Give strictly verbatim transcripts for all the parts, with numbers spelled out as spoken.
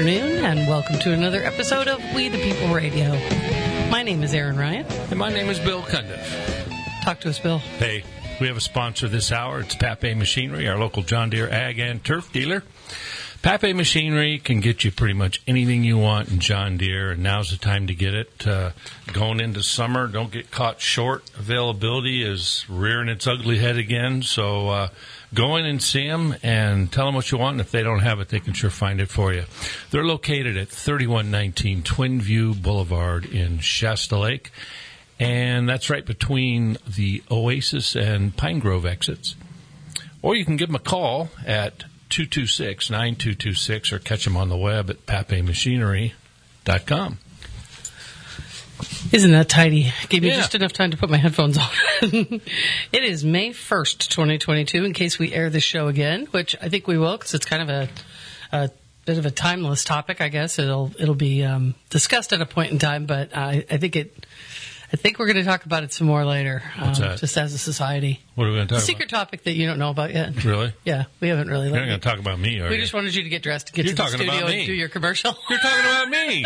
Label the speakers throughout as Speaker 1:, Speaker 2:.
Speaker 1: afternoon, and welcome to another episode of We the People Radio. My name is Aaron Ryan.
Speaker 2: And my name is Bill Cundiff.
Speaker 1: Talk to us, Bill.
Speaker 2: Hey, we have a sponsor this hour. It's Pape Machinery, our local John Deere ag and turf dealer. Pape Machinery can get you pretty much anything you want in John Deere, and now's the time to get it. Uh, going into summer, don't get caught short. Availability is rearing its ugly head again, so uh, go in and see them and tell them what you want, and if they don't have it, they can sure find it for you. They're located at thirty-one nineteen Twin View Boulevard in Shasta Lake, and that's right between the Oasis and Pine Grove exits. Or you can give them a call at two two six, nine two two six or catch them on the web at pape machinery dot com.
Speaker 1: Isn't that tidy? Gave me
Speaker 2: Yeah.
Speaker 1: just enough time to put my headphones on. It is May first, twenty twenty-two, in case we air this show again, which I think we will, because it's kind of a, a bit of a timeless topic, I guess. It'll it'll be um, discussed at a point in time, but I, I think it... I think we're going to talk about it some more later.
Speaker 2: What's
Speaker 1: um,
Speaker 2: that?
Speaker 1: Just as a society.
Speaker 2: What are we going to talk
Speaker 1: a secret
Speaker 2: about?
Speaker 1: topic that you don't know about yet.
Speaker 2: Really?
Speaker 1: Yeah, we haven't really.
Speaker 2: You're not going to talk about me, are
Speaker 1: We
Speaker 2: you?
Speaker 1: just wanted you to get dressed to get
Speaker 2: You're
Speaker 1: to the
Speaker 2: talking
Speaker 1: studio
Speaker 2: about me.
Speaker 1: and do your commercial.
Speaker 2: You're talking about me.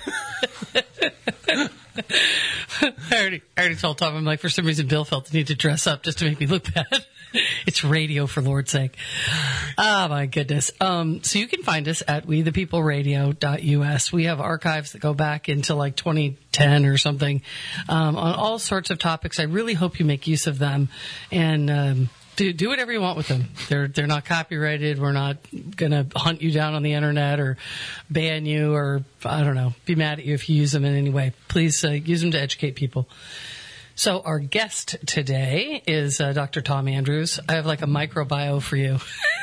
Speaker 1: I already, I already told Tom, I'm like, for some reason, Bill felt the need to dress up just to make me look bad. It's radio, for Lord's sake. Oh, my goodness. Um, so you can find us at we the people radio dot U S. We have archives that go back into like twenty ten or something um, on all sorts of topics. I really hope you make use of them and um, do, do whatever you want with them. They're, they're not copyrighted. We're not going to hunt you down on the internet or ban you or, I don't know, be mad at you if you use them in any way. Please uh, use them to educate people. So our guest today is uh, Doctor Tom Andrews. I have like a microbio for you.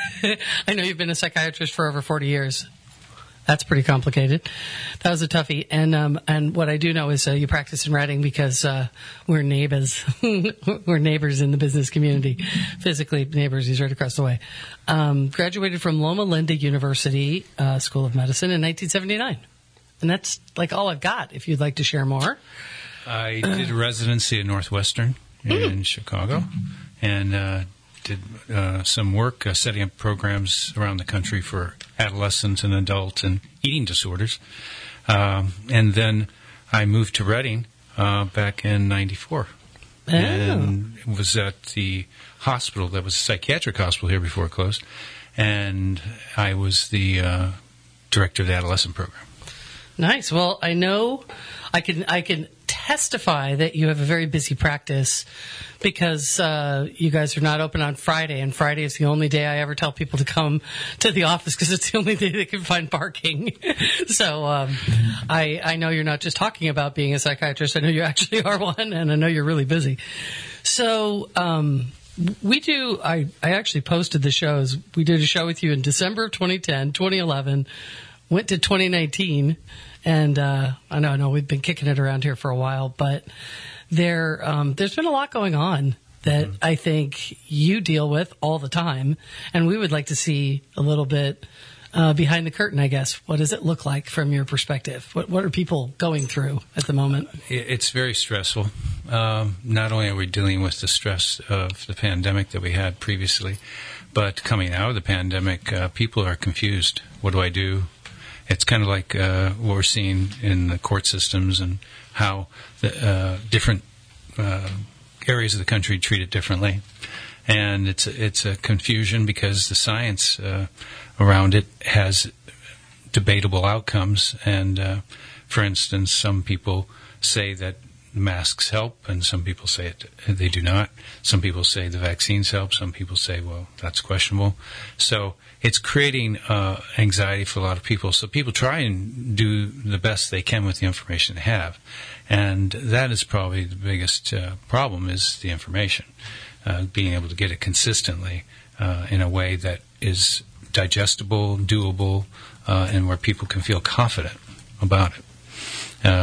Speaker 1: I know you've been a psychiatrist for over forty years. That's pretty complicated. That was a toughie. And um, and what I do know is uh, you practice in Reading because uh, we're neighbors. We're neighbors in the business community. Physically neighbors. He's right across the way. Um, graduated from Loma Linda University uh, School of Medicine in nineteen seventy-nine. And that's like all I've got, if you'd like to share more.
Speaker 3: I did a residency at Northwestern in mm-hmm. Chicago and uh, did uh, some work uh, setting up programs around the country for adolescents and adults and eating disorders. Um, and then I moved to Reading uh, back in ninety-four.
Speaker 1: Oh.
Speaker 3: And was at the hospital that was a psychiatric hospital here before it closed. And I was the uh, director of the adolescent program.
Speaker 1: Nice. Well, I know I can I can testify that you have a very busy practice because uh, you guys are not open on Friday, and Friday is the only day I ever tell people to come to the office because it's the only day they can find parking. So um, I, I know you're not just talking about being a psychiatrist. I know you actually are one, and I know you're really busy. So um, we do, I, I actually posted the shows. We did a show with you in December of twenty ten, twenty eleven, went to twenty nineteen. And uh, I know, I know we've been kicking it around here for a while, but there, um, there's been a lot going on that mm-hmm. I think you deal with all the time, and we would like to see a little bit uh, behind the curtain, I guess. What does it look like from your perspective? What, what are people going through at the moment?
Speaker 3: It's very stressful. Um, not only are we dealing with the stress of the pandemic that we had previously, but coming out of the pandemic, uh, people are confused. What do I do? It's kind of like uh, what we're seeing in the court systems and how the uh, different uh, areas of the country treat it differently. And it's it's a confusion because the science uh, around it has debatable outcomes. And, uh, for instance, some people say that masks help, and some people say it, they do not. Some people say the vaccines help. Some people say, well, that's questionable. So it's creating uh, anxiety for a lot of people. So people try and do the best they can with the information they have. And that is probably the biggest uh, problem is the information, uh, being able to get it consistently uh, in a way that is digestible, doable, uh, and where people can feel confident about it. Uh,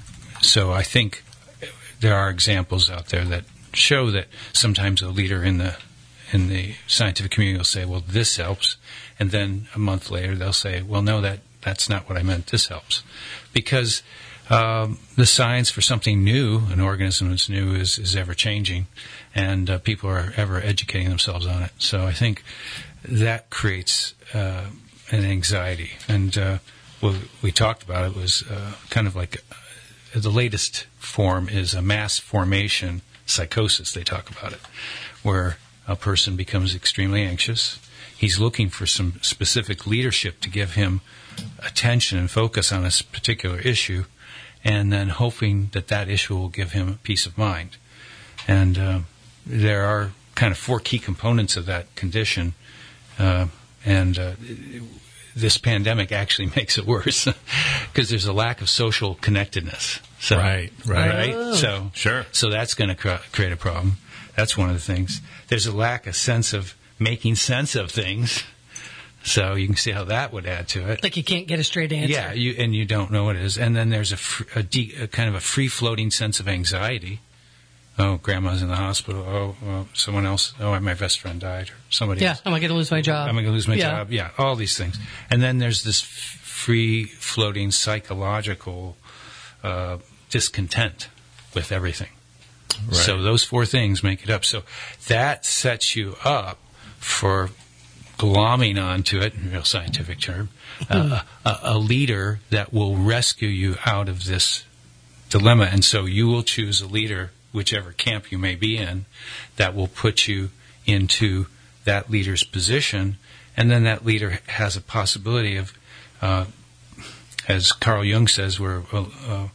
Speaker 3: so I think there are examples out there that show that sometimes a leader in the in the scientific community will say, well, this helps. And then a month later, they'll say, well, no, that, that's not what I meant. This helps. Because um, the science for something new, an organism that's new, is, is ever changing. And uh, people are ever educating themselves on it. So I think that creates uh, an anxiety. And uh, what we talked about, it was uh, kind of like uh, the latest form is a mass formation psychosis. They talk about it, where a person becomes extremely anxious. He's looking for some specific leadership to give him attention and focus on a particular issue, and then hoping that that issue will give him peace of mind. And uh, there are kind of four key components of that condition, uh, and uh, this pandemic actually makes it worse because there's a lack of social connectedness. So,
Speaker 2: right, right,
Speaker 3: right.
Speaker 1: Oh.
Speaker 3: So,
Speaker 2: sure.
Speaker 3: So that's going to cr- create a problem. That's one of the things. There's a lack of sense of making sense of things. So you can see how that would add to it.
Speaker 1: Like you can't get a straight answer.
Speaker 3: Yeah, you, and you don't know what it is. And then there's a, fr- a, de- a kind of a free-floating sense of anxiety. Oh, grandma's in the hospital. Oh, well, someone else. Oh, my best friend died. Or somebody
Speaker 1: Yeah,
Speaker 3: else.
Speaker 1: am I going to lose my job?
Speaker 3: Am I going to lose my
Speaker 1: Yeah.
Speaker 3: job? Yeah, all these things. And then there's this f- free-floating psychological uh, discontent with everything.
Speaker 2: Right.
Speaker 3: So those four things make it up. So that sets you up for glomming onto it, in a real scientific term, uh, a, a leader that will rescue you out of this dilemma. And so you will choose a leader, whichever camp you may be in, that will put you into that leader's position. And then that leader has a possibility of, uh, as Carl Jung says, where uh, uh,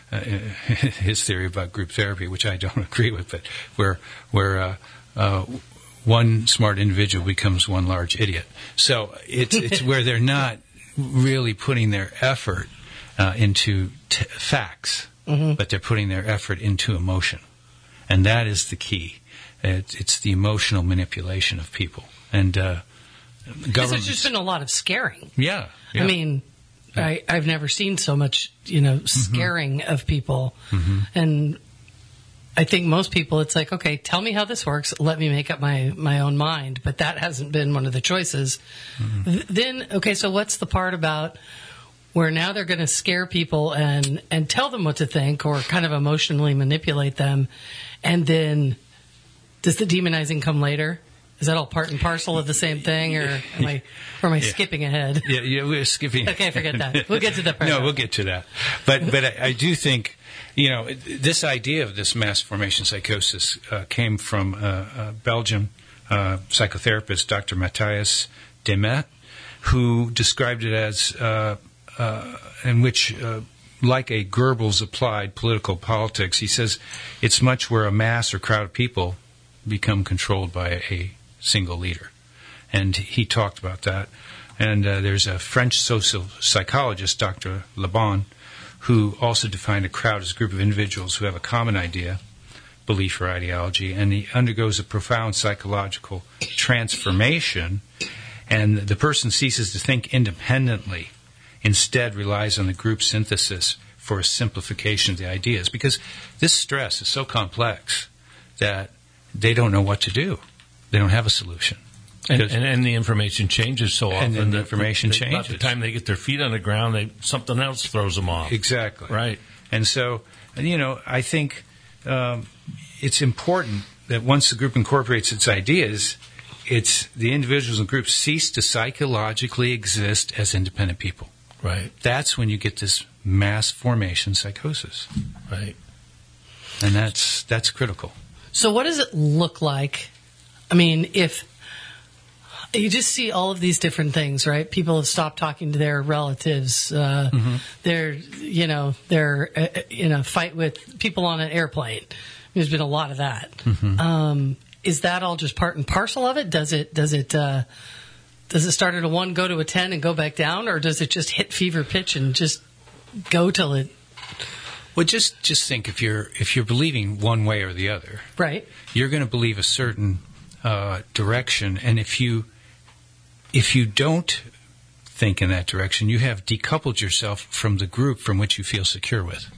Speaker 3: his theory about group therapy, which I don't agree with, but where where uh, uh, one smart individual becomes one large idiot. So it's it's where they're not really putting their effort uh, into t- facts, mm-hmm. but they're putting their effort into emotion, and that is the key. It, it's the emotional manipulation of people and uh,
Speaker 1: Because there's just been a lot of scaring.
Speaker 3: Yeah, yeah.
Speaker 1: I mean, I, I've never seen so much, you know, scaring mm-hmm. of people. Mm-hmm. And I think most people, it's like, okay, tell me how this works. Let me make up my, my own mind. But that hasn't been one of the choices. Mm-hmm. Th- then, okay, so what's the part about where now they're going to scare people and, and tell them what to think or kind of emotionally manipulate them? And then does the demonizing come later? Is that all part and parcel of the same thing, or am I, or am I yeah. skipping ahead?
Speaker 3: Yeah, yeah, we're skipping.
Speaker 1: Okay, forget that. We'll get to that part.
Speaker 3: No, we'll get to that. But but I, I do think, you know, this idea of this mass formation psychosis uh, came from uh, uh, Belgian uh, psychotherapist Doctor Matthias Demet, who described it as uh, uh, in which. Uh, like a Goebbels applied political politics, he says it's much where a mass or crowd of people become controlled by a single leader. And he talked about that. And uh, there's a French social psychologist, Doctor Le Bon, who also defined a crowd as a group of individuals who have a common idea, belief, or ideology, and he undergoes a profound psychological transformation, and the person ceases to think independently, instead relies on the group synthesis for a simplification of the ideas. Because this stress is so complex that they don't know what to do. They don't have a solution.
Speaker 2: And, and, and the information changes so often.
Speaker 3: And then the
Speaker 2: that
Speaker 3: information
Speaker 2: they,
Speaker 3: changes.
Speaker 2: By the time they get their feet on the ground, they, something else throws them off.
Speaker 3: Exactly.
Speaker 2: Right.
Speaker 3: And so, you know, I think um, it's important that once the group incorporates its ideas, it's the individuals and groups cease to psychologically exist as independent people.
Speaker 2: Right.
Speaker 3: That's when you get this mass formation psychosis.
Speaker 2: Right.
Speaker 3: And that's that's critical.
Speaker 1: So what does it look like? I mean, if you just see all of these different things, right? People have stopped talking to their relatives. Uh, mm-hmm. They're, you know, they're uh, in a fight with people on an airplane. There's been a lot of that. Mm-hmm. Um, is that all just part and parcel of it? Does it, does it, uh, does it start at a one, go to a ten, and go back down, or does it just hit fever pitch and just go till it?
Speaker 3: Well, just just think if you're if you're believing one way or the other,
Speaker 1: right?
Speaker 3: You're going to believe a certain uh, direction, and if you if you don't think in that direction, you have decoupled yourself from the group from which you feel secure with,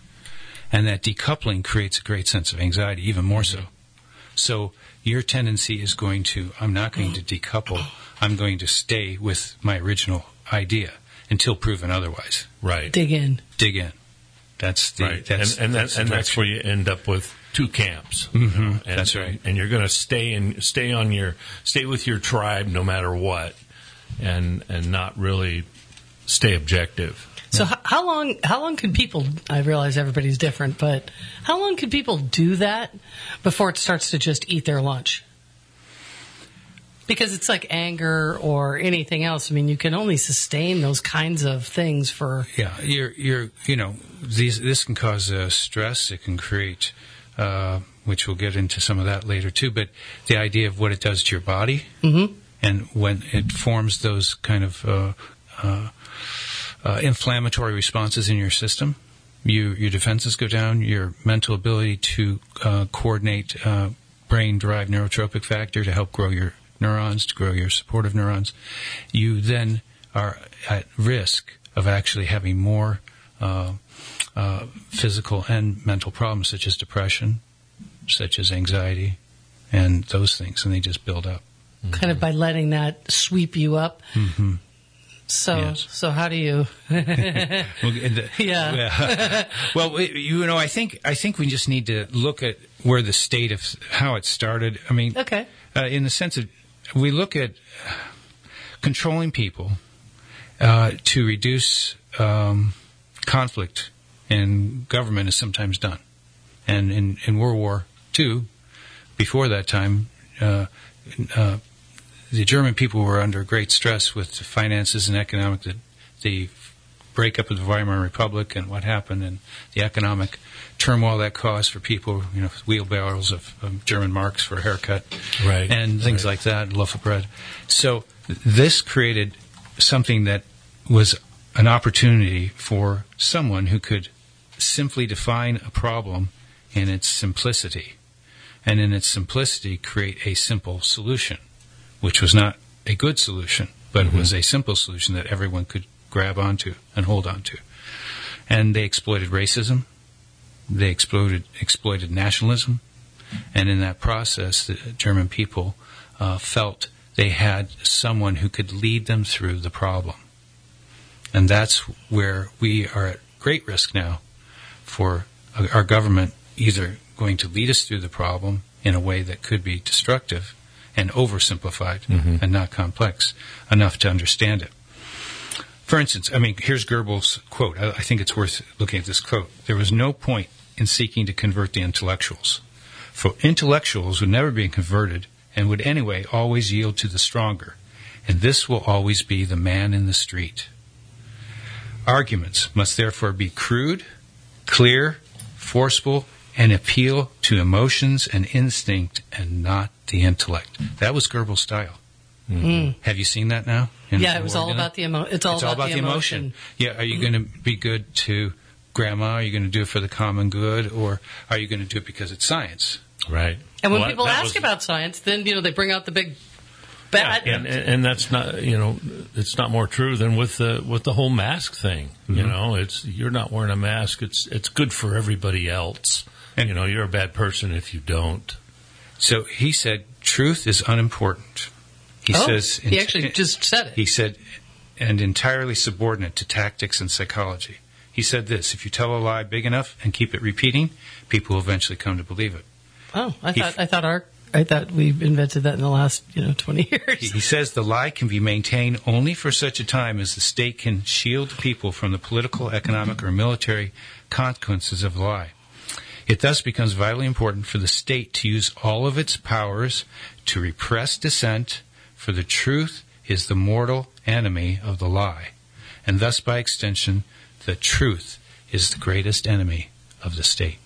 Speaker 3: and that decoupling creates a great sense of anxiety, even more so. So your tendency is going to, I'm not going to decouple. I'm going to stay with my original idea until proven otherwise.
Speaker 2: Right.
Speaker 1: Dig in.
Speaker 3: Dig in. That's the
Speaker 2: right.
Speaker 3: that's
Speaker 2: and and,
Speaker 3: that's,
Speaker 2: that, and that's where you end up with two camps.
Speaker 3: Mm-hmm.
Speaker 2: You know? and,
Speaker 3: that's right.
Speaker 2: And you're going to stay and stay on your stay with your tribe no matter what, and and not really stay objective.
Speaker 1: So h- how long? How long could people? I realize everybody's different, but how long could people do that before it starts to just eat their lunch? Because it's like anger or anything else. I mean, you can only sustain those kinds of things for.
Speaker 3: Yeah, you're you're you know these this can cause uh, stress. It can create, uh, which we'll get into some of that later too. But the idea of what it does to your body,
Speaker 1: Mm-hmm.
Speaker 3: and when it forms those kind of uh, uh, uh, inflammatory responses in your system, you, your defenses go down. Your mental ability to uh, coordinate uh, brain-derived neurotropic factor to help grow your neurons, to grow your supportive neurons, you then are at risk of actually having more uh, uh, physical and mental problems, such as depression, such as anxiety, and those things, and they just build up.
Speaker 1: Kind of by letting that sweep you up.
Speaker 3: Mm-hmm.
Speaker 1: So,
Speaker 3: Yes.
Speaker 1: so how do you?
Speaker 3: Well, the-
Speaker 1: Yeah.
Speaker 3: yeah. Well, we- you know, I think I think we just need to look at where the state of how it started. I mean,
Speaker 1: Okay.
Speaker 3: uh, in the sense of we look at controlling people uh, to reduce um, conflict in government is sometimes done, and in, in World War Two, before that time. Uh, uh, The German people were under great stress with the finances and economic, the, the breakup of the Weimar Republic and what happened, and the economic turmoil that caused for people, you know, wheelbarrows of, of German marks for a haircut,
Speaker 2: Right.
Speaker 3: and things
Speaker 2: Right.
Speaker 3: like that, loaf of bread. So this created something that was an opportunity for someone who could simply define a problem in its simplicity, and in its simplicity create a simple solution, which was not a good solution, but
Speaker 2: Mm-hmm.
Speaker 3: it was a simple solution that everyone could grab onto and hold onto. And they exploited racism, they exploited, exploited nationalism, and in that process, the German people uh, felt they had someone who could lead them through the problem. And that's where we are at great risk now for our government either going to lead us through the problem in a way that could be destructive and oversimplified
Speaker 2: Mm-hmm.
Speaker 3: and not complex enough to understand it. For instance, I mean, here's Goebbels' quote. I, I think it's worth looking at this quote. There was no point in seeking to convert the intellectuals, for intellectuals would never be converted and would anyway always yield to the stronger, and this will always be the man in the street. Arguments must therefore be crude, clear, forceful, and appeal to emotions and instinct and not the intellect. That was Goebbels' style.
Speaker 1: Mm.
Speaker 3: Have you seen that now? In
Speaker 1: Yeah, it was
Speaker 3: War
Speaker 1: all
Speaker 3: Dinner?
Speaker 1: about the emo- It's all
Speaker 3: It's
Speaker 1: about,
Speaker 3: all about
Speaker 1: the
Speaker 3: the
Speaker 1: emotion.
Speaker 3: emotion. Yeah, are you going to be good to grandma? Are you going to do it for the common good? Or are you going to do it because it's science?
Speaker 2: Right.
Speaker 1: And when
Speaker 2: Well,
Speaker 1: people
Speaker 2: that
Speaker 1: ask
Speaker 2: was-
Speaker 1: about science, then you know they bring out the big
Speaker 2: Yeah,
Speaker 1: bad.
Speaker 2: and, and and that's not, you know, it's not more true than with the with the whole mask thing. You
Speaker 3: Mm-hmm.
Speaker 2: know, it's you're not wearing a mask. It's it's good for everybody else.
Speaker 3: And-
Speaker 2: you know, you're a bad person if you don't.
Speaker 3: So he said, truth is unimportant. He
Speaker 1: oh,
Speaker 3: says,
Speaker 1: he actually just said it.
Speaker 3: He said, and entirely subordinate to tactics and psychology. He said this: if you tell a lie big enough and keep it repeating, people will eventually come to believe it.
Speaker 1: oh, I
Speaker 3: he-
Speaker 1: thought I thought our I thought we invented that in the last you know twenty years.
Speaker 3: He he says the lie can be maintained only for such a time as the state can shield people from the political, economic, or military consequences of the lie. It thus becomes vitally important for the state to use all of its powers to repress dissent, for the truth is the mortal enemy of the lie, and thus, by extension, the truth is the greatest enemy of the state.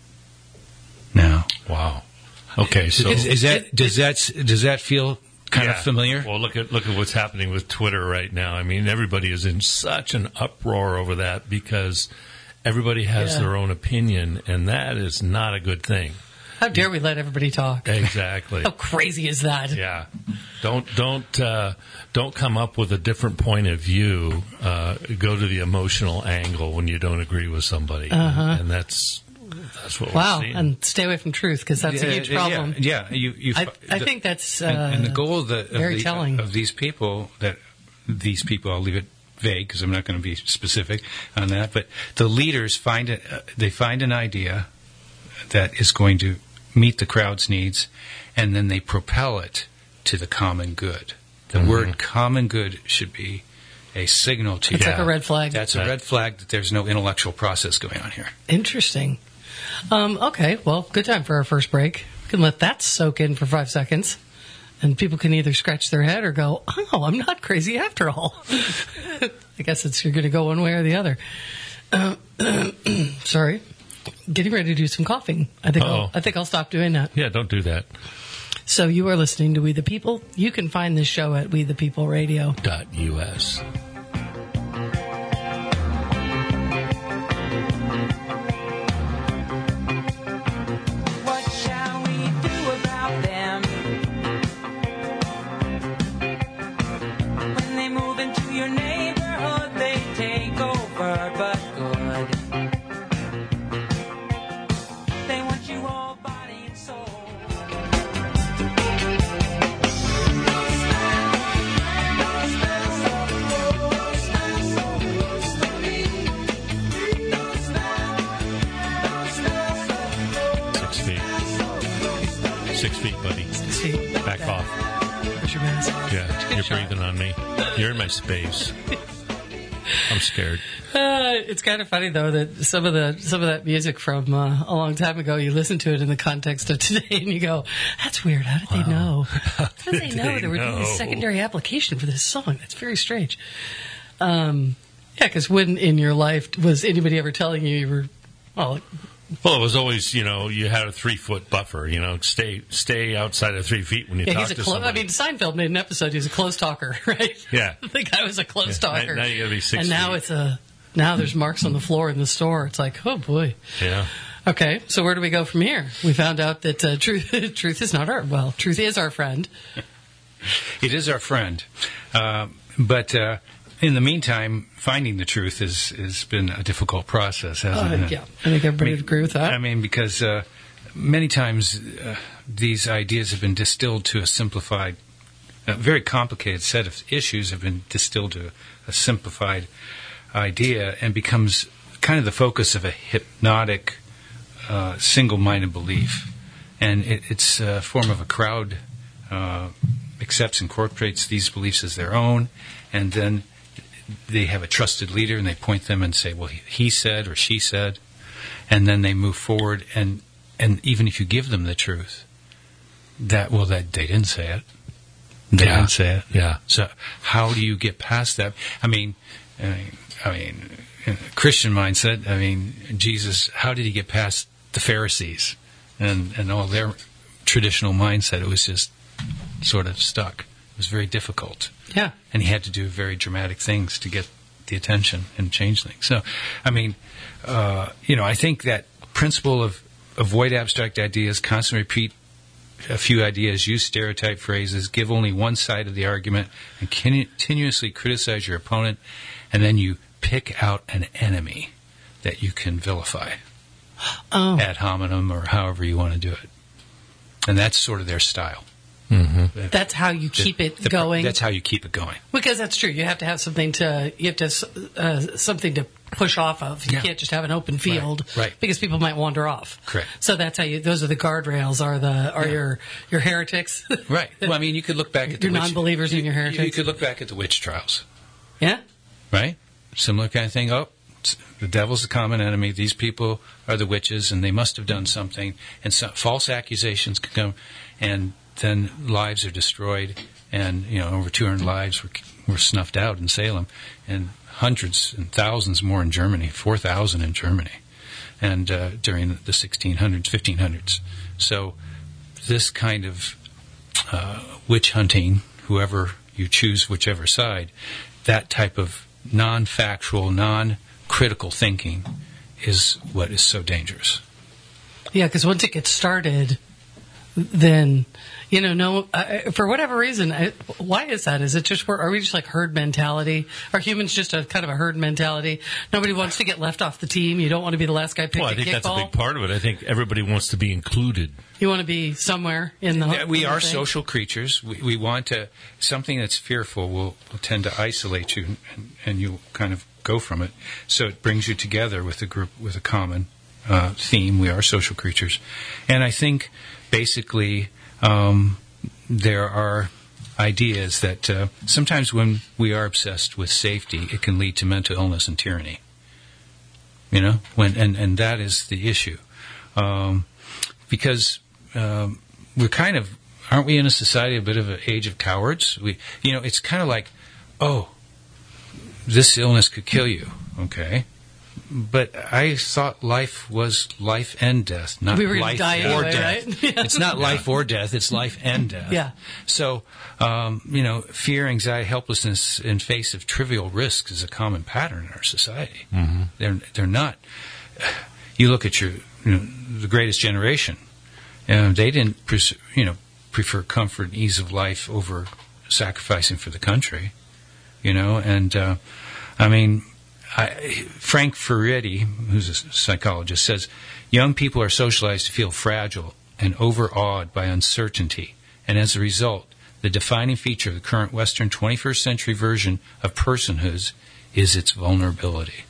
Speaker 3: Now,
Speaker 2: Wow. Okay, so
Speaker 3: is, is that does that does that feel kind
Speaker 2: Yeah.
Speaker 3: of familiar?
Speaker 2: Well, look at look at what's happening with Twitter right now. I mean, everybody is in such an uproar over that because everybody has
Speaker 1: Yeah.
Speaker 2: their own opinion, and that is not a good thing.
Speaker 1: How dare we let everybody talk?
Speaker 2: Exactly.
Speaker 1: How crazy is that?
Speaker 2: Yeah, don't don't uh, don't come up with a different point of view. Uh, go to the emotional angle when you don't agree with somebody,
Speaker 1: Uh-huh.
Speaker 2: and that's that's what
Speaker 1: Wow,
Speaker 2: we're seeing.
Speaker 1: and stay away from truth because that's a
Speaker 3: Yeah,
Speaker 1: huge
Speaker 3: yeah,
Speaker 1: problem.
Speaker 3: Yeah, yeah. you, you,
Speaker 1: I, I
Speaker 3: the-
Speaker 1: think that's uh,
Speaker 3: and, and the goal of, the, of,
Speaker 1: very
Speaker 3: the,
Speaker 1: telling.
Speaker 3: of these people that these people, I'll leave it vague because I'm not going to be specific on that. But the leaders find it. Uh, they find an idea that is going to meet the crowd's needs, and then they propel it to the common good. The
Speaker 2: Mhm.
Speaker 3: word "common good" should be a signal to
Speaker 1: It's
Speaker 3: you.
Speaker 1: like a red flag.
Speaker 3: That's a
Speaker 2: Right.
Speaker 3: red flag that there's no intellectual process going on here.
Speaker 1: Interesting. Um, okay, well, good time for our first break. We can let that soak in for five seconds. And people can either scratch their head or go, oh, I'm not crazy after all. I guess it's you're going to go one way or the other. Uh, sorry. Getting ready to do some coughing. I think I'll,
Speaker 2: Uh-oh.
Speaker 1: I think I'll stop doing that.
Speaker 2: Yeah, don't do that.
Speaker 1: So you are listening to We the People. You can find this show at We the People Radio.
Speaker 2: Dot U S.
Speaker 4: What shall we do about them? When they move into your neighborhood, they take over, but good. They want you all body and soul.
Speaker 2: Six feet. Six feet, buddy.
Speaker 1: See,
Speaker 2: Back
Speaker 1: that.
Speaker 2: off.
Speaker 1: Where's your mask?
Speaker 2: Yeah, you're breathing on me. You're in my space. I'm scared.
Speaker 1: Uh, it's kind of funny though that some of the some of that music from uh, a long time ago, you listen to it in the context of today, and you go, "That's weird. How did they know? How did they
Speaker 2: did
Speaker 1: know
Speaker 2: they
Speaker 1: there would be a
Speaker 2: know?"
Speaker 1: secondary application for this song? That's very strange." Um, yeah, because when in your life was anybody ever telling you you were, well,
Speaker 2: Well, it was always, you know, you had a three foot buffer. You know, stay stay outside of three feet when you
Speaker 1: yeah,
Speaker 2: talk
Speaker 1: he's a
Speaker 2: to
Speaker 1: close.
Speaker 2: somebody.
Speaker 1: I mean, Seinfeld made an episode. He's a close talker, right?
Speaker 2: Yeah.
Speaker 1: The guy was a close
Speaker 2: Yeah, now-
Speaker 1: talker.
Speaker 2: now you gotta be six
Speaker 1: And now
Speaker 2: feet.
Speaker 1: it's a now there's marks on the floor in the store. It's like, oh boy.
Speaker 2: yeah.
Speaker 1: Okay, so where do we go from here? We found out that uh, truth, truth is not our well, truth is our friend.
Speaker 3: It is our friend. Uh, but uh, in the meantime, finding the truth has has been a difficult process, hasn't
Speaker 1: Uh,
Speaker 3: it?
Speaker 1: yeah, I think everybody
Speaker 3: I mean,
Speaker 1: would agree with that.
Speaker 3: I mean, because uh, many times uh, these ideas have been distilled to a simplified, a very complicated set of issues have been distilled to a simplified idea and becomes kind of the focus of a hypnotic, uh, single-minded belief. And it, it's a form of a crowd uh, accepts, incorporates these beliefs as their own, and then they have a trusted leader and they point them and say, well, he, he said or she said, and then they move forward. And, and even if you give them the truth, that, well, that they didn't say it. They
Speaker 2: Yeah.
Speaker 3: didn't say it.
Speaker 2: Yeah.
Speaker 3: So how do you get past that? I mean, I mean, I mean, in a Christian mindset, I mean, Jesus, how did he get past the Pharisees and, and all their traditional mindset? It was just sort of stuck. It was very difficult.
Speaker 1: Yeah.
Speaker 3: And he had to do very dramatic things to get the attention and change things. So, I mean, uh, you know, I think that principle of avoid abstract ideas, constantly repeat a few ideas, use stereotype phrases, give only one side of the argument, and continuously criticize your opponent, and then you pick out an enemy that you can vilify
Speaker 1: Oh,
Speaker 3: ad hominem or however you want to do it. And that's sort of their style.
Speaker 2: Mm-hmm.
Speaker 1: that's how you keep it
Speaker 3: The-
Speaker 1: going.
Speaker 3: That's how you keep it going.
Speaker 1: Because that's true. You have to have something to you have to have uh, something to push off of. You
Speaker 3: Yeah.
Speaker 1: can't just have an open field,
Speaker 3: right.
Speaker 1: Because people might wander off.
Speaker 3: Correct.
Speaker 1: So that's how you. Those are the guardrails. Are the are
Speaker 3: Yeah.
Speaker 1: your your heretics?
Speaker 3: Right. Well, I mean, you could look back at the
Speaker 1: Your
Speaker 3: witch-
Speaker 1: non-believers
Speaker 3: you,
Speaker 1: and your
Speaker 3: you-
Speaker 1: heretics.
Speaker 3: You could look back at the witch trials.
Speaker 1: Yeah.
Speaker 3: Right? Similar kind of thing. Oh, it's- the devil's the common enemy. These people are the witches, and they must have done something. And so, false accusations can come, and then lives are destroyed. And you know, over two hundred lives were were snuffed out in Salem, and hundreds and thousands more in Germany. Four thousand in Germany, and uh, during the sixteen hundreds, fifteen hundreds. So, this kind of uh, witch hunting, whoever you choose, whichever side, that type of non-factual, non-critical thinking is what is so dangerous.
Speaker 1: Yeah, because once it gets started, then you know, no, uh, for whatever reason, I, why is that? Is it just are we just like herd mentality? Are humans just a kind of a herd mentality? Nobody wants to get left off the team. You don't want to be the last guy picked
Speaker 2: Well, I
Speaker 1: a
Speaker 2: think that's a
Speaker 1: kickball.
Speaker 2: big part of it. I think everybody wants to be included.
Speaker 1: You want to be somewhere in the.
Speaker 3: Yeah, we
Speaker 1: in the
Speaker 3: are
Speaker 1: thing.
Speaker 3: social creatures. We, we want to something that's fearful will, will tend to isolate you, and, and you kind of go from it. So it brings you together with a group with a common uh, theme. We are social creatures, and I think basically um, there are idea is that uh, sometimes when we are obsessed with safety, it can lead to mental illness and tyranny. You know, when and, and that is the issue, um, because um, we're kind of, aren't we in a society a bit of an age of cowards? We, you know, it's kind of like, oh, this illness could kill you, okay? But I thought life was life and death, not
Speaker 1: We were gonna
Speaker 3: life
Speaker 1: die
Speaker 3: or
Speaker 1: anyway,
Speaker 3: death.
Speaker 1: right? Yeah.
Speaker 3: It's not life or death; it's life and death.
Speaker 1: Yeah.
Speaker 3: So, um, you know, fear, anxiety, helplessness in face of trivial risks is a common pattern in our society.
Speaker 2: Mm-hmm.
Speaker 3: They're they're not. You look at your, you know, the greatest generation, and they didn't, pres- you know, prefer comfort and ease of life over sacrificing for the country. You know, and uh, I mean. I, Frank Furedi, who's a psychologist, says young people are socialized to feel fragile and overawed by uncertainty, and as a result, the defining feature of the current Western twenty-first century version of personhood is its vulnerability.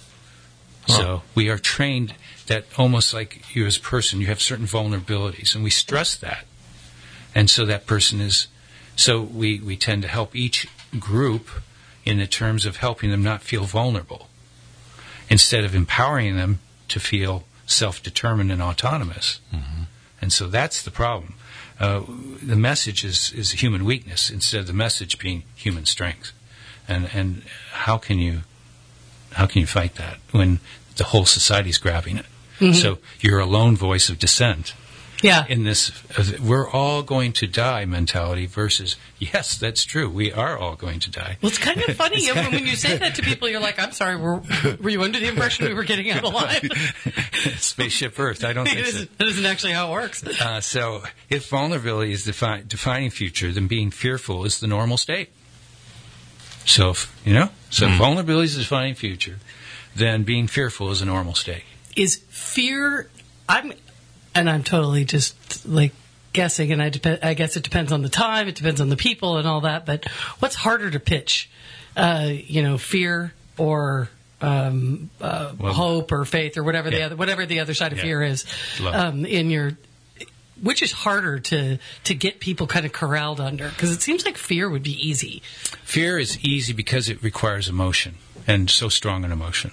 Speaker 2: Huh.
Speaker 3: So we are trained that almost like you as a person, you have certain vulnerabilities, and we stress that. And so that person is, so we, we tend to help each group in the terms of helping them not feel vulnerable, instead of empowering them to feel self-determined and autonomous.
Speaker 2: Mm-hmm.
Speaker 3: And so that's the problem. Uh, the message is, is human weakness instead of the message being human strength. And and how can you how can you fight that when the whole society's grabbing it? Mm-hmm. So you're a lone voice of dissent.
Speaker 1: Yeah.
Speaker 3: In this, uh, we're all going to die mentality versus, yes, that's true. We are all going to die.
Speaker 1: Well, it's kind of funny you know, when you say that to people. You're like, "I'm sorry, were, were you under the impression we were getting out alive?"
Speaker 3: Spaceship Earth. I don't think so.
Speaker 1: That isn't actually how it works.
Speaker 3: Uh, so, if vulnerability is the defi- defining feature, then being fearful is the normal state. So, if, you know, so
Speaker 2: Mm.
Speaker 3: if vulnerability is the defining feature, then being fearful is a normal state.
Speaker 1: Is fear? I'm. And I'm totally just like guessing, and I, dep- I guess it depends on the time, it depends on the people, and all that. But what's harder to pitch? Uh, you know, fear or um, uh,
Speaker 3: Well,
Speaker 1: hope or faith or whatever the
Speaker 3: yeah.
Speaker 1: other whatever the other side of
Speaker 3: Yeah.
Speaker 1: fear is.
Speaker 3: Love.
Speaker 1: Um, in your, which is harder to to get people kind of corralled under? Because it seems like fear would be easy.
Speaker 3: Fear is easy because it requires emotion, and so strong an emotion.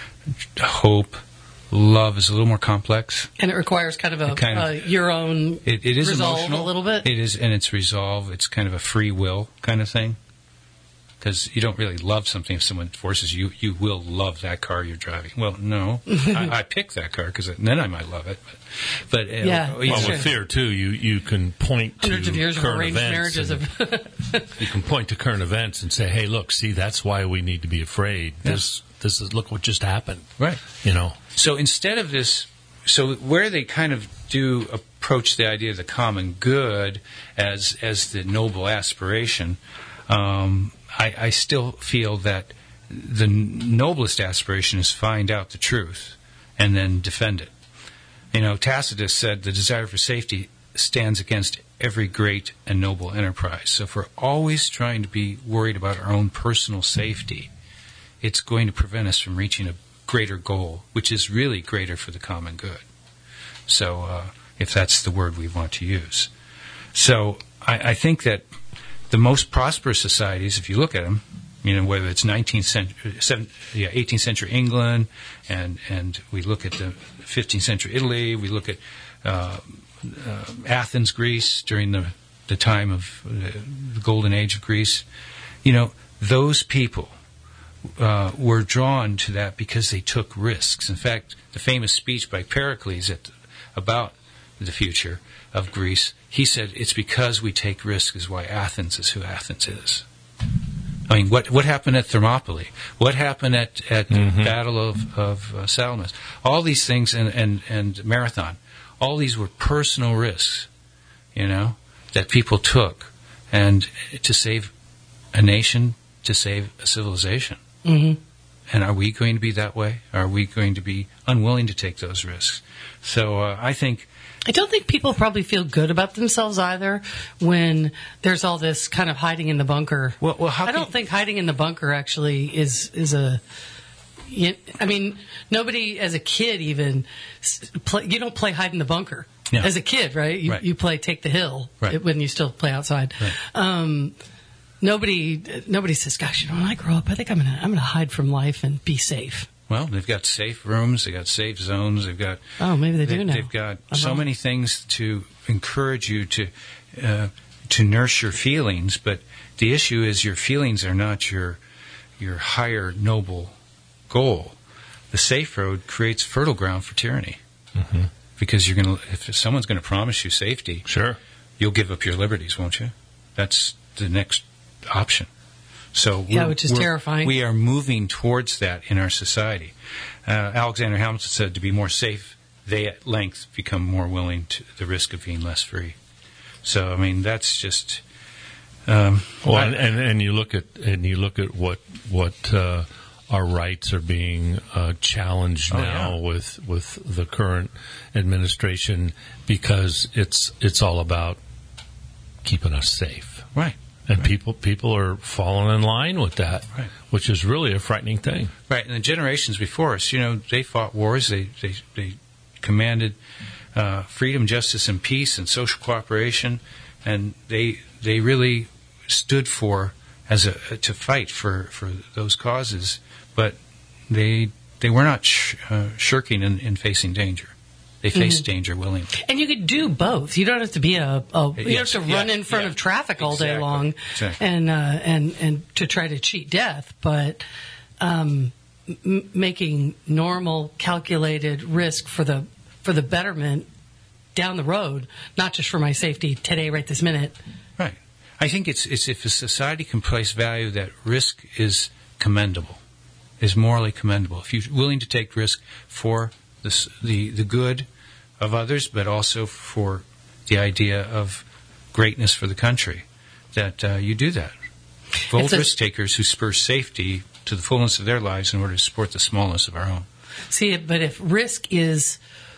Speaker 3: Hope. Love is a little more complex.
Speaker 1: And it requires kind of a
Speaker 3: Kind of-
Speaker 1: uh, your own
Speaker 3: It, it is
Speaker 1: resolve
Speaker 3: emotional
Speaker 1: a little bit.
Speaker 3: It is, and it's resolve. It's kind of a free will kind of thing. Because you don't really love something if someone forces you. You will love that car you're driving. Well, no, I, I picked that car because then I might love it. But, but uh,
Speaker 1: Yeah,
Speaker 3: you
Speaker 2: Well,
Speaker 1: Sure.
Speaker 2: with fear too, you, you can point to
Speaker 1: Hundreds of years of
Speaker 2: current
Speaker 1: arranged
Speaker 2: events.
Speaker 1: marriages
Speaker 2: and
Speaker 1: of
Speaker 2: you can point to current events and say, "Hey, look, see, that's why we need to be afraid.
Speaker 3: Yeah.
Speaker 2: This, this is look what just happened."
Speaker 3: right.
Speaker 2: You know.
Speaker 3: So instead of this, so where they kind of do approach the idea of the common good as as the noble aspiration, um, I, I still feel that the noblest aspiration is find out the truth and then defend it. You know, Tacitus said the desire for safety stands against every great and noble enterprise. So if we're always trying to be worried about our own personal safety, it's going to prevent us from reaching a greater goal, which is really greater for the common good. So, uh, if that's the word we want to use. So, I, I think that the most prosperous societies, if you look at them, you know, whether it's nineteenth century, seven, yeah, eighteenth century England, and and we look at the fifteenth century Italy, we look at uh, uh, Athens, Greece, during the the time of uh, the golden age of Greece, you know, those people Uh, were drawn to that because they took risks. In fact, the famous speech by Pericles at, about the future of Greece, he said, it's because we take risks is why Athens is who Athens is. I mean, what what happened at Thermopylae? What happened at, at
Speaker 2: Mm-hmm.
Speaker 3: the Battle of, of uh, Salamis? All these things, and, and, and Marathon, all these were personal risks, you know, that people took and to save a nation, to save a civilization.
Speaker 1: Mm-hmm.
Speaker 3: And are we going to be that way? Are we going to be unwilling to take those risks? So uh, I think...
Speaker 1: I don't think people probably feel good about themselves either when there's all this kind of hiding in the bunker.
Speaker 3: Well, well how
Speaker 1: I don't
Speaker 3: can,
Speaker 1: think hiding in the bunker actually is is a. You, I mean, nobody as a kid even play, you don't play hide in the bunker.
Speaker 3: Yeah.
Speaker 1: As a kid, right? You,
Speaker 3: Right.
Speaker 1: you play Take the Hill
Speaker 3: Right.
Speaker 1: when you still play outside.
Speaker 3: Right.
Speaker 1: Um, nobody nobody says, "Gosh, you know, when I grow up, I think I'm gonna I'm gonna hide from life and be safe."
Speaker 3: Well, they've got safe rooms, they've got safe zones, they've got
Speaker 1: Oh, maybe they do now.
Speaker 3: They've got
Speaker 1: I'm
Speaker 3: so
Speaker 1: wrong.
Speaker 3: many things to encourage you to uh, to nurse your feelings, but the issue is your feelings are not your your higher noble goal. The safe road creates fertile ground for tyranny.
Speaker 2: Mm-hmm.
Speaker 3: Because you're going to, if someone's going to promise you safety,
Speaker 2: Sure.
Speaker 3: you'll give up your liberties, won't you? That's the next option. So
Speaker 1: Yeah,
Speaker 3: we're-
Speaker 1: which is
Speaker 3: we're-
Speaker 1: terrifying.
Speaker 3: We are moving towards that in our society. Uh, Alexander Hamilton said, "To be more safe, they at length become more willing to the risk of being less free." So, I mean, that's just. Um,
Speaker 2: Well,
Speaker 3: I-
Speaker 2: and, and and you look at and you look at what what uh, our rights are being uh, challenged
Speaker 3: Oh,
Speaker 2: now
Speaker 3: yeah.
Speaker 2: with with the current administration, because it's it's all about keeping us safe,
Speaker 3: right.
Speaker 2: and
Speaker 3: Right.
Speaker 2: people people are falling in line with that,
Speaker 3: Right.
Speaker 2: which is really a frightening thing.
Speaker 3: Right, and the generations before us, you know, they fought wars. They they, they commanded uh, freedom, justice, and peace, and social cooperation, and they they really stood for as a to fight for, for those causes. But they they were not sh- uh, shirking in, in facing danger. They faced danger willingly.
Speaker 1: And you could do both. You don't have to be a, a you
Speaker 3: Yes,
Speaker 1: don't have to run
Speaker 3: yeah,
Speaker 1: in front
Speaker 3: yeah.
Speaker 1: of traffic all day
Speaker 3: Exactly,
Speaker 1: long,
Speaker 3: exactly.
Speaker 1: and uh, and and to try to cheat death, but um, m- making normal, calculated risk for the for the betterment down the road, not just for my safety today, right this minute.
Speaker 3: Right. I think it's it's if a society can place value that risk is commendable, is morally commendable. If you're willing to take risk for the s- the the good of others, but also for the idea of greatness for the country, that uh, you do that. Bold
Speaker 1: It's a-
Speaker 3: risk takers who spur safety to the fullness of their lives in order to support the smallness of our own.
Speaker 1: See, but if risk is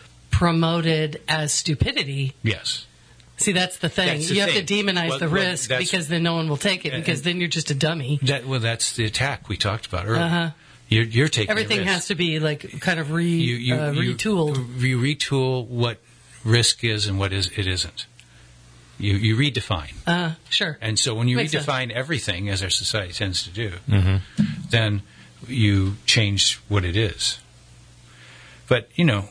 Speaker 1: promoted as stupidity,
Speaker 3: Yes.
Speaker 1: see, that's the thing.
Speaker 3: That's the
Speaker 1: you have
Speaker 3: thing.
Speaker 1: to demonize
Speaker 3: Well,
Speaker 1: the
Speaker 3: well,
Speaker 1: risk
Speaker 3: that's-
Speaker 1: because then no one will take it
Speaker 3: And-
Speaker 1: because then you're just a dummy.
Speaker 3: That well, that's the attack we talked about earlier.
Speaker 1: Uh-huh.
Speaker 3: You're, you're taking a
Speaker 1: Everything
Speaker 3: risk.
Speaker 1: has to be like kind of re
Speaker 3: you, you,
Speaker 1: uh,
Speaker 3: you-
Speaker 1: retooled.
Speaker 3: You retool what risk is and what is it isn't. You you redefine,
Speaker 1: Uh, sure.
Speaker 3: and so when you
Speaker 1: Makes sense.
Speaker 3: redefine everything, as our society tends to do, then you change what it is. But you know,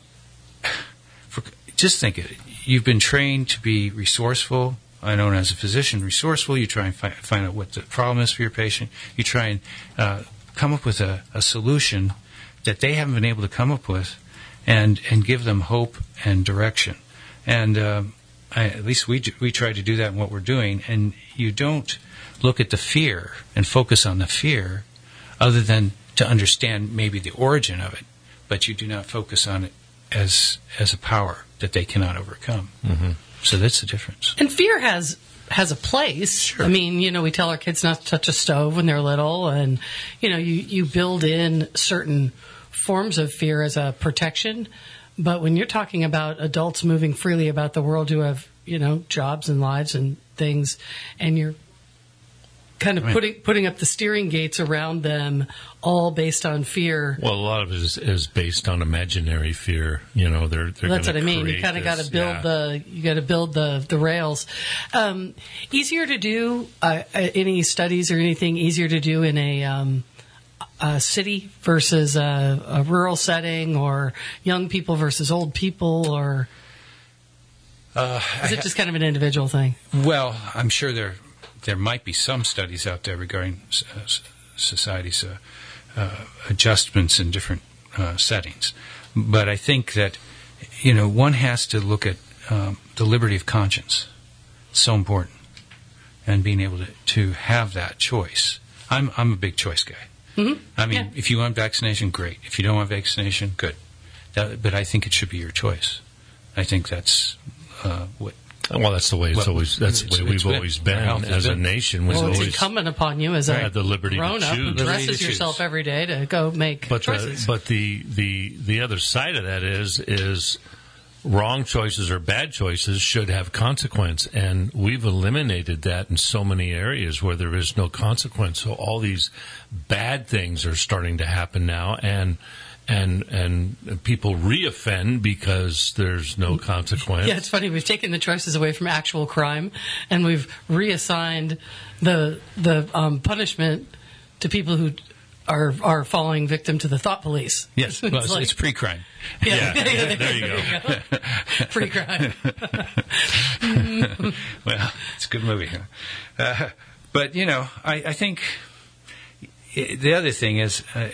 Speaker 3: for, just think of it. You've been trained to be resourceful. I know as a physician, resourceful. You try and fi- find out what the problem is for your patient. You try and uh, come up with a, a solution that they haven't been able to come up with, and and give them hope and direction. And um, I, at least we we try to do that in what we're doing. And you don't look at the fear and focus on the fear, other than to understand maybe the origin of it, but you do not focus on it as as a power that they cannot overcome. Mm-hmm. So that's the difference.
Speaker 1: And fear has has a place.
Speaker 3: Sure.
Speaker 1: I mean, you know, we tell our kids not to touch a stove when they're little, and you know, you you build in certain forms of fear as a protection. But when you're talking about adults moving freely about the world who have, you know, jobs and lives and things, and you're kind of
Speaker 3: Right.
Speaker 1: putting putting up the steering gates around them, all based on fear.
Speaker 2: Well, a lot of it is, is based on imaginary fear. You know, they're, they're
Speaker 1: That's what
Speaker 2: gonna
Speaker 1: I mean. You
Speaker 2: create
Speaker 1: kind of got
Speaker 2: this-
Speaker 1: to build
Speaker 2: yeah.
Speaker 1: the you got to build the the rails. Um, easier to do. Uh, uh, any studies or anything easier to do in a, um, a city versus a, a rural setting, or young people versus old people, or
Speaker 3: Uh,
Speaker 1: is it just kind of an individual thing?
Speaker 3: Well, I'm sure there there might be some studies out there regarding uh, s- society's uh, uh, adjustments in different uh, settings, but I think that you know one has to look at um, the liberty of conscience. It's so important, and being able to, to have that choice. I'm I'm a big choice guy.
Speaker 1: Mm-hmm.
Speaker 3: I mean,
Speaker 1: Yeah.
Speaker 3: if you want vaccination, great. If you don't want vaccination, good. That, but I think it should be your choice. I think that's uh, what.
Speaker 2: Well, that's the way it's
Speaker 3: Well,
Speaker 2: always. That's the
Speaker 3: it's-
Speaker 2: way we've
Speaker 3: it's been.
Speaker 2: always
Speaker 3: Our
Speaker 2: been
Speaker 3: health has
Speaker 2: as a
Speaker 3: been.
Speaker 2: nation. We've
Speaker 1: Well, it's
Speaker 2: always
Speaker 1: incumbent upon you as a
Speaker 2: had the liberty to
Speaker 1: grown up who
Speaker 2: choose.
Speaker 3: Liberty
Speaker 1: dresses
Speaker 3: to choose.
Speaker 1: yourself every day to go make
Speaker 2: But the,
Speaker 1: choices.
Speaker 2: but the, the the other side of that is is wrong choices or bad choices should have consequence, and we've eliminated that in so many areas where there is no consequence. So all these bad things are starting to happen now, and and and people reoffend because there's no consequence.
Speaker 1: Yeah, it's funny. We've taken the choices away from actual crime, and we've reassigned the the um, punishment to people who are are falling victim to the thought police.
Speaker 3: Yes, well, it's,
Speaker 1: like-
Speaker 3: it's pre-crime.
Speaker 1: Yeah,
Speaker 2: Yeah,
Speaker 1: yeah,
Speaker 2: there you go.
Speaker 1: Pre-crime.
Speaker 3: Well, it's a good movie. Huh? Uh, but, you know, I, I think i the other thing is, uh,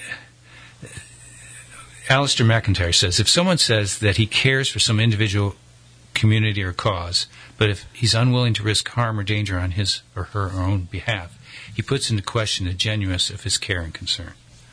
Speaker 3: Alistair McIntyre says, if someone says that he cares for some individual community or cause, but if he's unwilling to risk harm or danger on his or her own behalf, he puts into question the genuineness of his care and concern.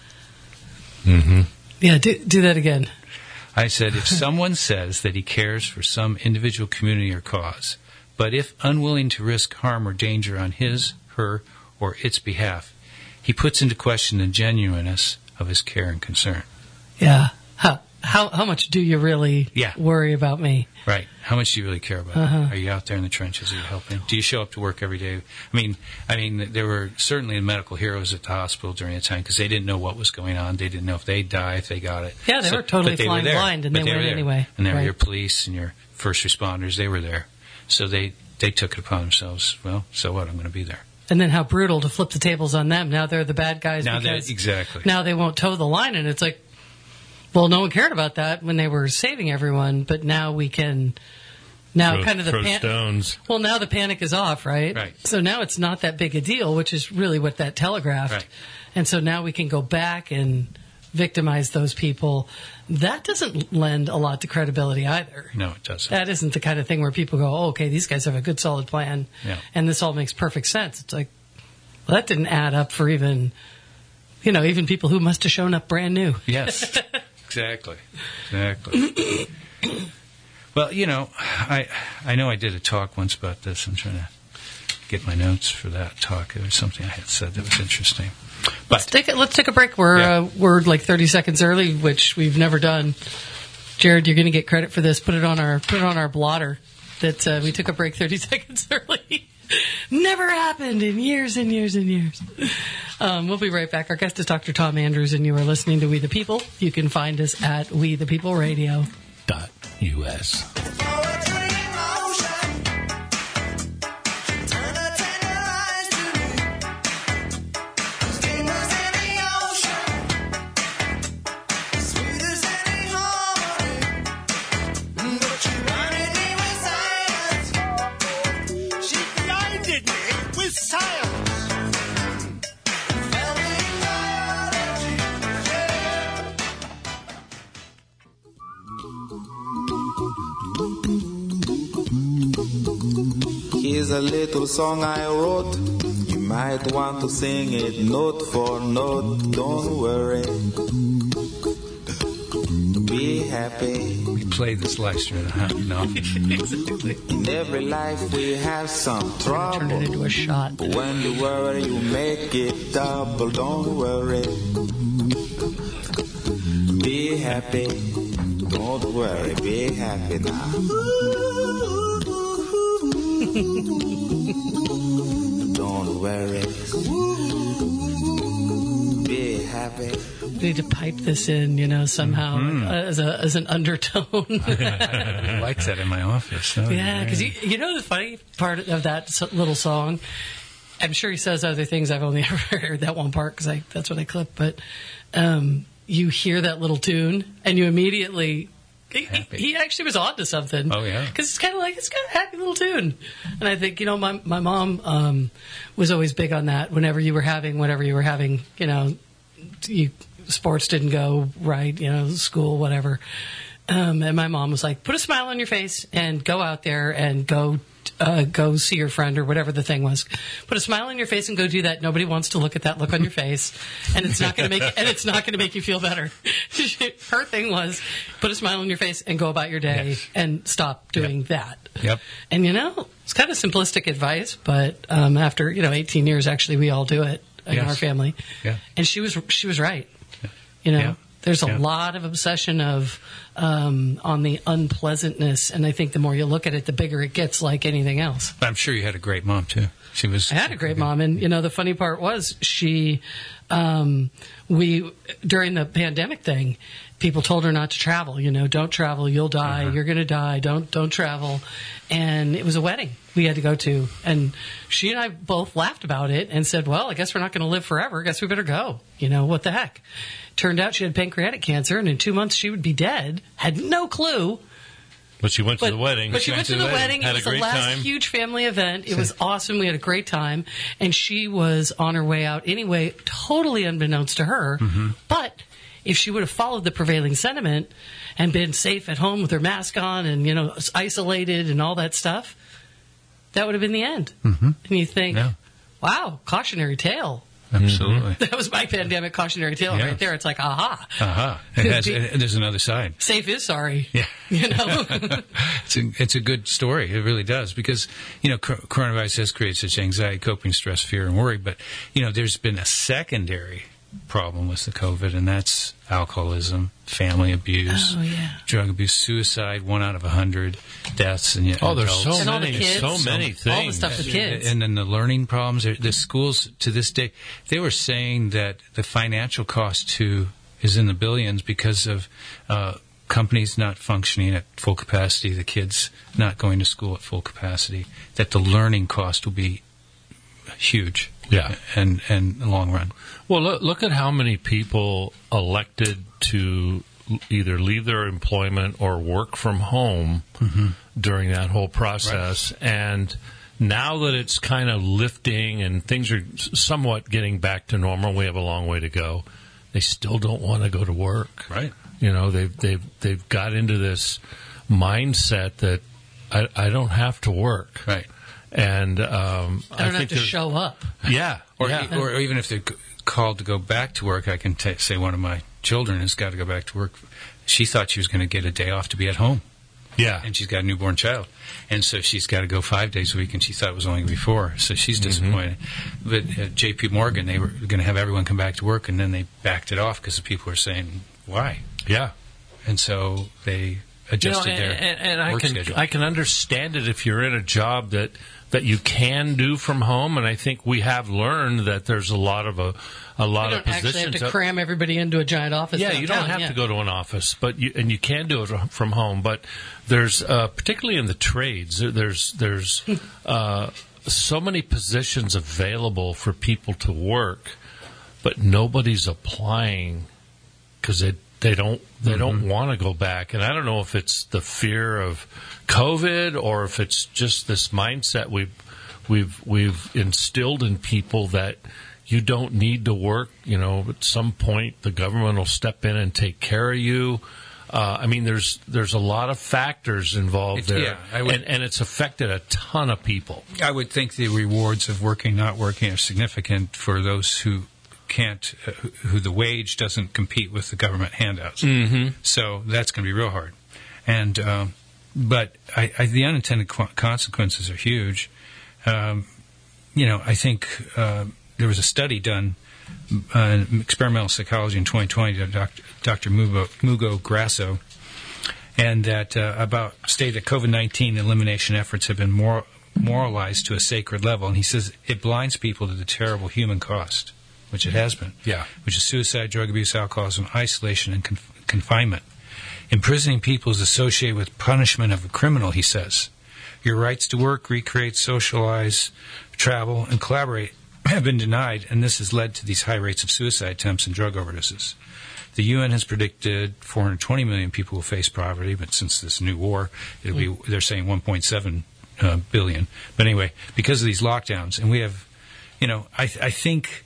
Speaker 2: Mm-hmm.
Speaker 1: Yeah, do, do that again.
Speaker 3: I said, if someone says that he cares for some individual community or cause, but if unwilling to risk harm or danger on his, her, or its behalf, he puts into question the genuineness of his care and concern.
Speaker 1: Yeah. How how how much do you really
Speaker 3: Yeah.
Speaker 1: worry about me?
Speaker 3: Right. How much do you really care about
Speaker 1: Uh-huh.
Speaker 3: it? Are you out there in the trenches? Are you helping? Do you show up to work every day? I mean, I mean, there were certainly medical heroes at the hospital during the time because they didn't know what was going on. They didn't know if they'd die, if they got it.
Speaker 1: Yeah, they were totally
Speaker 3: but they
Speaker 1: flying
Speaker 3: were there.
Speaker 1: blind, and
Speaker 3: But
Speaker 1: they
Speaker 3: were
Speaker 1: went
Speaker 3: there.
Speaker 1: anyway.
Speaker 3: And there were
Speaker 1: Right.
Speaker 3: your police and your first responders. They were there. So they, they took it upon themselves. Well, so what? I'm going to be there.
Speaker 1: And then how brutal to flip the tables on them. Now they're the bad guys.
Speaker 3: Now they're-
Speaker 1: because
Speaker 3: exactly.
Speaker 1: Now they won't toe the line, and it's like, well, no one cared about that when they were saving everyone, but now we can. Now
Speaker 2: Throw,
Speaker 1: kind of the
Speaker 2: throw
Speaker 1: pan-
Speaker 2: stones.
Speaker 1: Well, now the panic is off, right?
Speaker 3: Right.
Speaker 1: So now it's not that big a deal, which is really what that telegraphed.
Speaker 3: Right.
Speaker 1: And so now we can go back and victimize those people. That doesn't lend a lot to credibility either.
Speaker 3: No, it doesn't.
Speaker 1: That isn't the kind of thing where people go, oh, okay, these guys have a good solid plan,
Speaker 3: Yeah.
Speaker 1: and this all makes perfect sense. It's like, well, that didn't add up for even, you know, even people who must have shown up brand new.
Speaker 3: Yes, exactly, exactly. Well, you know, I I know I did a talk once about this. I'm trying to get my notes for that talk. There was something I had said that was interesting.
Speaker 1: Let's
Speaker 3: But
Speaker 1: take a, let's take a break. We're
Speaker 3: Yeah.
Speaker 1: uh, we're like thirty seconds early, which we've never done. Jared, you're going to get credit for this. Put it on our put it on our blotter that uh, we took a break thirty seconds early. Never happened in years and years and years. Um, we'll be right back. Our guest is Doctor Tom Andrews, and you are listening to We the People. You can find us at We the People Radio.
Speaker 2: Dot U S.
Speaker 5: Here's a little song I wrote. You might want to sing it note for note. Don't worry. Be happy.
Speaker 3: we played this live stream. Huh? No.
Speaker 5: In every life we have some
Speaker 1: Turn
Speaker 5: trouble.
Speaker 1: it into a shot.
Speaker 5: But when you worry, you make it double. Don't worry. Be happy. Don't worry. Be happy now. Don't worry. Be happy.
Speaker 1: We need to pipe this in, you know, somehow like, uh, as a as an undertone.
Speaker 3: I like that in my office. Oh,
Speaker 1: Yeah, because you, you know the funny part of that s- little song. I'm sure he says other things. I've only ever heard that one part because that's what I clip. But um, you hear that little tune, and you immediately. He,
Speaker 3: Happy.
Speaker 1: he actually was on to something.
Speaker 3: Oh, yeah.
Speaker 1: Because it's kind of like, it's kind of a happy little tune. And I think, you know, my, my mom um, was always big on that. Whenever you were having, whatever you were having, you know, you, sports didn't go right, you know, school, whatever. Um, and my mom was like, put a smile on your face and go out there and go uh, go see your friend or whatever the thing was. Put a smile on your face and go do that. Nobody wants to look at that look on your face, and it's not going to make and it's not going to make you feel better. Her thing was put a smile on your face and go about your day
Speaker 3: Yes.
Speaker 1: and stop doing
Speaker 3: Yep.
Speaker 1: that.
Speaker 3: Yep.
Speaker 1: And you know, it's kind of simplistic advice, but um, after you know eighteen years, actually, we all do it in
Speaker 3: Yes.
Speaker 1: our family.
Speaker 3: Yeah.
Speaker 1: And she was she was right. You know,
Speaker 3: Yeah.
Speaker 1: there's a
Speaker 3: Yeah.
Speaker 1: lot of obsession of um, on the unpleasantness, and I think the more you look at it, the bigger it gets, like anything else.
Speaker 3: I'm sure you had a great mom too. She was.
Speaker 1: I had a great mom, and you know, the funny part was she Um, we during the pandemic thing, people told her not to travel. You know, don't travel, you'll die.
Speaker 3: Uh-huh.
Speaker 1: You're going to die. Don't don't travel. And it was a wedding we had to go to, and she and I both laughed about it and said, "Well, I guess we're not going to live forever. I guess we better go. You know, what the heck?" Turned out she had pancreatic cancer, and in two months she would be dead. Had no clue.
Speaker 2: But she went
Speaker 1: But,
Speaker 2: to the wedding.
Speaker 1: but she went to the wedding.
Speaker 2: Had
Speaker 1: It was
Speaker 2: a
Speaker 1: the
Speaker 2: great
Speaker 1: last
Speaker 2: time.
Speaker 1: huge family event. It was awesome. We had a great time. And she was on her way out anyway, totally unbeknownst to her.
Speaker 2: Mm-hmm.
Speaker 1: But if she would have followed the prevailing sentiment and been safe at home with her mask on and, you know, isolated and all that stuff, that would have been the end.
Speaker 3: Mm-hmm.
Speaker 1: And you think,
Speaker 3: Yeah.
Speaker 1: wow, cautionary tale.
Speaker 3: Absolutely.
Speaker 1: That was my pandemic cautionary tale
Speaker 3: Yeah.
Speaker 1: right there. It's like, aha.
Speaker 3: Uh-huh. It has, it, there's another side.
Speaker 1: Safe is sorry.
Speaker 3: Yeah.
Speaker 1: You know?
Speaker 3: It's a, it's a good story. It really does. Because, you know, cor- coronavirus has created such anxiety, coping, stress, fear, and worry. But, you know, there's been a secondary problem with the COVID, and that's alcoholism, family abuse,
Speaker 1: Oh, yeah.
Speaker 3: drug abuse, suicide, one out of a hundred deaths. And yet
Speaker 2: Oh, there's so
Speaker 3: adults.
Speaker 1: And all the
Speaker 2: many,
Speaker 1: kids.
Speaker 2: so many things.
Speaker 1: All the stuff with kids.
Speaker 3: And then the learning problems. The schools to this day, they were saying that the financial cost to is in the billions because of uh, companies not functioning at full capacity, the kids not going to school at full capacity. That the learning cost will be huge.
Speaker 2: Yeah.
Speaker 3: and and in the long run.
Speaker 2: Well, look, look at how many people elected to either leave their employment or work from home
Speaker 3: Mm-hmm.
Speaker 2: during that whole process. And now that it's kind of lifting and things are somewhat getting back to normal, we have a long way to go. They still don't want to go to work.
Speaker 3: Right.
Speaker 2: You know, they've they've they've got into this mindset that I, I don't have to work.
Speaker 3: Right.
Speaker 2: And um,
Speaker 1: I don't have
Speaker 2: think
Speaker 1: to
Speaker 2: there's-
Speaker 1: show up.
Speaker 2: Yeah.
Speaker 3: Or,
Speaker 2: yeah.
Speaker 3: or even if they're c- called to go back to work, I can t- say one of my children has got to go back to work. She thought she was going to get a day off to be at home,
Speaker 2: yeah.
Speaker 3: and she's got a newborn child, and so she's got to go five days a week, and she thought it was only going to be four, so she's disappointed. But at J P Morgan, they were going to have everyone come back to work, and then they backed it off because the people were saying, why?
Speaker 2: Yeah.
Speaker 3: And so they
Speaker 2: You know,
Speaker 3: adjusted
Speaker 2: and,
Speaker 3: their
Speaker 2: and, and I
Speaker 3: work
Speaker 2: can
Speaker 3: schedule.
Speaker 2: I can understand it if you're in a job that that you can do from home, and I think we have learned that there's a lot of a a lot
Speaker 1: You
Speaker 2: of
Speaker 1: don't actually
Speaker 2: positions.
Speaker 1: have to
Speaker 2: that-
Speaker 1: cram everybody into a giant office.
Speaker 2: yeah, you don't
Speaker 1: downtown,
Speaker 2: have
Speaker 1: yeah.
Speaker 2: to go to an office, but you, and you can do it from home. But there's uh, particularly in the trades, there- there's there's uh, so many positions available for people to work, but nobody's applying because they they don't they
Speaker 3: Mm-hmm.
Speaker 2: don't want to go back. And I don't know if it's the fear of COVID or if it's just this mindset we've we've we've instilled in people that you don't need to work. You know, at some point the government will step in and take care of you. Uh, I mean, there's there's a lot of factors involved
Speaker 3: It-
Speaker 2: there,
Speaker 3: yeah, I would-
Speaker 2: and, and it's affected a ton of people.
Speaker 3: I would think the rewards of working, not working, are significant for those who can't, uh, who, who the wage doesn't compete with the government handouts.
Speaker 2: Mm-hmm.
Speaker 3: So that's going to be real hard. And um, but I, I, the unintended qu- consequences are huge. Um, you know, I think uh, there was a study done uh, in experimental psychology in twenty twenty by Doctor Doctor Mugo, Mugo Grasso, and that uh, about stated that COVID nineteen elimination efforts have been more moralized to a sacred level. And he says it blinds people to the terrible human cost, which it has been.
Speaker 2: Yeah.
Speaker 3: Which is suicide, drug abuse, alcoholism, isolation, and conf- confinement. Imprisoning people is associated with punishment of a criminal, he says. Your rights to work, recreate, socialize, travel, and collaborate have been denied, and this has led to these high rates of suicide attempts and drug overdoses. The U N has predicted four hundred twenty million people will face poverty, but since this new war, it'll be, they're saying one point seven uh, billion. But anyway, because of these lockdowns, and we have, you know, I, I think,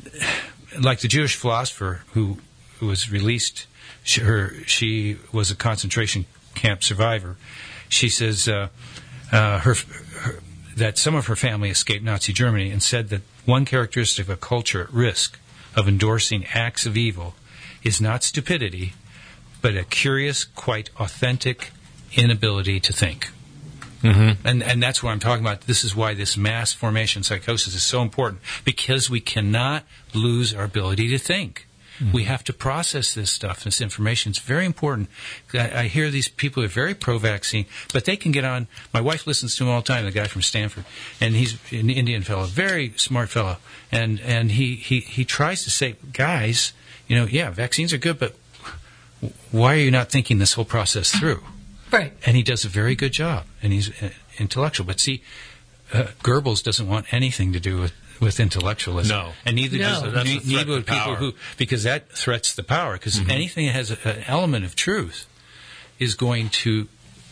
Speaker 3: like the Jewish philosopher who, who was released, she, her, she was a concentration camp survivor. She says uh, uh, her, her that some of her family escaped Nazi Germany, and said that one characteristic of a culture at risk of endorsing acts of evil is not stupidity, but a curious, quite authentic inability to think. Mm-hmm. And and that's what I'm talking about. This is why this mass formation psychosis is so important, because we cannot lose our ability to think. Mm-hmm. We have to process this stuff, this information. It's very important. I, I hear these people are very pro-vaccine, but they can get on. My wife listens to him all the time, the guy from Stanford, and he's an Indian fellow, very smart fellow. And, and he, he, he tries to say, guys, you know, yeah, vaccines are good, but why are you not thinking this whole process through?
Speaker 1: Right.
Speaker 3: And he does a very good job, and he's uh, intellectual. But see, uh, Goebbels doesn't want anything to do with, with intellectualism.
Speaker 2: No.
Speaker 3: And neither
Speaker 1: No.
Speaker 3: does
Speaker 2: That's a
Speaker 3: ne-
Speaker 2: threat
Speaker 3: neither
Speaker 2: to
Speaker 3: do people
Speaker 2: power.
Speaker 3: who, because that threats the power. Because
Speaker 2: Mm-hmm.
Speaker 3: anything that has a, an element of truth is going to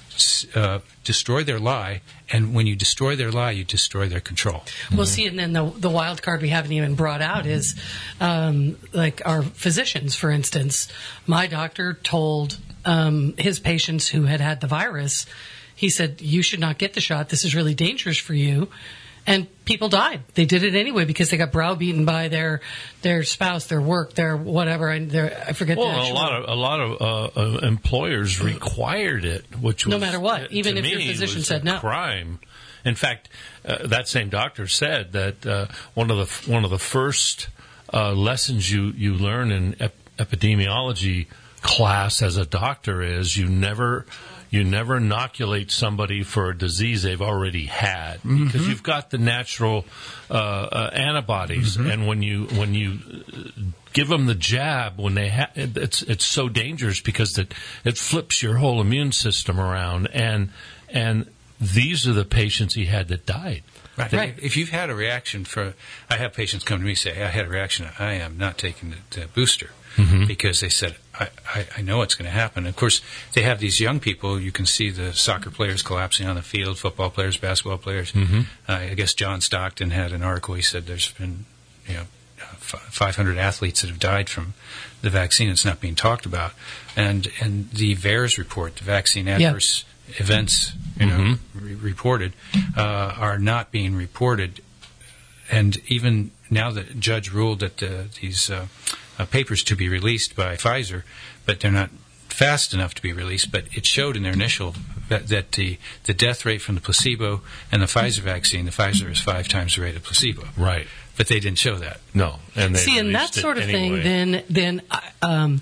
Speaker 3: uh, destroy their lie. And when you destroy their lie, you destroy their control.
Speaker 1: Well, see, and then the the wild card we haven't even brought out is um, like our physicians, for instance. My doctor told um, his patients who had had the virus, he said, you should not get the shot. This is really dangerous for you. And people died. They did it anyway because they got browbeaten by their their spouse, their work, their whatever. And their I forget.
Speaker 2: Well,
Speaker 1: the
Speaker 2: a
Speaker 1: actual,
Speaker 2: lot of a lot of uh, uh, employers required it, which was,
Speaker 1: No matter what,
Speaker 2: uh,
Speaker 1: even
Speaker 2: to
Speaker 1: if your
Speaker 2: me,
Speaker 1: physician
Speaker 2: was
Speaker 1: said
Speaker 2: a
Speaker 1: no.
Speaker 2: crime. In fact, uh, that same doctor said that uh, one of the one of the first uh, lessons you you learn in ep- epidemiology class as a doctor is you never. You never inoculate somebody for a disease they've already had because mm-hmm. you've got the natural uh, uh, antibodies, mm-hmm. and when you when you give them the jab, when they ha- it's it's so dangerous because it it flips your whole immune system around, and and these are the patients he had that died.
Speaker 3: Right.
Speaker 1: Right.
Speaker 3: If you've had a reaction for, I have patients come to me and say, I had a reaction. I am not taking the, the booster mm-hmm. because they said, I, I, I know it's going to happen. Of course, they have these young people. You can see the soccer players collapsing on the field, football players, basketball players. Mm-hmm. Uh, I guess John Stockton had an article. He said there's been, you know, five hundred athletes that have died from the vaccine. It's not being talked about. And and the V A E R S report, the vaccine adverse yep. events, you know, mm-hmm. re- reported, uh, are not being reported. And even now the judge ruled that the, these uh, uh, papers to be released by Pfizer, but they're not fast enough to be released. But it showed in their initial that, that the, the death rate from the placebo and the Pfizer vaccine, the Pfizer is five times the rate of placebo.
Speaker 2: Right.
Speaker 3: But they didn't show that.
Speaker 2: No. And they
Speaker 1: see, and that
Speaker 2: released it
Speaker 1: sort of
Speaker 2: anyway.
Speaker 1: thing, then, then, uh, um,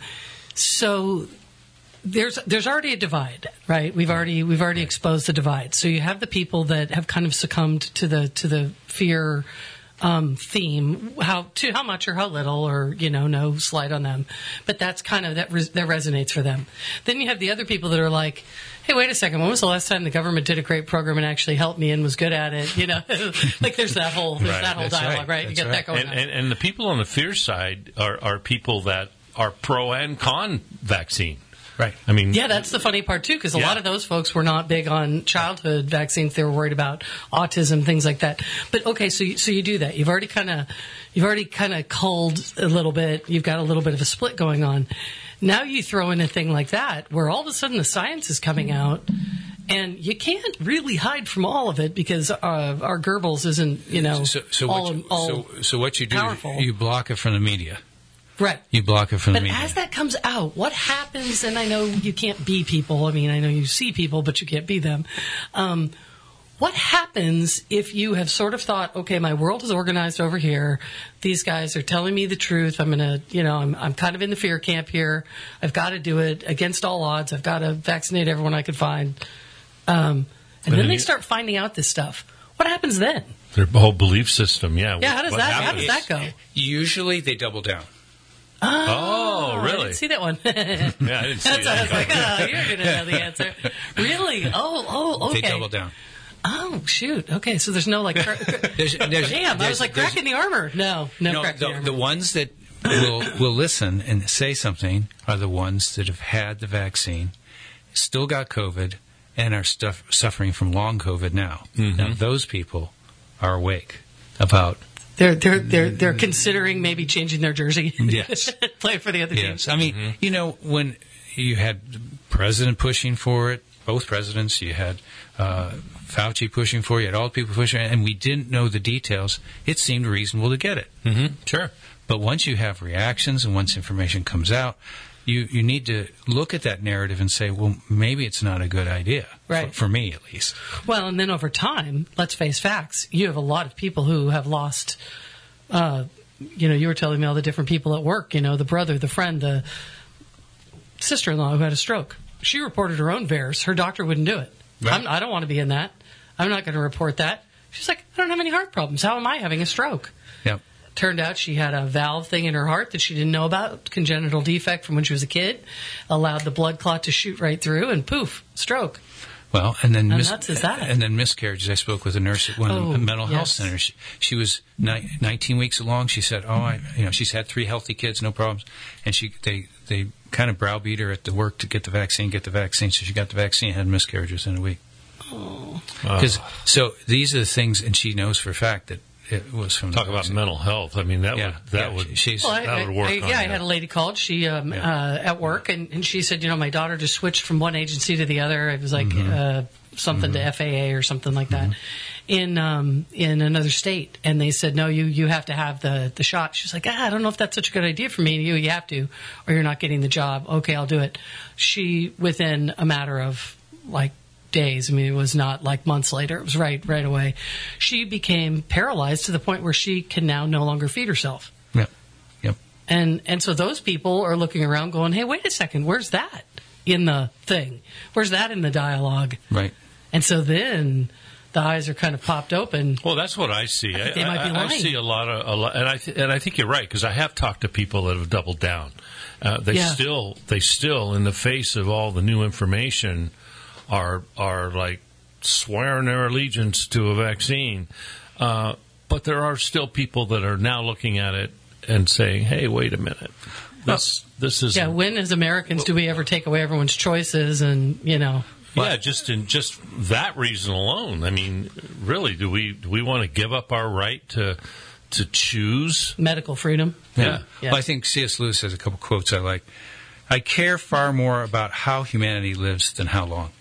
Speaker 1: so there's there's already a divide, right? We've already we've already exposed the divide. So you have the people that have kind of succumbed to the to the fear um, theme, how to how much or how little, or you know, no slight on them, but that's kind of that res, that resonates for them. Then you have the other people that are like, hey, wait a second, when was the last time the government did a great program and actually helped me and was good at it? You know, like there's that whole there's
Speaker 2: Right.
Speaker 1: that whole
Speaker 3: That's
Speaker 1: dialogue,
Speaker 3: right.
Speaker 1: right? You
Speaker 3: That's
Speaker 1: get
Speaker 3: right.
Speaker 1: that going
Speaker 2: And,
Speaker 1: on.
Speaker 2: and, and the people on the fear side are, are people that are pro and con vaccine.
Speaker 3: Right.
Speaker 2: I mean,
Speaker 1: Yeah, that's the funny part too, because a
Speaker 2: Yeah.
Speaker 1: lot of those folks were not big on childhood vaccines. They were worried about autism, things like that. But okay, so you, so you do that. You've already kind of you've already kind of culled a little bit. You've got a little bit of a split going on. Now you throw in a thing like that, where all of a sudden the science is coming out, and you can't really hide from all of it because uh, our Goebbels isn't, you know,
Speaker 3: So, so,
Speaker 1: all,
Speaker 3: what you,
Speaker 1: all
Speaker 3: so, so what you do,
Speaker 1: powerful.
Speaker 3: you block it from the media.
Speaker 1: right.
Speaker 3: You block it from
Speaker 1: But
Speaker 3: the media.
Speaker 1: as that comes out, what happens? And I know you can't be people. I mean, I know you see people, but you can't be them. Um, what happens if you have sort of thought, okay, my world is organized over here. These guys are telling me the truth. I'm going to, you know, I'm, I'm kind of in the fear camp here. I've got to do it against all odds. I've got to vaccinate everyone I could find. Um, and then they start finding out this stuff. What happens then?
Speaker 2: their whole belief system. Yeah.
Speaker 1: Yeah, how does
Speaker 2: What
Speaker 1: that- how
Speaker 2: happens?
Speaker 1: does that go?
Speaker 3: Usually they double down.
Speaker 2: Oh,
Speaker 1: I
Speaker 2: really?
Speaker 1: didn't see that one.
Speaker 2: Yeah, I didn't see
Speaker 1: That's why I was
Speaker 2: that.
Speaker 1: like, oh, you're going to know the answer. Really? Oh, oh, okay.
Speaker 3: They double down.
Speaker 1: Oh, shoot. Okay, so there's no like. Cra- cra-
Speaker 3: There's, there's,
Speaker 1: Damn, I
Speaker 3: there's-
Speaker 1: was like
Speaker 3: there's-
Speaker 1: cracking the armor. No, no,
Speaker 3: No,
Speaker 1: cracking the,
Speaker 3: the,
Speaker 1: armor.
Speaker 3: the ones that will will listen and say something are the ones that have had the vaccine, still got COVID, and are stuff, suffering from long COVID now.
Speaker 2: Mm-hmm.
Speaker 3: Now, those people are awake about.
Speaker 1: They're they're they're they're considering maybe changing their jersey.
Speaker 3: Yes.
Speaker 1: Play for the other team.
Speaker 3: Yes, I mean, you know, when you had the president pushing for it, both presidents, you had uh, Fauci pushing for it, you had all the people pushing, and we didn't know the details. It seemed reasonable to get it.
Speaker 2: Mm-hmm. Sure.
Speaker 3: But once you have reactions and once information comes out, you, you need to look at that narrative and say, well, maybe it's not a good idea.
Speaker 1: Right.
Speaker 3: For, for me, at least.
Speaker 1: Well, and then over time, let's face facts. You have a lot of people who have lost uh, you know, you were telling me all the different people at work, you know, the brother, the friend, the sister-in-law who had a stroke. She reported her own V A E R S. Her doctor wouldn't do it.
Speaker 3: Right.
Speaker 1: I'm, I don't want to be in that. I'm not going to report that. She's like, I don't have any heart problems. How am I having a stroke?
Speaker 3: Yep.
Speaker 1: Turned out she had a valve thing in her heart that she didn't know about, congenital defect from when she was a kid, allowed the blood clot to shoot right through, and poof, stroke.
Speaker 3: Well, and then
Speaker 1: How
Speaker 3: mis-
Speaker 1: nuts is that?
Speaker 3: And then miscarriages. I spoke with a nurse at one
Speaker 1: Oh,
Speaker 3: of the mental health
Speaker 1: yes.
Speaker 3: centers. She, she was ni- nineteen weeks along. She said, "Oh, I, you know, she's had three healthy kids, no problems." And she, they, they kind of browbeat her at the work to get the vaccine, get the vaccine. So she got the vaccine, had miscarriages in a week.
Speaker 1: Oh.
Speaker 3: Because so these are the things, and she knows for a fact that it was from
Speaker 2: Talk
Speaker 3: the
Speaker 2: about
Speaker 3: vaccine.
Speaker 2: mental health. I mean, that
Speaker 3: Yeah,
Speaker 2: would that
Speaker 3: yeah,
Speaker 2: would
Speaker 3: she's-
Speaker 1: Well, I,
Speaker 2: that would work.
Speaker 1: I,
Speaker 2: on
Speaker 1: yeah, I
Speaker 2: you.
Speaker 1: had a lady called. She um,
Speaker 3: Yeah.
Speaker 1: uh, at work, and, and she said, you know, my daughter just switched from one agency to the other. It was like uh, something to F A A or something like that in um, in another state, and they said, no, you you have to have the the shot. She was like, ah, I don't know if that's such a good idea for me. You you have to, or you're not getting the job. Okay, I'll do it. She within a matter of like days. I mean, it was not like months later. It was right right away. She became paralyzed to the point where she can now no longer feed herself.
Speaker 3: Yep. Yep.
Speaker 1: And and so those people are looking around going, hey, wait a second, where's that in the thing? Where's that in the dialogue?
Speaker 3: Right.
Speaker 1: And so then the eyes are kind of popped open.
Speaker 2: Well, that's what I see. I,
Speaker 1: they might be
Speaker 2: I, I
Speaker 1: lying.
Speaker 2: see a lot of, a lot, and I th- and I think you're right because I have talked to people that have doubled down. Uh, they
Speaker 1: Yeah.
Speaker 2: still, they still, in the face of all the new information, are are like swearing their allegiance to a vaccine. Uh, but there are still people that are now looking at it and saying, "Hey, wait a minute, this this is
Speaker 1: Yeah, when as Americans do we ever take away everyone's choices and, you know,
Speaker 2: yeah, just in just that reason alone. I mean, really, do we do we want to give up our right to to choose?"
Speaker 1: medical freedom?
Speaker 2: Yeah.
Speaker 1: Yeah.
Speaker 3: Well, I think C S. Lewis has a couple quotes I like. I care far more about how humanity lives than how long.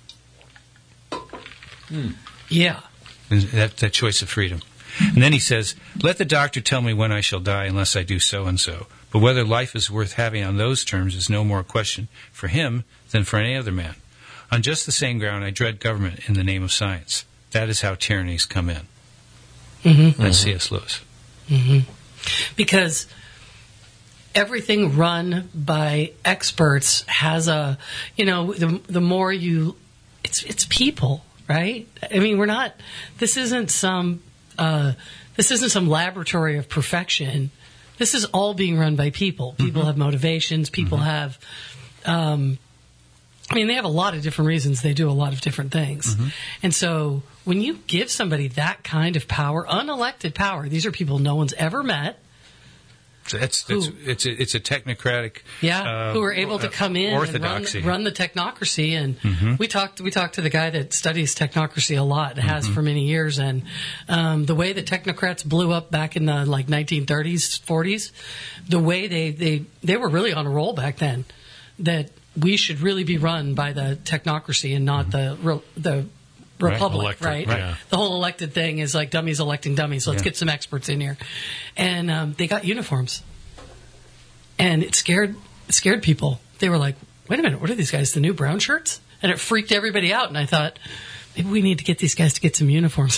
Speaker 1: Yeah.
Speaker 3: And That, that choice of freedom. And then he says, let the doctor tell me when I shall die unless I do so and so. But whether life is worth having on those terms is no more a question for him than for any other man. On just the same ground, I dread government in the name of science. That is how tyrannies come in.
Speaker 1: Mm-hmm.
Speaker 3: That's C S. Lewis.
Speaker 1: Because everything run by experts has a, you know, the the more you, it's it's people, right? I mean, we're not. This isn't some. Uh, this isn't some laboratory of perfection. This is all being run by people. People have motivations. People have. Um, I mean, they have a lot of different reasons they do a lot of different things. And so when you give somebody that kind of power, unelected power, these are people no one's ever met.
Speaker 3: So that's, that's
Speaker 1: Who-
Speaker 3: it's a, it's a technocratic,
Speaker 1: Yeah,
Speaker 3: uh,
Speaker 1: who are able to
Speaker 3: uh,
Speaker 1: come in
Speaker 3: orthodoxy.
Speaker 1: and run, run the technocracy. And we talked we talked to the guy that studies technocracy a lot, and has for many years. And um, the way the technocrats blew up back in the like nineteen thirties, forties, the way they, they, they were really on a roll back then, that we should really be run by the technocracy and not the re- the republic,
Speaker 2: Elected,
Speaker 1: right?
Speaker 2: yeah.
Speaker 1: The whole elected thing is like dummies electing dummies. Let's
Speaker 3: Yeah.
Speaker 1: get some experts in here. And um, they got uniforms. And it scared it scared people. They were like, wait a minute, what are these guys, the new brown shirts? And it freaked everybody out. And I thought, maybe we need to get these guys to get some uniforms.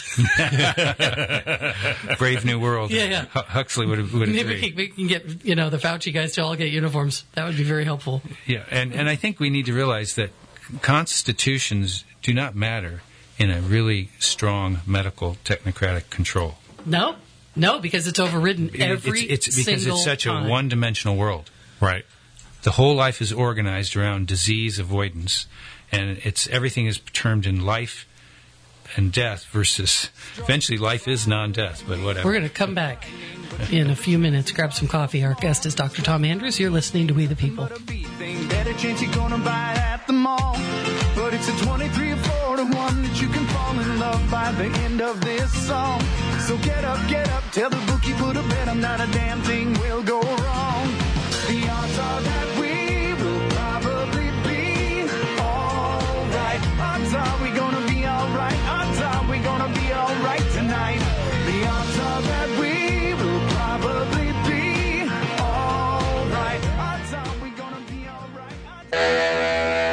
Speaker 3: Brave New World.
Speaker 1: Yeah, yeah.
Speaker 3: Hu- Huxley would, would
Speaker 1: maybe
Speaker 3: agree.
Speaker 1: we can, we can get, you know, the Fauci guys to all get uniforms. That would be very helpful.
Speaker 3: Yeah, and, and I think we need to realize that constitutions do not matter in a really strong medical technocratic control.
Speaker 1: No, no, because it's overridden every
Speaker 3: it's, it's because
Speaker 1: single
Speaker 3: it's such
Speaker 1: time.
Speaker 3: a one-dimensional world.
Speaker 2: Right.
Speaker 3: The whole life is organized around disease avoidance, and it's everything is termed in life and death versus eventually life is non-death, but whatever.
Speaker 1: We're going to come back in a few minutes, grab some coffee. Our guest is Doctor Tom Andrews. You're listening to We the People.
Speaker 6: Better chance you're gonna buy it at the mall. But it's a twenty-three or four to one that you can fall in love by the end of this song. So get up, get up, tell the bookie put a bet on not a damn thing will go wrong. The odds are that we will probably be alright. Odds are we gonna be alright. Odds are we gonna be alright tonight. The odds are that we will probably be alright. Odds are we gonna be alright. Odds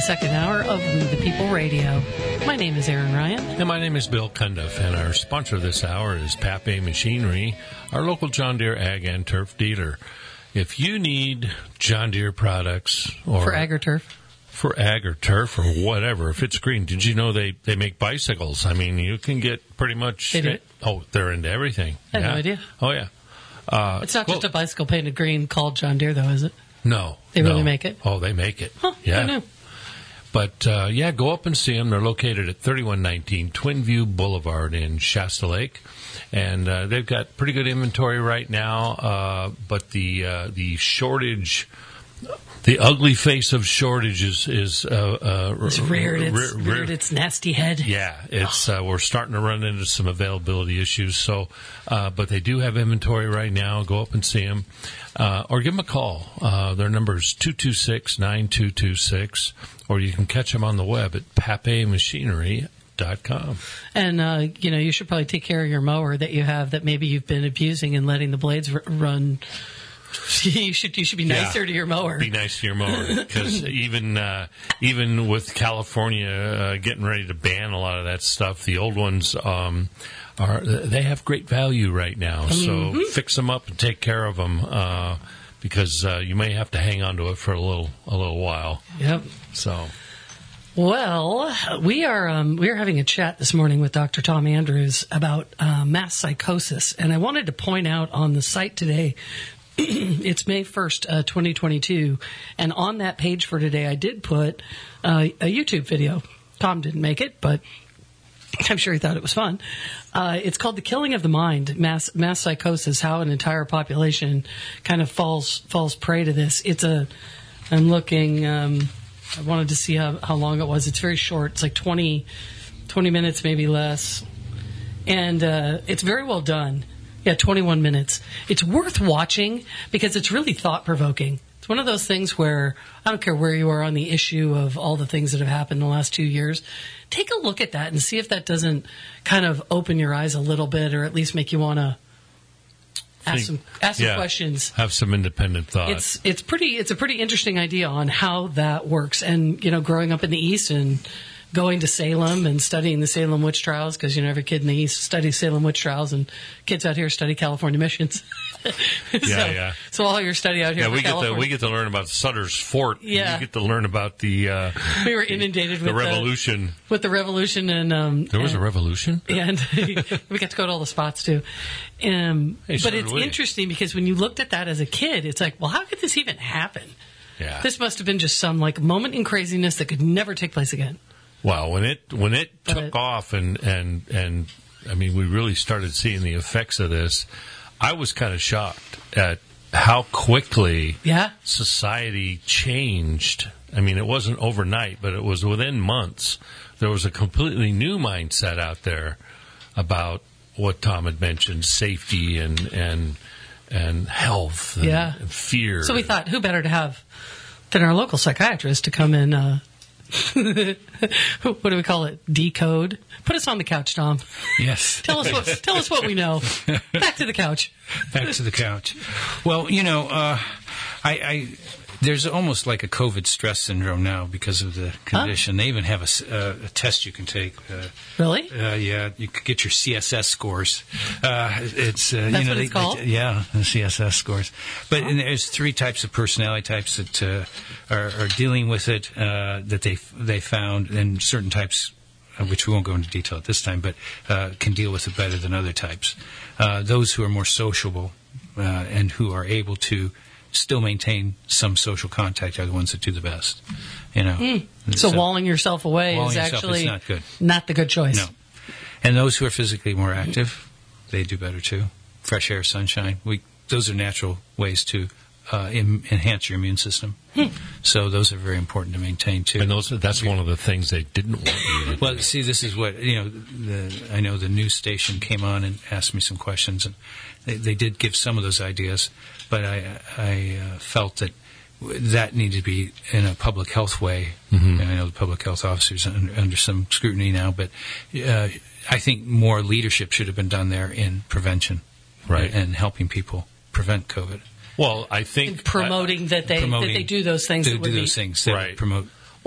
Speaker 1: second hour of We the People Radio. My name is Aaron Ryan.
Speaker 2: And my name is Bill Cundiff, and our sponsor this hour is Pape Machinery, our local John Deere Ag and Turf dealer. If you need John Deere products or
Speaker 1: For Ag or Turf.
Speaker 2: for ag or turf or whatever, if it's green, did you know they, they make bicycles? I mean, you can get pretty much...
Speaker 1: They do?
Speaker 2: Oh, they're into everything.
Speaker 1: I had
Speaker 2: yeah.
Speaker 1: no idea.
Speaker 2: Oh, yeah. Uh,
Speaker 1: It's not
Speaker 2: well,
Speaker 1: just a bicycle painted green called John Deere, though, is it?
Speaker 2: No.
Speaker 1: They really
Speaker 2: no.
Speaker 1: make it?
Speaker 2: Oh, they make it.
Speaker 1: Huh,
Speaker 2: yeah.
Speaker 1: I know.
Speaker 2: But, uh, yeah, go up and see them. They're located at thirty-one nineteen Twin View Boulevard in Shasta Lake. And uh, they've got pretty good inventory right now, uh, but the uh, the shortage... The ugly face of shortage is, is uh, uh,
Speaker 1: It's reared its,
Speaker 2: re- re-
Speaker 1: reared its nasty head.
Speaker 2: Yeah, it's uh, we're starting to run into some availability issues. So, uh, but they do have inventory right now. Go up and see them, uh, or give them a call. Uh, their number is two two six nine two two six, or you can catch them on the web at pape machinery dot com.
Speaker 1: And, uh, you know, you should probably take care of your mower that you have that maybe you've been abusing and letting the blades r- run. You should you should be nicer
Speaker 2: Yeah.
Speaker 1: to your mower.
Speaker 2: Be nice to your mower, because even uh, even with California uh, getting ready to ban a lot of that stuff, the old ones um, are they have great value right now. So
Speaker 1: Mm-hmm.
Speaker 2: fix them up and take care of them, uh, because uh, you may have to hang on to it for a little a little while.
Speaker 1: Yep.
Speaker 2: So
Speaker 1: Well, we are um, we are having a chat this morning with Doctor Tom Andrews about uh, mass psychosis, and I wanted to point out on the site today. It's May first, uh, twenty twenty-two, and on that page for today, I did put uh, a YouTube video. Tom didn't make it, but I'm sure he thought it was fun. Uh, it's called "The Killing of the Mind: Mass Mass Psychosis: How an Entire Population Kind of Falls Falls Prey to This." It's a. I'm looking. Um, I wanted to see how, how long it was. It's very short. It's like twenty, twenty minutes, maybe less, and uh, it's very well done. Yeah, twenty-one minutes. It's worth watching because it's really thought-provoking. It's one of those things where I don't care where you are on the issue of all the things that have happened in the last two years. Take a look at that and see if that doesn't kind of open your eyes a little bit, or at least make you want to ask some ask some
Speaker 2: yeah,
Speaker 1: questions.
Speaker 2: have some independent thought.
Speaker 1: It's it's pretty it's a pretty interesting idea on how that works. And you know, growing up in the East and going to Salem and studying the Salem witch trials, because you know every kid in the East studies Salem witch trials, and kids out here study California missions. so,
Speaker 2: yeah.
Speaker 1: So all your study out here,
Speaker 2: yeah,
Speaker 1: for
Speaker 2: we get
Speaker 1: California,
Speaker 2: to we get to learn about Sutter's Fort.
Speaker 1: Yeah.
Speaker 2: You get to learn about the uh,
Speaker 1: we were inundated
Speaker 2: the
Speaker 1: with
Speaker 2: revolution.
Speaker 1: the, with the revolution, and um,
Speaker 2: There was
Speaker 1: and,
Speaker 2: a revolution.
Speaker 1: and we got to go to all the spots too. Um,
Speaker 2: Hey, so
Speaker 1: but it's
Speaker 2: did we.
Speaker 1: interesting because when you looked at that as a kid, it's like, well, how could this even happen?
Speaker 2: Yeah.
Speaker 1: This must have been just some like moment in craziness that could never take place again.
Speaker 2: Wow, when it when it
Speaker 1: But
Speaker 2: took
Speaker 1: it-
Speaker 2: off and, and and I mean we really started seeing the effects of this, I was kind of shocked at how quickly
Speaker 1: Yeah.
Speaker 2: society changed. I mean, it wasn't overnight, but it was within months. There was a completely new mindset out there about what Tom had mentioned, safety and and and health and,
Speaker 1: Yeah.
Speaker 2: and fear.
Speaker 1: So we thought, who better to have than our local psychiatrist to come and, uh, what do we call it? Decode. Put us on the couch, Tom.
Speaker 3: Yes.
Speaker 1: Tell us what. Tell us what we know. Back to the couch.
Speaker 3: Back to the couch. Well, you know, uh, I, I there's almost like a COVID stress syndrome now because of the condition. They even have a, s- uh, a test you can take. Uh,
Speaker 1: Really?
Speaker 3: Uh, yeah, you could get your C S S scores. Uh, it's uh,
Speaker 1: That's
Speaker 3: you know
Speaker 1: what
Speaker 3: they,
Speaker 1: it's called?
Speaker 3: they- yeah, the C S S scores. But and there's three types of personality types that uh, are, are dealing with it uh, that they they found, and certain types, uh, which we won't go into detail at this time, but uh, can deal with it better than other types. Uh, those who are more sociable uh, and who are able to still maintain some social contact are the ones that do the best. You know.
Speaker 1: So, walling yourself away
Speaker 3: walling
Speaker 1: is
Speaker 3: yourself
Speaker 1: actually
Speaker 3: is not good.
Speaker 1: not the good choice.
Speaker 3: No. And those who are physically more active, they do better too. Fresh air, sunshine. We those are natural ways to uh, em- enhance your immune system. So those are very important to maintain too.
Speaker 2: and those that's one of the things they didn't want you to do.
Speaker 3: Well, see, this is what you know. The, I know the news station came on and asked me some questions, and they, they did give some of those ideas, but I, I uh, felt that that needed to be in a public health way.
Speaker 2: Mm-hmm.
Speaker 3: And I know the public health officers are under, under some scrutiny now, but uh, I think more leadership should have been done there in prevention,
Speaker 2: Right.
Speaker 3: and helping people prevent COVID.
Speaker 2: Well, I think
Speaker 1: And promoting that they
Speaker 3: Promoting-
Speaker 1: that they do those things
Speaker 3: To
Speaker 1: that
Speaker 3: do
Speaker 1: would be
Speaker 3: those things, that
Speaker 2: Right.
Speaker 3: would promote.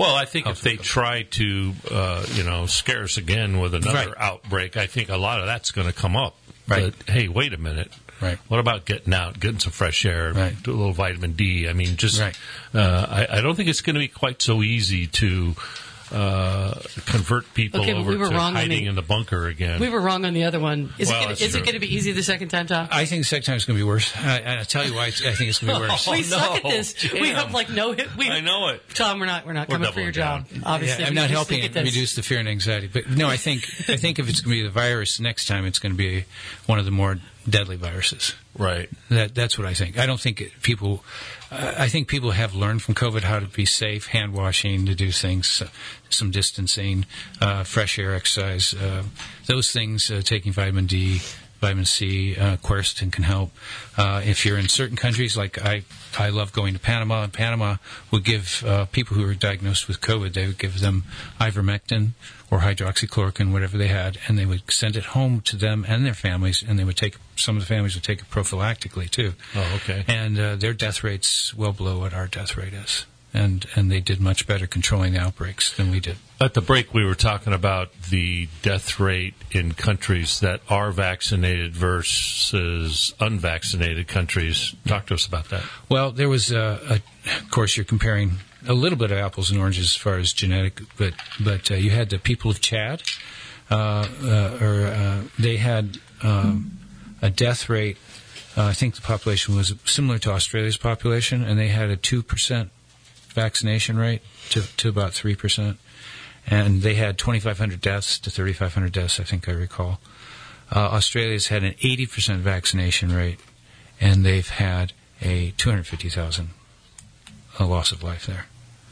Speaker 2: Well, I think
Speaker 3: Oh,
Speaker 2: if they try to, uh, you know, scare us again with another
Speaker 3: Right.
Speaker 2: outbreak, I think a lot of that's going to come up.
Speaker 3: Right.
Speaker 2: But, hey, wait a minute.
Speaker 3: Right.
Speaker 2: What about getting out, getting some fresh air,
Speaker 3: Right.
Speaker 2: do a little vitamin D? I mean, just,
Speaker 3: Right.
Speaker 2: uh, I, I don't think it's going to be quite so easy to uh, convert people
Speaker 1: Okay, but
Speaker 2: over
Speaker 1: we were
Speaker 2: to
Speaker 1: wrong on
Speaker 2: hiding
Speaker 1: the-
Speaker 2: in the bunker again.
Speaker 1: We were wrong on the other one. Is
Speaker 2: Well,
Speaker 1: it gonna,
Speaker 2: that's
Speaker 1: is it
Speaker 2: true.
Speaker 1: going to be easy the second time, Tom?
Speaker 3: I think the second time is going to be worse. I, I'll tell you why I think it's going to be worse.
Speaker 1: we
Speaker 2: Oh,
Speaker 1: suck at
Speaker 2: no.
Speaker 1: this. We
Speaker 2: Damn.
Speaker 1: have like no hit. We,
Speaker 2: I know it.
Speaker 1: Tom, we're not. We're not
Speaker 2: We're
Speaker 1: coming for your
Speaker 2: doubling
Speaker 1: job. Obviously,
Speaker 3: Yeah, I'm
Speaker 1: We
Speaker 3: not
Speaker 1: just
Speaker 3: helping
Speaker 1: think
Speaker 3: it
Speaker 1: it does.
Speaker 3: reduce the fear and anxiety. But no, I think I think if it's going to be the virus next time, it's going to be one of the more deadly viruses.
Speaker 2: Right.
Speaker 3: That that's what I think. I don't think it, people. Uh, I think people have learned from COVID how to be safe, hand washing, to do things, uh, some distancing, uh, fresh air, exercise, uh, those things. Uh, taking vitamin D, vitamin C, uh, quercetin can help. Uh, if you're in certain countries, like I, I love going to Panama. And Panama would give uh, people who are diagnosed with COVID, they would give them ivermectin or hydroxychloroquine, whatever they had, and they would send it home to them and their families, and they would take, some of the families would take it prophylactically too.
Speaker 2: Oh, okay.
Speaker 3: And uh, their death rate's well below what our death rate is. And and they did much better controlling the outbreaks than we did.
Speaker 2: At the break, we were talking about the death rate in countries that are vaccinated versus unvaccinated countries. Talk to us about that.
Speaker 3: Well, there was, uh, a, of course, you're comparing a little bit of apples and oranges as far as genetic, but but uh, you had the people of Chad, uh, uh, or uh, they had um, a death rate. Uh, I think the population was similar to Australia's population, and they had a two percent vaccination rate to, to about three percent. And they had twenty-five hundred deaths to thirty-five hundred deaths, I think I recall. Uh, Australia's had an eighty percent vaccination rate, and they've had a two hundred fifty thousand a loss of life there.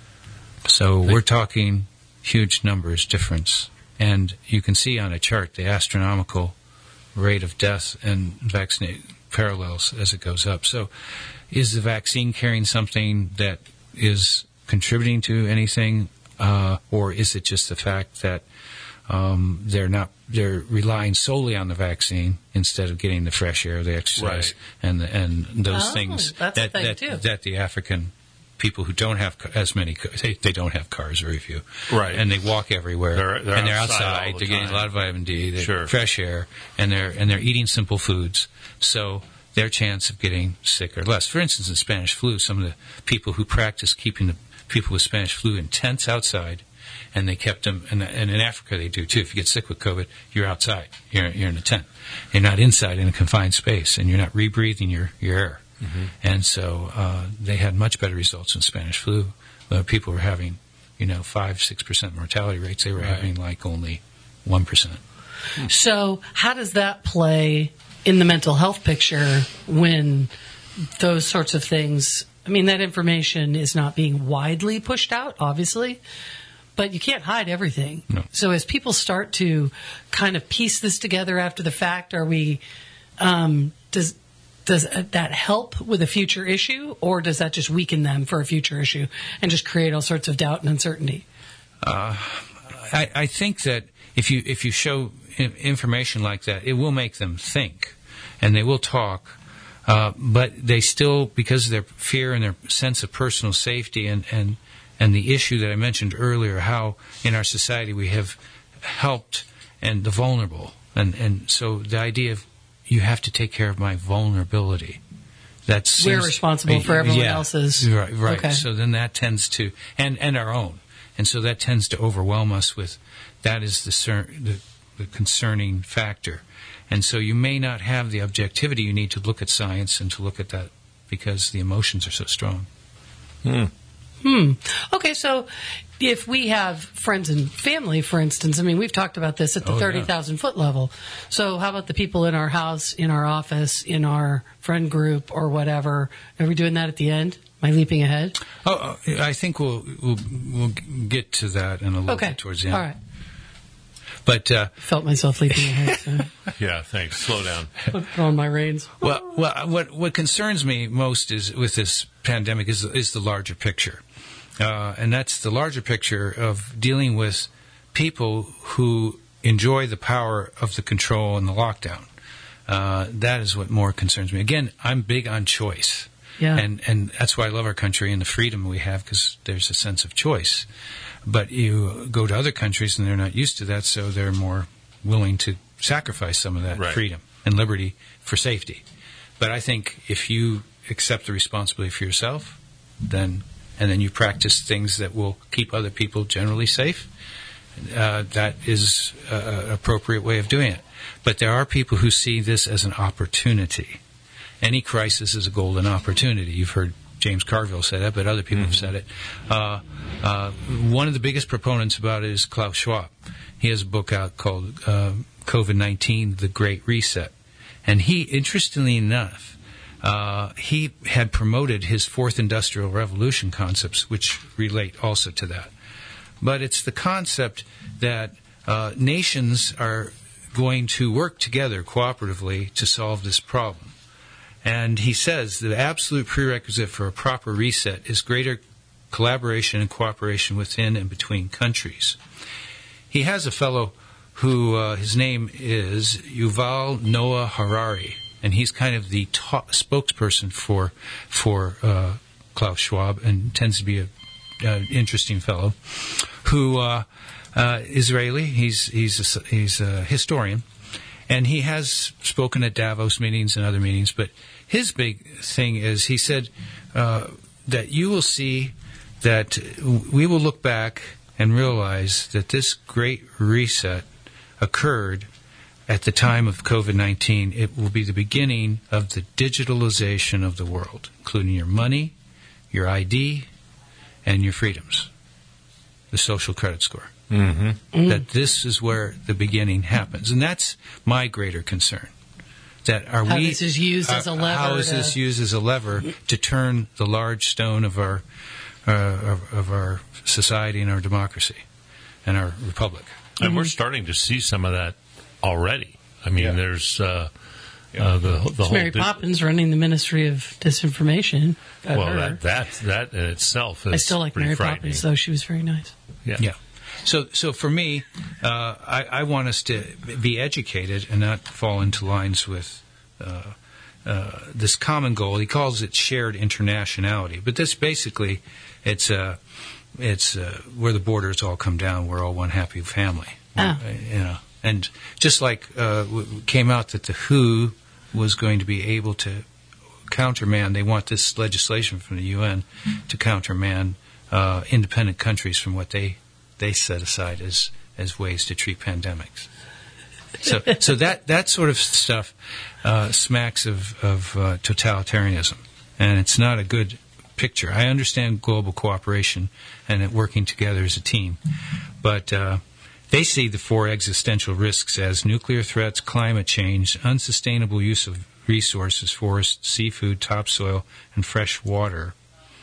Speaker 3: So we're talking huge numbers difference. And you can see on a chart the astronomical rate of death and vaccinate parallels as it goes up. So is the vaccine carrying something that is contributing to anything, uh, or is it just the fact that um, they're not they're relying solely on the vaccine instead of getting the fresh air, the exercise,
Speaker 2: Right.
Speaker 3: and the, and those
Speaker 1: Oh,
Speaker 3: things
Speaker 1: that's a
Speaker 3: that
Speaker 1: thing,
Speaker 3: that,
Speaker 1: too.
Speaker 3: that the African people who don't have ca- as many ca- they, they don't have cars, very few,
Speaker 2: Right.
Speaker 3: and they walk everywhere,
Speaker 2: They're- they're
Speaker 3: and they're
Speaker 2: outside
Speaker 3: outside,
Speaker 2: all the
Speaker 3: they're getting
Speaker 2: time.
Speaker 3: a lot of vitamin D, they're
Speaker 2: Sure.
Speaker 3: fresh air, and they're and they're eating simple foods, so their chance of getting sick are less. For instance, in Spanish flu, some of the people who practice keeping the people with Spanish flu in tents outside, and they kept them, and, and in Africa they do too. If you get sick with COVID, you're outside, you're, you're in a tent. You're not inside in a confined space, and you're not rebreathing your, your air. Mm-hmm. And so uh, they had much better results in Spanish flu. Uh, people were having, you know, five, six percent mortality rates. They were
Speaker 2: Right.
Speaker 3: having like only one percent.
Speaker 1: So, how does that play in the mental health picture when those sorts of things? I mean, that information is not being widely pushed out, obviously, but you can't hide everything.
Speaker 3: No.
Speaker 1: So, as people start to kind of piece this together after the fact, are we? Um, does does that help with a future issue, or does that just weaken them for a future issue and just create all sorts of doubt and uncertainty?
Speaker 3: I, I think that if you if you show i- information like that, it will make them think, and they will talk. Uh, but they still, because of their fear and their sense of personal safety, and, and and the issue that I mentioned earlier, how in our society we have helped and the vulnerable, and and so the idea of you have to take care of my vulnerability. That's
Speaker 1: We're responsible for everyone
Speaker 3: yeah,
Speaker 1: else's.
Speaker 3: Right, right.
Speaker 1: Okay.
Speaker 3: So then that tends to, and, and our own. And so that tends to overwhelm us with, that is the, cer- the, the concerning factor. And so you may not have the objectivity you need to look at science and to look at that because the emotions are so strong.
Speaker 2: Hmm.
Speaker 1: Hmm. Okay, so if we have friends and family, for instance, I mean, we've talked about this at the
Speaker 3: Oh, yeah.
Speaker 1: thirty thousand foot level. So how about the people in our house, in our office, in our friend group, or whatever? Are we doing that at the end? Am I leaping ahead?
Speaker 3: Oh, uh, I think we'll, we'll we'll get to that in a little
Speaker 1: Okay.
Speaker 3: bit towards the end.
Speaker 1: All right.
Speaker 3: But uh,
Speaker 1: Felt myself leaping ahead. So
Speaker 2: Yeah, thanks. Slow down.
Speaker 1: put on my reins.
Speaker 3: well, well, what what concerns me most is with this pandemic is is the larger picture, uh, and that's the larger picture of dealing with people who enjoy the power of the control and the lockdown. Uh, that is what more concerns me. Again, I'm big on choice.
Speaker 1: Yeah.
Speaker 3: And and that's why I love our country and the freedom we have, because there's a sense of choice. But you go to other countries and they're not used to that, so they're more willing to sacrifice some of that
Speaker 2: Right.
Speaker 3: freedom and liberty for safety. But I think if you accept the responsibility for yourself, then and then you practice things that will keep other people generally safe, uh, that is an appropriate way of doing it. But there are people who see this as an opportunity. Any crisis is a golden opportunity. You've heard James Carville say that, but other people mm-hmm. have said it. Uh, uh, one of the biggest proponents about it is Klaus Schwab. He has a book out called uh, COVID nineteen, The Great Reset. And he, interestingly enough, uh, he had promoted his fourth industrial revolution concepts, which relate also to that. But it's the concept that uh, nations are going to work together cooperatively to solve this problem. And he says the absolute prerequisite for a proper reset is greater collaboration and cooperation within and between countries. He has a fellow who, uh, his name is Yuval Noah Harari, and he's kind of the ta- spokesperson for for uh, Klaus Schwab, and tends to be an uh, interesting fellow, who uh, uh, Israeli. He's he's a, he's a historian, and he has spoken at Davos meetings and other meetings. But his big thing is, he said uh, that you will see that we will look back and realize that this great reset occurred at the time of COVID nineteen. It will be the beginning of the digitalization of the world, including your money, your I D, and your freedoms, the social credit score.
Speaker 2: Mm-hmm.
Speaker 1: Mm.
Speaker 3: That this is where the beginning happens. And that's my greater concern. That are
Speaker 1: how
Speaker 3: we,
Speaker 1: this is used
Speaker 3: uh,
Speaker 1: as a lever.
Speaker 3: How is
Speaker 1: to,
Speaker 3: this used as a lever to turn the large stone of our uh, of, of our society and our democracy and our republic?
Speaker 2: And we're starting to see some of that already. I mean,
Speaker 3: Yeah.
Speaker 2: there's uh, uh, the the
Speaker 1: It's
Speaker 2: whole
Speaker 1: Mary
Speaker 2: di-
Speaker 1: Poppins running the Ministry of Disinformation. Got
Speaker 2: well,
Speaker 1: her.
Speaker 2: that that that in itself is
Speaker 1: I still like
Speaker 2: pretty
Speaker 1: Mary
Speaker 2: frightening.
Speaker 1: Poppins, though. She was very nice.
Speaker 2: Yeah.
Speaker 3: Yeah. So, so for me, uh, I, I want us to be educated and not fall into lines with uh, uh, this common goal. He calls it shared internationality, but this basically, it's uh, it's uh, where the borders all come down. We're all one happy family.
Speaker 1: Ah.
Speaker 3: Uh, you know, and just like uh, w- came out that the W H O was going to be able to counterman. They want this legislation from the U N to counterman uh, independent countries from what they they set aside as as ways to treat pandemics. So, so that that sort of stuff uh, smacks of of uh, totalitarianism, and it's not a good picture. I understand global cooperation and it working together as a team, but uh, they see the four existential risks as nuclear threats, climate change, unsustainable use of resources, forests, seafood, topsoil, and fresh water.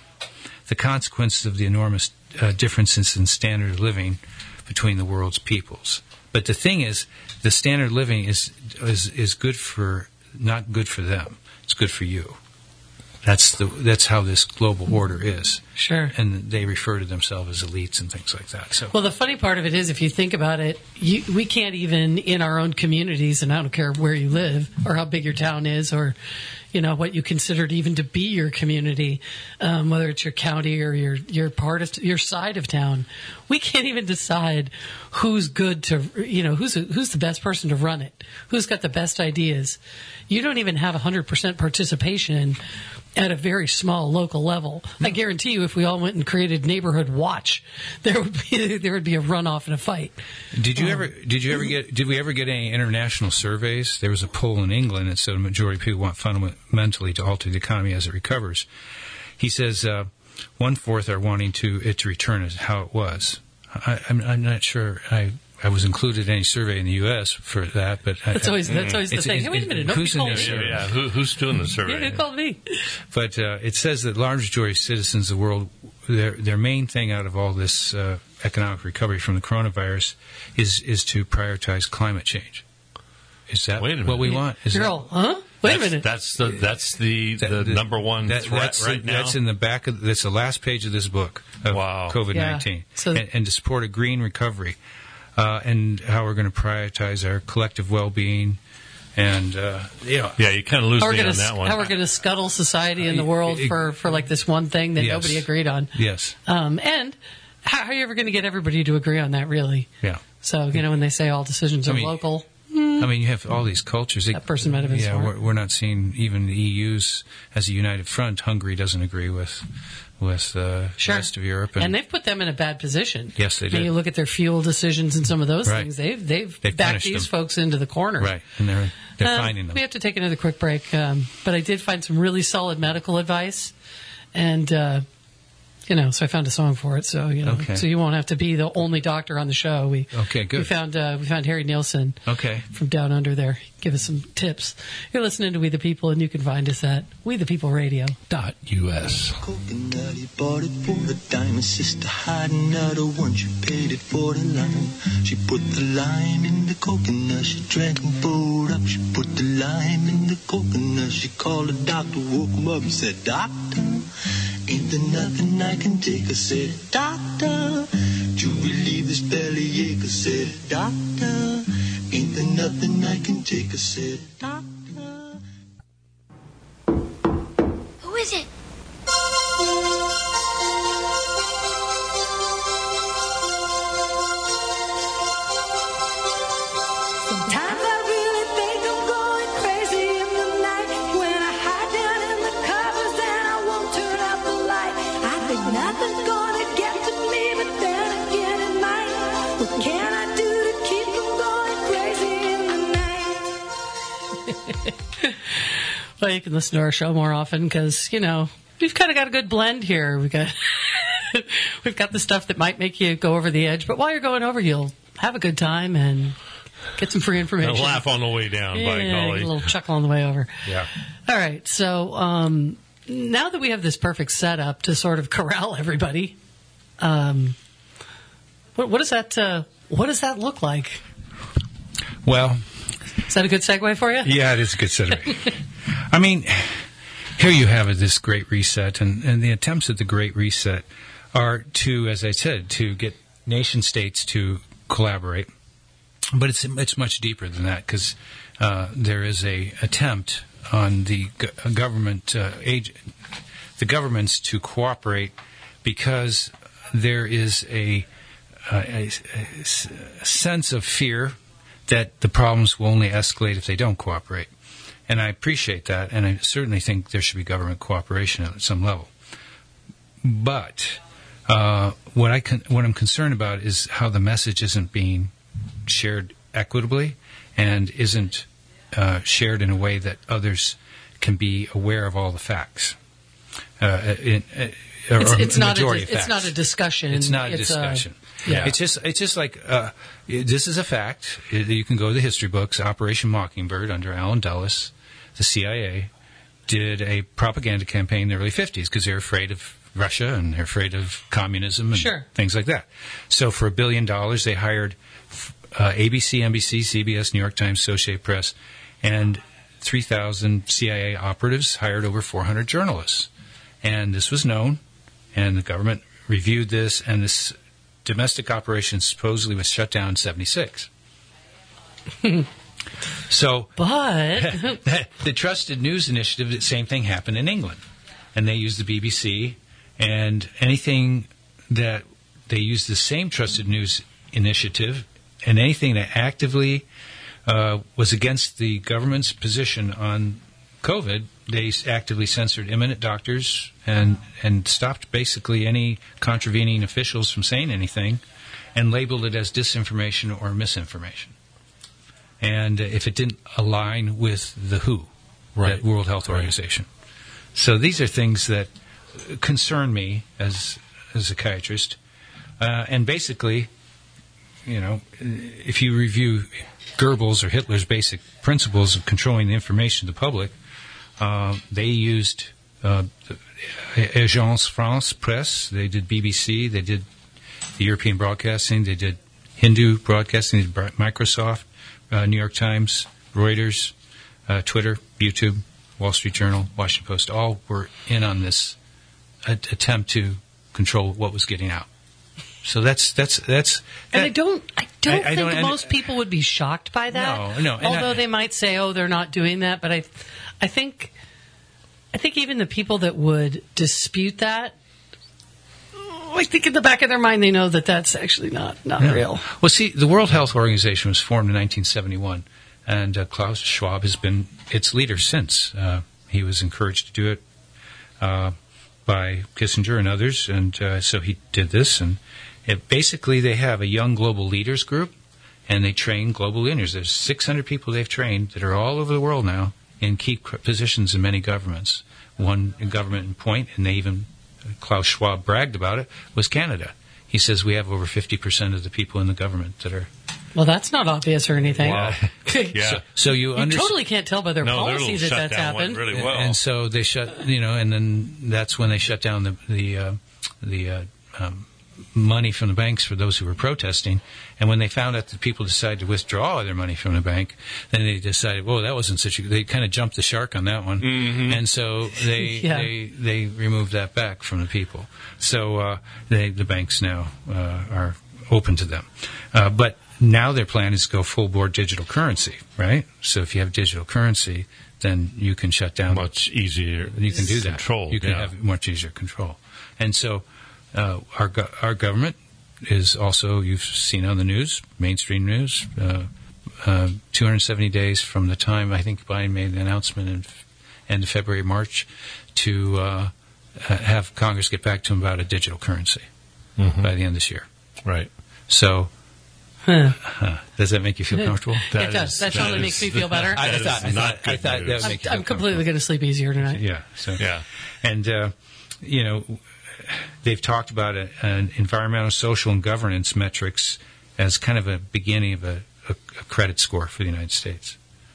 Speaker 3: The consequences of the enormous uh, differences in standard of living between the world's peoples. But the thing is, the standard of living is is is good for not good for them. It's good for you. That's the that's how this global order is.
Speaker 1: Sure.
Speaker 3: And they refer to themselves as elites and things like that. So
Speaker 1: Well, the funny part of it is, if you think about it, you, we can't even in our own communities, and I don't care where you live or how big your town is, or you know what you considered even to be your community, um, whether it's your county or your your part of your side of town, we can't even decide who's good to you know who's who's the best person to run it, who's got the best ideas. You don't even have one hundred percent participation at a very small local level. I guarantee you, if we all went and created Neighborhood Watch, there would be there would be a runoff and a fight.
Speaker 3: Did you
Speaker 1: Um,
Speaker 3: ever? Did you ever get? Did we ever get any international surveys? There was a poll in England that said a majority of people want fundamentally to alter the economy as it recovers. He says uh, one fourth are wanting to it to return as how it was. I, I'm, I'm not sure. I. I was included in any survey in the U S for that, but I,
Speaker 1: That's always that's always the
Speaker 3: it's-
Speaker 1: thing.
Speaker 3: it's-
Speaker 1: Hey, wait a minute, nobody
Speaker 3: who's in
Speaker 1: called
Speaker 3: there?
Speaker 1: me.
Speaker 3: Sure.
Speaker 2: Yeah, who, who's doing the survey?
Speaker 1: Yeah, who called me?
Speaker 3: But uh, it says that large majority of citizens of the world, their their main thing out of all this uh, economic recovery from the coronavirus is is to prioritize climate change. Is that
Speaker 2: Wait a
Speaker 3: what we
Speaker 2: minute.
Speaker 3: want? Is
Speaker 1: Girl, huh? Wait a
Speaker 2: That's,
Speaker 1: minute.
Speaker 2: that's the that's the,
Speaker 3: that-
Speaker 2: the
Speaker 3: that-
Speaker 2: number one
Speaker 3: that-
Speaker 2: threat
Speaker 3: that's
Speaker 2: right
Speaker 3: the,
Speaker 2: now.
Speaker 3: That's in the back of that's the last page of this book of
Speaker 2: Wow.
Speaker 3: COVID nineteen,
Speaker 1: Yeah. So-
Speaker 3: and, and to support a green recovery, uh, and how we're going to prioritize our collective well being And, uh, you know,
Speaker 2: Yeah, you kind of lose
Speaker 1: How we're
Speaker 2: me
Speaker 1: gonna
Speaker 2: on that one.
Speaker 1: how we're going to scuttle society and the world for, for like this one thing that
Speaker 3: Yes.
Speaker 1: nobody agreed on.
Speaker 3: yes,
Speaker 1: Um, and how, how are you ever going to get everybody to agree on that, really?
Speaker 3: yeah.
Speaker 1: So, you know, when they say all decisions
Speaker 3: I
Speaker 1: are
Speaker 3: mean,
Speaker 1: local,
Speaker 3: I mean, you have all these cultures.
Speaker 1: That person might have been
Speaker 3: Yeah,
Speaker 1: smart.
Speaker 3: we're, we're not seeing even the E U's as a united front. Hungary doesn't agree with with uh,
Speaker 1: sure.
Speaker 3: the rest of Europe,
Speaker 1: and, they've put them in a bad position.
Speaker 3: Yes, they
Speaker 1: When
Speaker 3: did.
Speaker 1: you look at their fuel decisions and some of those
Speaker 3: Right.
Speaker 1: things, they've they've,
Speaker 3: They've
Speaker 1: backed
Speaker 3: punished
Speaker 1: these
Speaker 3: them.
Speaker 1: folks into the corner.
Speaker 3: right, and they're they're
Speaker 1: Uh,
Speaker 3: finding them.
Speaker 1: We have to take another quick break, um, but I did find some really solid medical advice, and uh, you know, so I found a song for it. So you know,
Speaker 3: Okay.
Speaker 1: so you won't have to be the only doctor on the show. We
Speaker 3: Okay, good.
Speaker 1: We found uh, we found Harry Nielsen
Speaker 3: Okay.
Speaker 1: from down under there. Give us some tips. You're listening to We the People, and you can find us at we the people radio dot
Speaker 2: U S.
Speaker 7: Coconut, he bought it for a dime. His sister had another one. She paid it for the lime. She put the lime in the coconut. She drank and pulled up. She put the lime in the coconut. She called the doctor, woke him up and said, "Doctor, ain't there nothing I can take?" I said, "Doctor, to relieve this bellyache." I said, "Doctor, ain't there nothing I can take?" I said, "Doctor."
Speaker 8: Who is it?
Speaker 9: Sometimes I really think I'm going crazy in the night when I hide down in the covers and I won't turn out the light. I think nothing's gonna get to me, but then again it might. What can I do to keep from going crazy in the night?
Speaker 1: Well, you can listen to our show more often because you know we've kind of got a good blend here. We got we've got the stuff that might make you go over the edge, but while you're going over, you'll have a good time and get some free information.
Speaker 2: And laugh on the way down, by
Speaker 1: Yeah,
Speaker 2: golly.
Speaker 1: a little chuckle on the way over.
Speaker 2: Yeah.
Speaker 1: All right. So um, now that we have this perfect setup to sort of corral everybody, um, what, what does that uh, what does that look like?
Speaker 3: Well,
Speaker 1: Is that a good segue for you?
Speaker 3: yeah, it is a good segue. I mean, here you have it, this Great Reset, and, and the attempts at the Great Reset are to, as I said, to get nation states to collaborate. But it's it's much deeper than that because uh, there is a attempt on the go- government uh, age, the governments to cooperate because there is a, uh, a, a s- a sense of fear that the problems will only escalate if they don't cooperate. And I appreciate that, and I certainly think there should be government cooperation at some level. But uh, what I con- what I'm concerned about is how the message isn't being shared equitably and isn't uh, shared in a way that others can be aware of all the facts. Uh, in, uh, or
Speaker 1: It's, it's
Speaker 3: a
Speaker 1: not a,
Speaker 3: majority
Speaker 1: dis-
Speaker 3: of
Speaker 1: it's
Speaker 3: facts.
Speaker 1: not a discussion.
Speaker 3: It's not a discussion.
Speaker 1: yeah.
Speaker 3: It's just it's just like uh, this is a fact. You can go to the history books. Operation Mockingbird under Allen Dulles, the C I A, did a propaganda campaign in the early fifties because they're afraid of Russia and they're afraid of communism and
Speaker 1: Sure.
Speaker 3: things like that. So for a billion dollars, they hired uh, A B C, N B C, C B S, New York Times, Associated Press, and three thousand C I A operatives hired over four hundred journalists. And this was known, and the government reviewed this, and this domestic operation supposedly was shut down in seventy-six. So
Speaker 1: But
Speaker 3: the Trusted News Initiative, the same thing happened in England. And they used the B B C, and anything that they used the same Trusted News Initiative, and anything that actively uh, was against the government's position on COVID, they actively censored eminent doctors and, and stopped basically any contravening officials from saying anything and labeled it as disinformation or misinformation. And if it didn't align with the W H O,
Speaker 2: Right.
Speaker 3: the World Health Organization. So these are things that concern me as, as a psychiatrist. Uh, and basically, you know, if you review Goebbels or Hitler's basic principles of controlling the information of the public, uh, they used uh, Agence France Presse, they did B B C, they did the European Broadcasting, they did Hindu Broadcasting, they did Microsoft, uh, New York Times, Reuters, uh, Twitter, YouTube, Wall Street Journal, Washington Post, all were in on this a- attempt to control what was getting out. So that's that's that's.
Speaker 1: And
Speaker 3: that-
Speaker 1: I don't, I don't
Speaker 3: I- I
Speaker 1: think
Speaker 3: don't- and-
Speaker 1: most people would be shocked by that.
Speaker 3: No, no, and
Speaker 1: Although
Speaker 3: I-
Speaker 1: they might say, "Oh, they're not doing that," but I, I think, I think even the people that would dispute that, I think in the back of their mind they know that that's actually not not
Speaker 3: Yeah.
Speaker 1: real.
Speaker 3: Well, see, the World Health Organization was formed in nineteen seventy-one, and uh, Klaus Schwab has been its leader since. Uh, he was encouraged to do it uh, by Kissinger and others, and uh, so he did this. And it, basically, they have a young global leaders group, and they train global leaders. There's six hundred people they've trained that are all over the world now in key c- positions in many governments. One government in point, and they even Klaus Schwab bragged about it, was Canada. He says we have over fifty percent of the people in the government that are.
Speaker 1: Well, that's not obvious or anything.
Speaker 2: Wow. Yeah.
Speaker 3: So, so you,
Speaker 1: You
Speaker 3: under-
Speaker 1: totally can't tell by their
Speaker 2: No, their
Speaker 1: policy
Speaker 2: little
Speaker 1: that that's
Speaker 2: shutdown went
Speaker 1: happened.
Speaker 2: really well.
Speaker 3: And so they shut, you know, and then that's when they shut down the the uh, the uh, um, money from the banks for those who were protesting. And when they found out that people decided to withdraw their money from the bank, then they decided, well, that wasn't such a. They kind of jumped the shark on that one,
Speaker 2: Mm-hmm.
Speaker 3: and so they
Speaker 1: Yeah.
Speaker 3: they they removed that back from the people. So uh, they the banks now uh, are open to them, uh, but. Now their plan is to go full board digital currency, right? So if you have digital currency, then you can shut down.
Speaker 2: Much easier.
Speaker 3: You can do that.
Speaker 2: Control.
Speaker 3: You can
Speaker 2: yeah.
Speaker 3: have much easier control. And so uh, our go- our government is also, you've seen on the news, mainstream news, uh, uh, two hundred seventy days from the time I think Biden made the announcement in f- end of February, March, to uh, ha- have Congress get back to him about a digital currency
Speaker 2: Mhm.
Speaker 3: by the end of this year.
Speaker 2: Right.
Speaker 3: So
Speaker 1: Huh.
Speaker 3: uh, does that make you feel comfortable?
Speaker 2: That
Speaker 1: it does.
Speaker 2: is-
Speaker 1: that
Speaker 2: that
Speaker 1: totally
Speaker 2: is-
Speaker 1: makes me feel better.
Speaker 3: I, I
Speaker 2: That
Speaker 3: thought,
Speaker 2: is
Speaker 3: I
Speaker 2: not
Speaker 3: thought, I
Speaker 2: good
Speaker 3: thought that
Speaker 2: news.
Speaker 3: would
Speaker 1: I'm,
Speaker 3: make you
Speaker 1: I'm
Speaker 3: feel
Speaker 1: completely going to sleep easier tonight.
Speaker 3: Yeah. So
Speaker 2: Yeah.
Speaker 3: and uh, you know, they've talked about a, an environmental, social, and governance metrics as kind of a beginning of a, a, a credit score for the United States.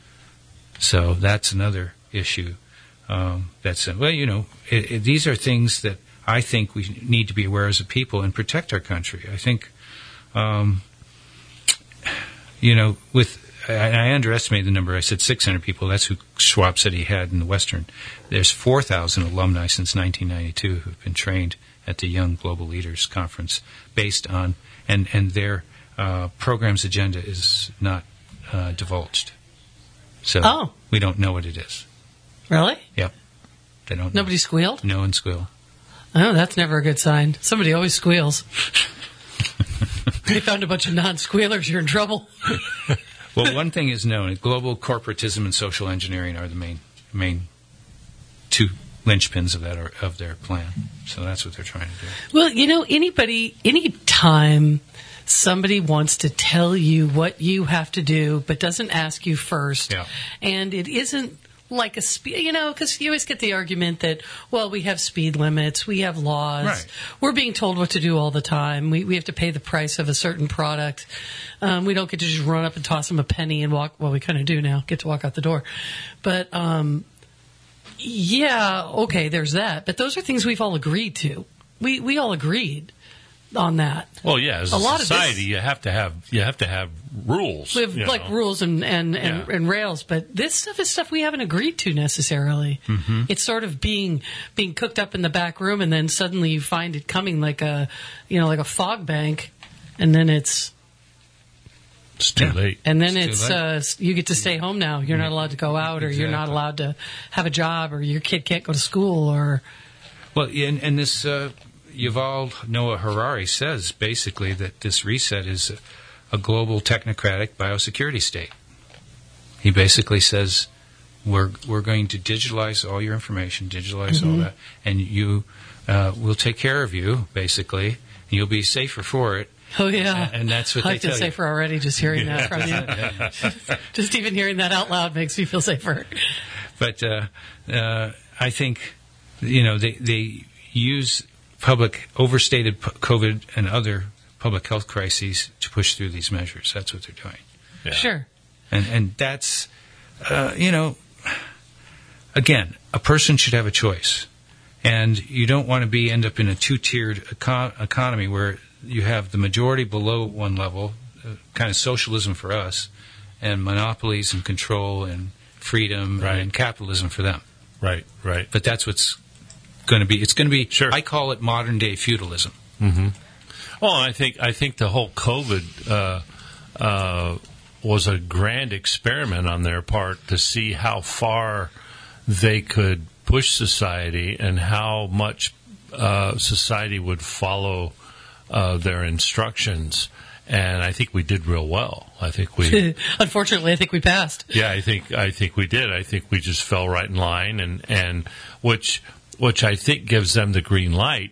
Speaker 3: So that's another issue. Um, that's well, you know, it, it, these are things that I think we need to be aware as a people and protect our country. I think, um, you know, with I, I underestimated the number. I said six hundred people. That's who Schwab said he had in the Western. There's four thousand alumni since nineteen ninety-two who've been trained at the Young Global Leaders Conference based on, and, and their uh, program's agenda is not uh, divulged. So
Speaker 1: Oh.
Speaker 3: we don't know what it is.
Speaker 1: Really?
Speaker 3: Yep. They don't know.
Speaker 1: Nobody squealed?
Speaker 3: No one squeal.
Speaker 1: Oh, that's never a good sign. Somebody always squeals. They found a bunch of non-squealers. You're in trouble.
Speaker 3: Well, one thing is known: global corporatism and social engineering are the main main two linchpins of that of their plan. So that's what they're trying to do.
Speaker 1: Well, you know, anybody, any time somebody wants to tell you what you have to do, but doesn't ask you first,
Speaker 3: Yeah.
Speaker 1: and it isn't like a speed, you know, because you always get the argument that, well, we have speed limits, we have laws,
Speaker 3: Right.
Speaker 1: we're being told what to do all the time, we we have to pay the price of a certain product, um, we don't get to just run up and toss them a penny and walk. Well, we kind of do now, get to walk out the door, but um, yeah, okay, there's that. But those are things we've all agreed to. We we all agreed on that.
Speaker 2: Well, yeah. As a,
Speaker 1: A lot of
Speaker 2: society,
Speaker 1: this-
Speaker 2: you have to have you have to have rules.
Speaker 1: We have
Speaker 2: you
Speaker 1: like
Speaker 2: know.
Speaker 1: rules and and, and,
Speaker 2: Yeah.
Speaker 1: and rails, but this stuff is stuff we haven't agreed to necessarily.
Speaker 2: Mm-hmm.
Speaker 1: It's sort of being being cooked up in the back room, and then suddenly you find it coming like a you know like a fog bank, and then it's
Speaker 2: It's too
Speaker 3: Yeah.
Speaker 2: late.
Speaker 1: and then
Speaker 3: It's
Speaker 1: it's,
Speaker 3: too
Speaker 1: uh, you get to stay home now. You're not allowed to go out, or you're not
Speaker 3: Exactly.
Speaker 1: allowed to have a job, or your kid can't go to school, or
Speaker 3: Well, yeah, and, and this uh, Yuval Noah Harari says basically that this reset is a, a global technocratic biosecurity state. He basically says we're we're going to digitalize all your information, digitalize all that, and you uh, we'll take care of you basically, and you'll be safer for it.
Speaker 1: oh yeah,
Speaker 3: And that's what
Speaker 1: I
Speaker 3: they
Speaker 1: feel
Speaker 3: tell you.
Speaker 1: safer already just hearing that from you. Just even hearing that out loud makes me feel safer.
Speaker 3: But uh, uh, I think, you know, they, they use public, overstated p- COVID and other public health crises to push through these measures. That's what they're doing.
Speaker 2: Yeah.
Speaker 1: Sure.
Speaker 3: And, and that's, uh, you know, again, a person should have a choice. And you don't want to be end up in a two-tiered econ- economy where you have the majority below one level, uh, kind of socialism for us, and monopolies and control and freedom
Speaker 2: Right.
Speaker 3: and capitalism for them.
Speaker 2: Right. Right.
Speaker 3: But that's what's going to be. It's going to be.
Speaker 2: Sure.
Speaker 3: I call it modern day feudalism.
Speaker 2: Well, I think I think the whole COVID uh, uh, was a grand experiment on their part to see how far they could push society and how much uh, society would follow uh, their instructions. And I think we did real well. I think we,
Speaker 1: unfortunately, I think we passed.
Speaker 2: Yeah, I think I think we did. I think we just fell right in line, and, and which which I think gives them the green light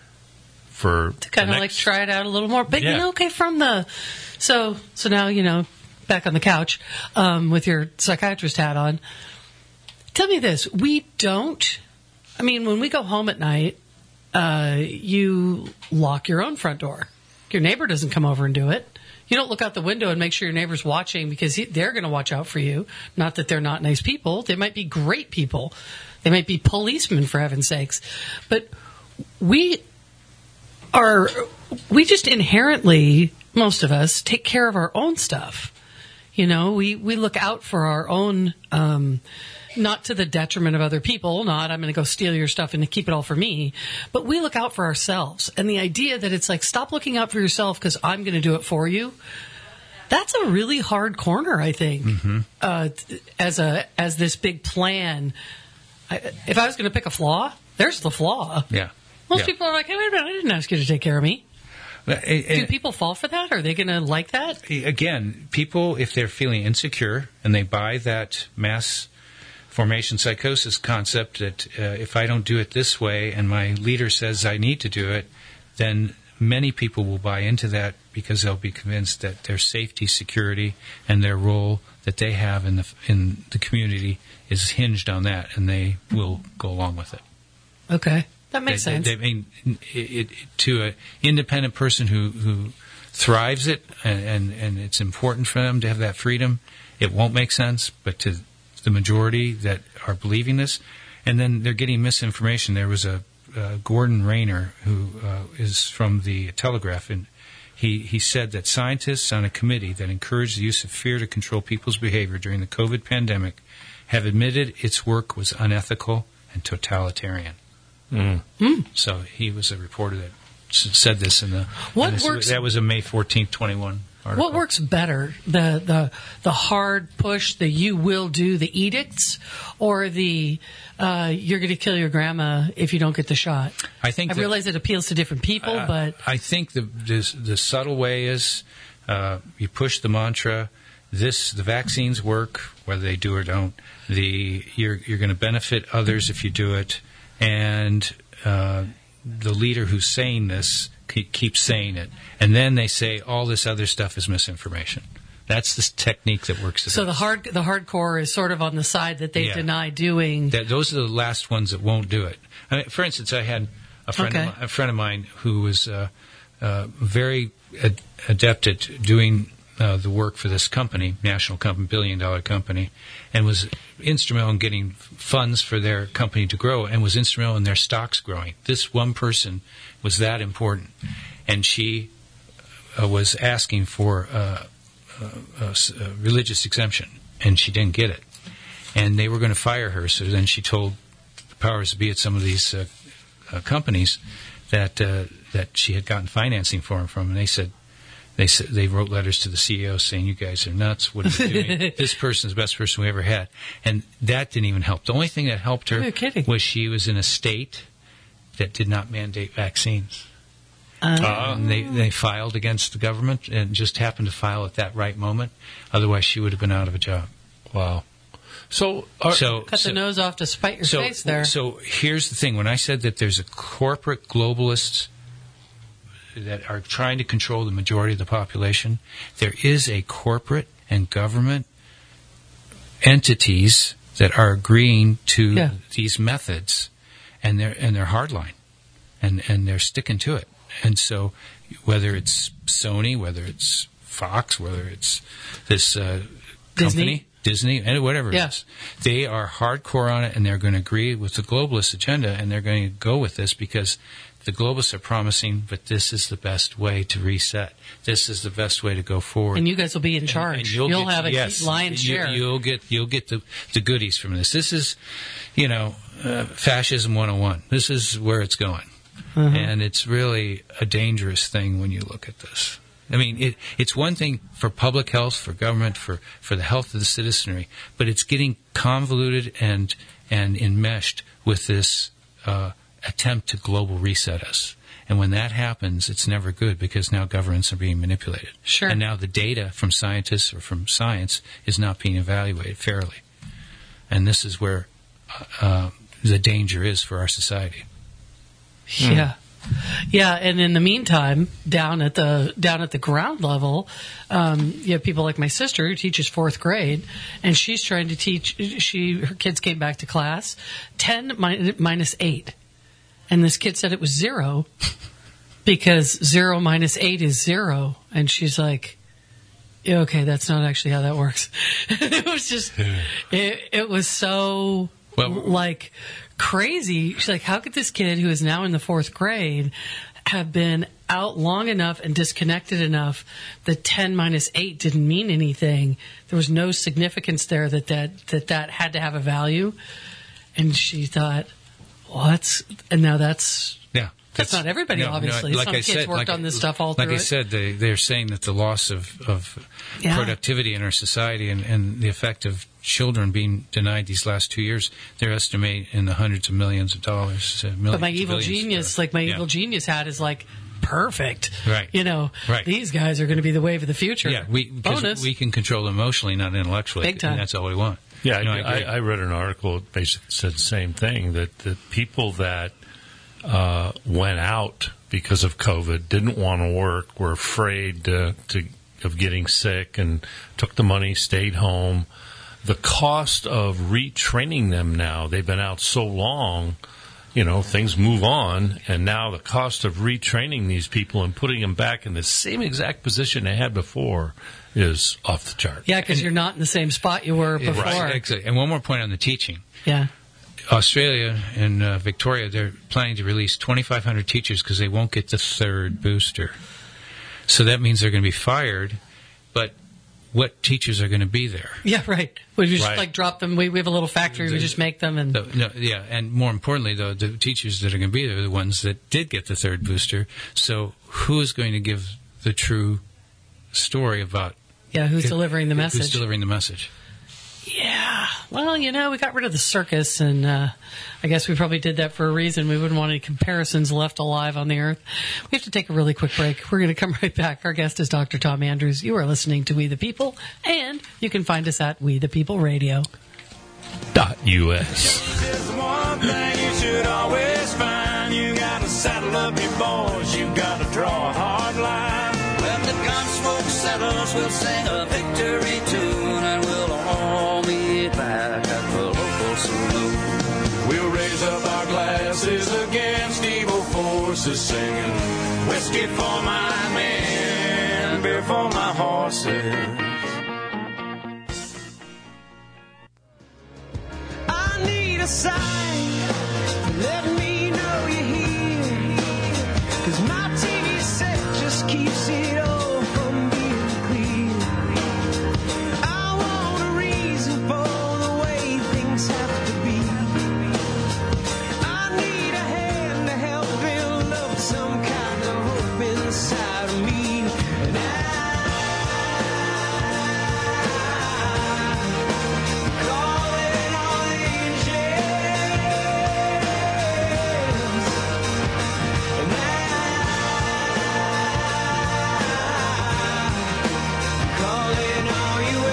Speaker 2: for
Speaker 1: to kind of like try it out a little more. But
Speaker 2: yeah.
Speaker 1: you know, okay, from the so so now you know back on the couch um, with your psychiatrist hat on. Tell me this: we don't. I mean, when we go home at night, uh, you lock your own front door. Your neighbor doesn't come over and do it. You don't look out the window and make sure your neighbor's watching because he, they're going to watch out for you. Not that they're not nice people. They might be great people. They might be policemen, for heaven's sakes. But we are, we just inherently, most of us, take care of our own stuff. You know, we, we look out for our own, um, not to the detriment of other people, not I'm going to go steal your stuff and keep it all for me, but we look out for ourselves. And the idea that it's like, stop looking out for yourself because I'm going to do it for you, that's a really hard corner, I think, mm-hmm. uh, as a as this big plan. I, if I was going to pick a flaw, there's the flaw.
Speaker 3: Yeah.
Speaker 1: Most
Speaker 3: yeah.
Speaker 1: people are like, hey, wait a minute, I didn't ask you to take care of me.
Speaker 3: But, and,
Speaker 1: do people fall for that? Are they going to like that?
Speaker 3: Again, people, if they're feeling insecure and they buy that mass formation psychosis concept that uh, if I don't do it this way and my leader says I need to do it, then many people will buy into that because they'll be convinced that their safety, security, and their role that they have in the in the community is hinged on that, and they will go along with it.
Speaker 1: Okay, that makes
Speaker 3: they,
Speaker 1: sense.
Speaker 3: They, they mean it, it, to an independent person who, who thrives it, and, and, and it's important for them to have that freedom, it won't make sense, but to the majority that are believing this, and then they're getting misinformation. There was a uh, Gordon Rayner who uh, is from the Telegraph, and he, he said that scientists on a committee that encouraged the use of fear to control people's behavior during the COVID pandemic have admitted its work was unethical and totalitarian.
Speaker 2: Mm.
Speaker 1: Mm.
Speaker 3: So he was a reporter that s- said this in the.
Speaker 1: What
Speaker 3: in this,
Speaker 1: works?
Speaker 3: That was a May fourteenth, twenty-one. Article.
Speaker 1: What works better, the, the the hard push, the you will do, the edicts, or the uh, you're going to kill your grandma if you don't get the shot?
Speaker 3: I think
Speaker 1: I
Speaker 3: that,
Speaker 1: realize it appeals to different people,
Speaker 3: uh,
Speaker 1: but
Speaker 3: I think the this, the subtle way is uh, you push the mantra. This the vaccines work whether they do or don't. The you're you're going to benefit others if you do it, and uh, the leader who's saying this keep saying it, and then they say all this other stuff is misinformation. That's the technique that works.
Speaker 1: So the hard, the hardcore is sort of on the side that they
Speaker 3: yeah.
Speaker 1: deny doing.
Speaker 3: That, those are the last ones that won't do it. I mean, for instance, I had a friend,
Speaker 1: okay.
Speaker 3: of, my, a friend of mine who was uh, uh, very ad- adept at doing uh, the work for this company, national company, billion dollar company, and was instrumental in getting funds for their company to grow, and was instrumental in their stocks growing. This one person was that important, and she uh, was asking for uh, a, a, a religious exemption, and she didn't get it, and they were going to fire her. So then she told the powers that be at some of these uh, uh, companies that uh, that she had gotten financing for them from, and they said they said they wrote letters to the C E O saying, "You guys are nuts. What are you doing? This person is the best person we ever had," and that didn't even help. The only thing that helped her was she was in a state that did not mandate vaccines.
Speaker 1: Uh,
Speaker 3: and they, they filed against the government and just happened to file at that right moment. Otherwise, she would have been out of a job.
Speaker 2: Wow. So, are,
Speaker 3: so
Speaker 1: cut
Speaker 3: so,
Speaker 1: the nose off to spite your
Speaker 3: so,
Speaker 1: face there.
Speaker 3: So here's the thing. When I said that there's a corporate globalists that are trying to control the majority of the population, there is a corporate and government entities that are agreeing to
Speaker 1: yeah.
Speaker 3: these methods. And they're and they're hardline, and and they're sticking to it. And so, whether it's Sony, whether it's Fox, whether it's this uh, company,
Speaker 1: Disney,
Speaker 3: Disney, and whatever
Speaker 1: yeah.
Speaker 3: it is, they are hardcore on it, and they're going to agree with the globalist agenda, and they're going to go with this because the globalists are promising, but this is the best way to reset. This is the best way to go forward.
Speaker 1: And you guys will be in charge.
Speaker 3: And, and
Speaker 1: you'll
Speaker 3: you'll get,
Speaker 1: have a
Speaker 3: yes,
Speaker 1: lion's
Speaker 3: you,
Speaker 1: share.
Speaker 3: You'll get you'll get the, the goodies from this. This is, you know, uh, fascism one oh one. This is where it's going.
Speaker 1: Uh-huh.
Speaker 3: And it's really a dangerous thing when you look at this. I mean, it, it's one thing for public health, for government, for, for the health of the citizenry, but it's getting convoluted and and enmeshed with this uh, attempt to global reset us. And when that happens, it's never good because now governments are being manipulated.
Speaker 1: Sure.
Speaker 3: And now the data from scientists or from science is not being evaluated fairly. And this is where uh, the danger is for our society.
Speaker 1: Yeah. Yeah, and in the meantime, down at the down at the ground level, um, you have people like my sister who teaches fourth grade, and she's trying to teach. She her kids came back to class, ten min- minus eight, and this kid said it was zero because zero minus eight is zero, and she's like, yeah, "Okay, that's not actually how that works." It was just, it, it was so
Speaker 3: Well,
Speaker 1: like. Crazy. She's like, how could this kid who is now in the fourth grade have been out long enough and disconnected enough that ten minus eight didn't mean anything? There was no significance there that that, that, that had to have a value. And she thought, what? And now that's...
Speaker 3: Yeah.
Speaker 1: That's not everybody,
Speaker 3: no,
Speaker 1: obviously.
Speaker 3: No, like
Speaker 1: Some
Speaker 3: I
Speaker 1: kids
Speaker 3: said,
Speaker 1: worked
Speaker 3: like,
Speaker 1: on this stuff all
Speaker 3: like
Speaker 1: through
Speaker 3: I
Speaker 1: it.
Speaker 3: said, they, they're saying that the loss of, of
Speaker 1: Yeah.
Speaker 3: productivity in our society and, and the effect of children being denied these last two years, they're estimating in the hundreds of millions of dollars. Uh, millions
Speaker 1: But my
Speaker 3: to
Speaker 1: evil
Speaker 3: billions
Speaker 1: genius,
Speaker 3: for-
Speaker 1: like my
Speaker 3: yeah.
Speaker 1: evil genius hat is like, perfect.
Speaker 3: Right.
Speaker 1: You know,
Speaker 3: Right.
Speaker 1: these guys are going to be the wave of the future.
Speaker 3: Yeah, we, because
Speaker 1: Bonus.
Speaker 3: we can control them emotionally, not intellectually.
Speaker 1: Big time.
Speaker 3: And that's all we want.
Speaker 2: Yeah,
Speaker 3: No,
Speaker 2: I,
Speaker 3: I
Speaker 2: I,
Speaker 3: agree.
Speaker 2: I read an article that basically said the same thing, that the people that uh, went out because of COVID, didn't want to work, were afraid to, to, of getting sick, and took the money, stayed home. The cost of retraining them now, they've been out so long, you know, things move on, and now the cost of retraining these people and putting them back in the same exact position they had before is off the chart.
Speaker 1: Yeah, because you're not in the same spot you were before.
Speaker 3: Right, exactly. And one more point on the teaching.
Speaker 1: Yeah.
Speaker 3: Australia and uh, Victoria, they're planning to release twenty-five hundred teachers because they won't get the third booster. So that means they're going to be fired, but what teachers are going to be there?
Speaker 1: Yeah, right. We just
Speaker 2: Right.
Speaker 1: like drop them. We, we have a little factory. We just make them, and
Speaker 3: The, no, yeah, and more importantly, though, the teachers that are going to be there are the ones that did get the third booster. So who is going to give the true story about
Speaker 1: yeah, who's delivering the
Speaker 3: who's
Speaker 1: message?
Speaker 3: delivering the message?
Speaker 1: Yeah. Well, you know, we got rid of the circus, and uh, I guess we probably did that for a reason. We wouldn't want any comparisons left alive on the earth. We have to take a really quick break. We're going to come right back. Our guest is Doctor Tom Andrews. You are listening to We the People, and you can find us at We the People Radio.
Speaker 2: Dot U S.
Speaker 8: There's one thing you should always find. You gotta saddle up your boys. You gotta draw a hard line. When the gun smoke settles, we'll sing a victory tune, and we'll all meet back at the local saloon. We'll raise up our glasses against evil forces, singing whiskey for my men, beer for my horses.
Speaker 6: I need a sign, let me know you're here. Cause my T V set just keeps it all from being clear. I want a reason for the way things have to be. I need a hand to help build up some kind of hope inside of me. And I calling all angels. And I calling all you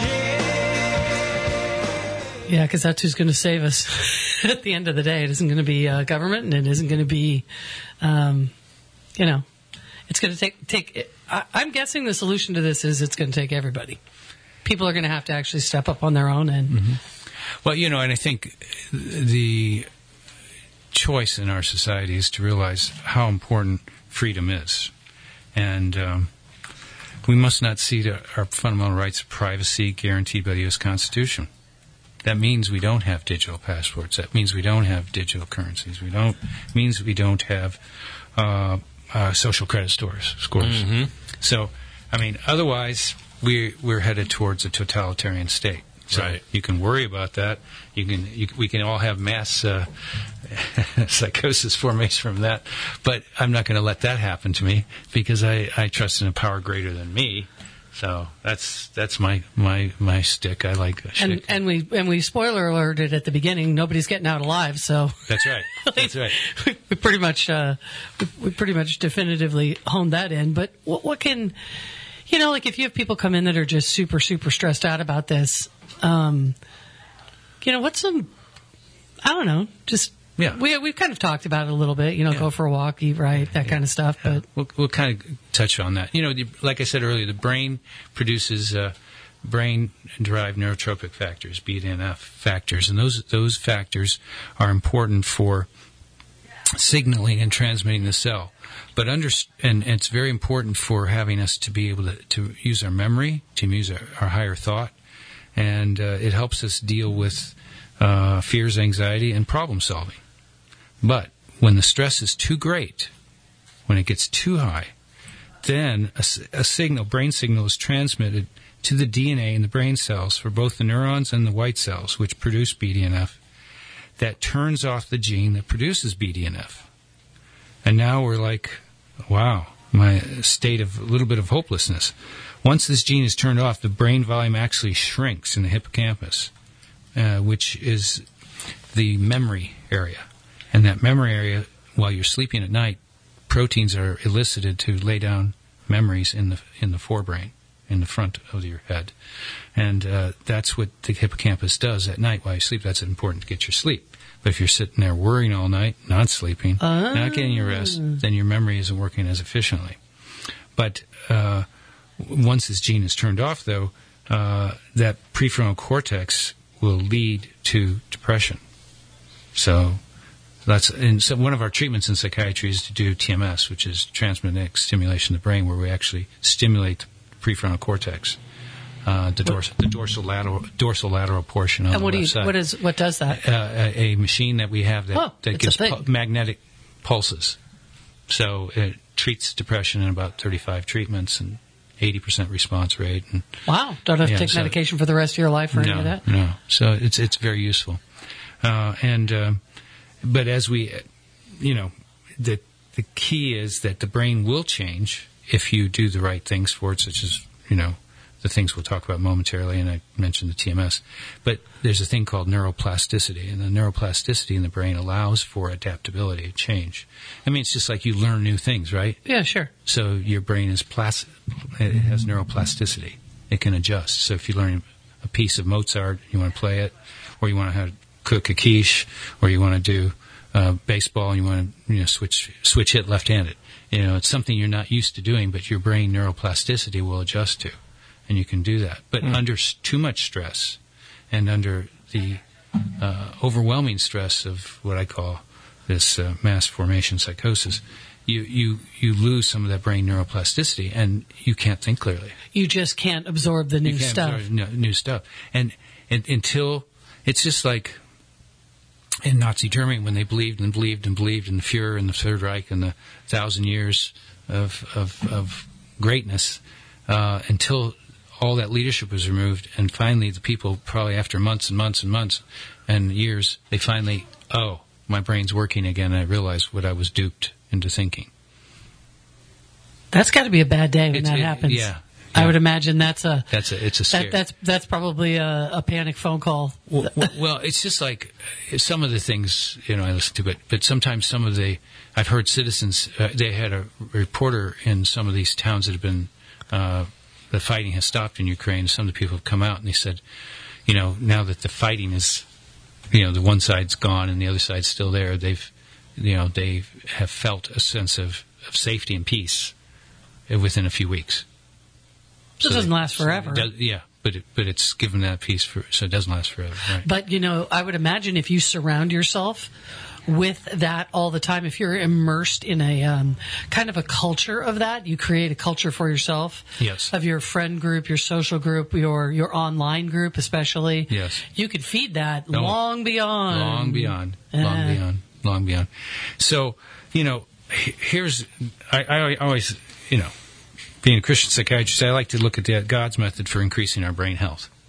Speaker 6: angels.
Speaker 1: Yeah, because that's who's going to save us at the end of the day. It isn't going to be uh, government, and it isn't going to be, um, you know, it's going to take take. I, I'm guessing the solution to this is it's going to take everybody. People are going to have to actually step up on their own, and
Speaker 3: Well, you know, and I think the choice in our society is to realize how important freedom is. And um, we must not cede our fundamental rights of privacy guaranteed by the U S Constitution. That means we don't have digital passports. That means we don't have digital currencies. We don't means we don't have uh, uh, social credit stores scores. So, I mean, otherwise we we're headed towards a totalitarian state. So
Speaker 2: Right.
Speaker 3: you can worry about that. You can. You, we can all have mass uh, psychosis formation from that. But I'm not going to let that happen to me because I, I trust in a power greater than me. So that's that's my my my stick. I like a
Speaker 1: And
Speaker 3: shtick.
Speaker 1: and we and we spoiler alerted at the beginning. Nobody's getting out alive, so
Speaker 3: That's right. That's right.
Speaker 1: we, we pretty much uh, we, we pretty much definitively honed that in. But what, what can you know, like if you have people come in that are just super super stressed out about this, um, you know, what's some I don't know, just
Speaker 3: Yeah.
Speaker 1: we we've kind of talked about it a little bit. You know,
Speaker 3: Yeah.
Speaker 1: go for a walk, eat right, that kind of stuff. But
Speaker 3: We'll, we'll kind of touch on that. You know, the, like I said earlier, the brain produces uh, brain-derived neurotropic factors, B D N F factors, and those those factors are important for signaling and transmitting the cell. But under, and, and it's very important for having us to be able to, to use our memory, to use our, our higher thought, and uh, it helps us deal with uh, fears, anxiety, and problem solving. But when the stress is too great, when it gets too high, then a, s- a signal, brain signal, is transmitted to the D N A in the brain cells for both the neurons and the white cells, which produce B D N F, that turns off the gene that produces B D N F. And now we're like, wow, my state of a little bit of hopelessness. Once this gene is turned off, the brain volume actually shrinks in the hippocampus, uh, which is the memory area. And that memory area, while you're sleeping at night, proteins are elicited to lay down memories in the in the forebrain, in the front of your head. And uh, that's what the hippocampus does at night while you sleep. That's important to get your sleep. But if you're sitting there worrying all night, not sleeping,
Speaker 1: Ah.
Speaker 3: not getting your rest, then your memory isn't working as efficiently. But uh, w- once this gene is turned off, though, uh, that prefrontal cortex will lead to depression. So that's and so one of our treatments in psychiatry is to do T M S, which is transmagnetic stimulation of the brain, where we actually stimulate the prefrontal cortex, uh, the, dors- the dorsal lateral dorsal lateral portion on
Speaker 1: and
Speaker 3: the
Speaker 1: what do
Speaker 3: left
Speaker 1: you
Speaker 3: side.
Speaker 1: what is what does that?
Speaker 3: uh, a, a machine that we have that,
Speaker 1: Oh,
Speaker 3: that
Speaker 1: it's a
Speaker 3: gives
Speaker 1: thing.
Speaker 3: pu- magnetic pulses. So it treats depression in about thirty-five treatments and eighty percent response rate. And
Speaker 1: Wow, don't have to
Speaker 3: Yeah,
Speaker 1: take
Speaker 3: so-
Speaker 1: medication for the rest of your life or any
Speaker 3: no,
Speaker 1: of that.
Speaker 3: no. So it's it's very useful. Uh, and um, but as we, uh, you know, the the key is that the brain will change if you do the right things for it, such as, you know, the things we'll talk about momentarily, and I mentioned the T M S. But there's a thing called neuroplasticity, and the neuroplasticity in the brain allows for adaptability, change. I mean, it's just like you learn new things, right?
Speaker 1: Yeah, sure.
Speaker 3: So your brain is plastic. It has neuroplasticity. It can adjust. So if you learn a piece of Mozart, you want to play it, or you want to have, cook a quiche, or you want to do uh, baseball, and you want to, you know, switch switch hit left-handed. You know, it's something you're not used to doing, but your brain neuroplasticity will adjust to, and you can do that. But
Speaker 2: Mm.
Speaker 3: under s- too much stress, and under the uh, overwhelming stress of what I call this uh, mass formation psychosis, you, you, you lose some of that brain neuroplasticity, and you can't think clearly.
Speaker 1: You just can't absorb the new
Speaker 3: You can't
Speaker 1: stuff.
Speaker 3: absorb no- new stuff. And, and until, it's just like in Nazi Germany when they believed and believed and believed in the Fuhrer and the Third Reich and the thousand years of, of, of greatness, uh, until all that leadership was removed, and finally the people, probably after months and months and months and years, they finally, oh, my brain's working again, and I realized what I was duped into thinking.
Speaker 1: That's got to be a bad day when
Speaker 3: It's-
Speaker 1: that
Speaker 3: it-
Speaker 1: happens.
Speaker 3: yeah,
Speaker 1: I
Speaker 3: yeah.
Speaker 1: would imagine that's a
Speaker 3: That's a, it's a scare.
Speaker 1: that, that's that's probably a, a panic phone call.
Speaker 3: Well, well, well, it's just like uh, some of the things, you know, I listen to, but but sometimes some of the, I've heard citizens, uh, they had a reporter in some of these towns that have been, uh, the fighting has stopped in Ukraine. Some of the people have come out and they said, you know, now that the fighting is, you know, the one side's gone and the other side's still there, they've, you know, they have felt a sense of, of safety and peace uh, within a few weeks.
Speaker 1: It doesn't
Speaker 3: they-
Speaker 1: last
Speaker 3: so it
Speaker 1: forever.
Speaker 3: does- yeah, but it, but it's given that peace for, so it doesn't last forever. Right.
Speaker 1: But, you know, I would imagine if you surround yourself with that all the time, if you're immersed in a um, kind of a culture of that, you create a culture for yourself.
Speaker 3: Yes.
Speaker 1: Of your friend group, your social group, your your online group especially.
Speaker 3: Yes.
Speaker 1: You could feed that
Speaker 3: Oh.
Speaker 1: long beyond.
Speaker 3: long beyond,
Speaker 1: Uh,
Speaker 3: long beyond, long beyond. So, you know, he- here's I, I always, you know, being a Christian psychiatrist, I like to look at the God's method for increasing our brain health.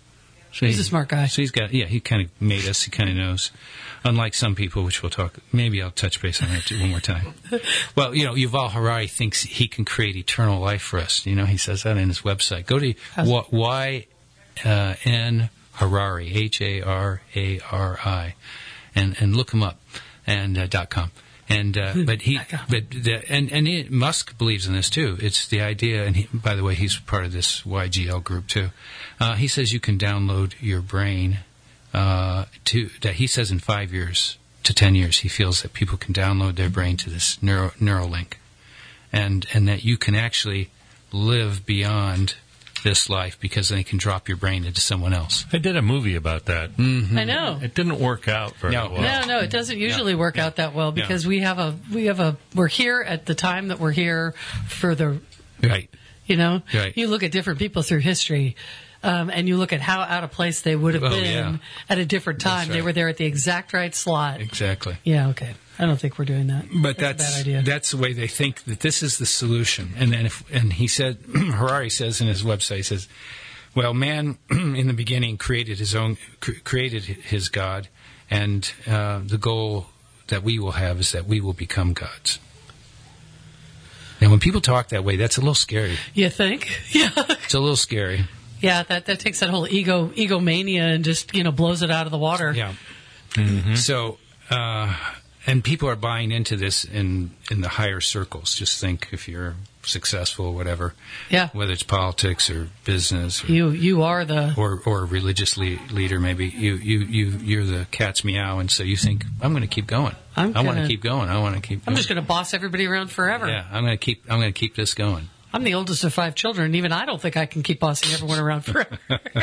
Speaker 3: So
Speaker 1: He's
Speaker 3: he-
Speaker 1: a smart guy.
Speaker 3: So he's got, yeah, he kind of made us. He kind of knows. Unlike some people, which we'll talk, maybe I'll touch base on that too one more time. Well, you know, Yuval Harari thinks he can create eternal life for us. You know, he says that in his website. Go to
Speaker 1: How's-
Speaker 3: Y N Harari, H A R A R I, and and look him up, and uh, dot com. And uh, but he but the, and and he, Musk believes in this too. It's the idea, and he, by the way, he's part of this Y G L group too. Uh, he says you can download your brain uh, to that. He says in five years to ten years, he feels that people can download their brain to this neuro, Neuralink, and and that you can actually live beyond this life because they can drop your brain into someone else.
Speaker 2: I did a movie about that.
Speaker 3: Mm-hmm.
Speaker 1: I know.
Speaker 2: It didn't work out very
Speaker 3: No.
Speaker 2: well.
Speaker 1: No, no, it doesn't usually work out that well
Speaker 3: Yeah.
Speaker 1: because we have a we have a we're here at the time that we're here for the
Speaker 3: Right.
Speaker 1: you know
Speaker 3: Right.
Speaker 1: you look at different people through history. Um, and you look at how out of place they would have
Speaker 3: Oh,
Speaker 1: been
Speaker 3: yeah.
Speaker 1: at a different time.
Speaker 3: That's
Speaker 1: They
Speaker 3: right.
Speaker 1: were there at the exact right slot.
Speaker 3: Exactly.
Speaker 1: Yeah, okay. I don't think we're doing that.
Speaker 3: But
Speaker 1: that's,
Speaker 3: that's
Speaker 1: a bad idea.
Speaker 3: that's the way they think that this is the solution. And then if and he said Harari says in his website, he says, well, man in the beginning created his own cr- created his God, and uh, the goal that we will have is that we will become gods. And when people talk that way, that's a little scary.
Speaker 1: You think? Yeah.
Speaker 3: It's a little scary.
Speaker 1: Yeah, that, that takes that whole ego egomania and just, you know, blows it out of the water.
Speaker 3: Yeah. Mm-hmm. So, uh, and people are buying into this in, in the higher circles. Just think if you're successful or whatever,
Speaker 1: Yeah.
Speaker 3: whether it's politics or business or
Speaker 1: You you are the
Speaker 3: or, or a religious le- leader, maybe you, you, you, you're the cat's meow, and so you think, I'm going to keep going.
Speaker 1: I'm
Speaker 3: I want to
Speaker 1: gonna-
Speaker 3: keep going. I want to keep
Speaker 1: I'm
Speaker 3: going.
Speaker 1: just going to boss everybody around forever.
Speaker 3: Yeah, I'm going to keep, I'm going to keep this going.
Speaker 1: I'm the oldest of five children, and even I don't think I can keep bossing everyone around forever.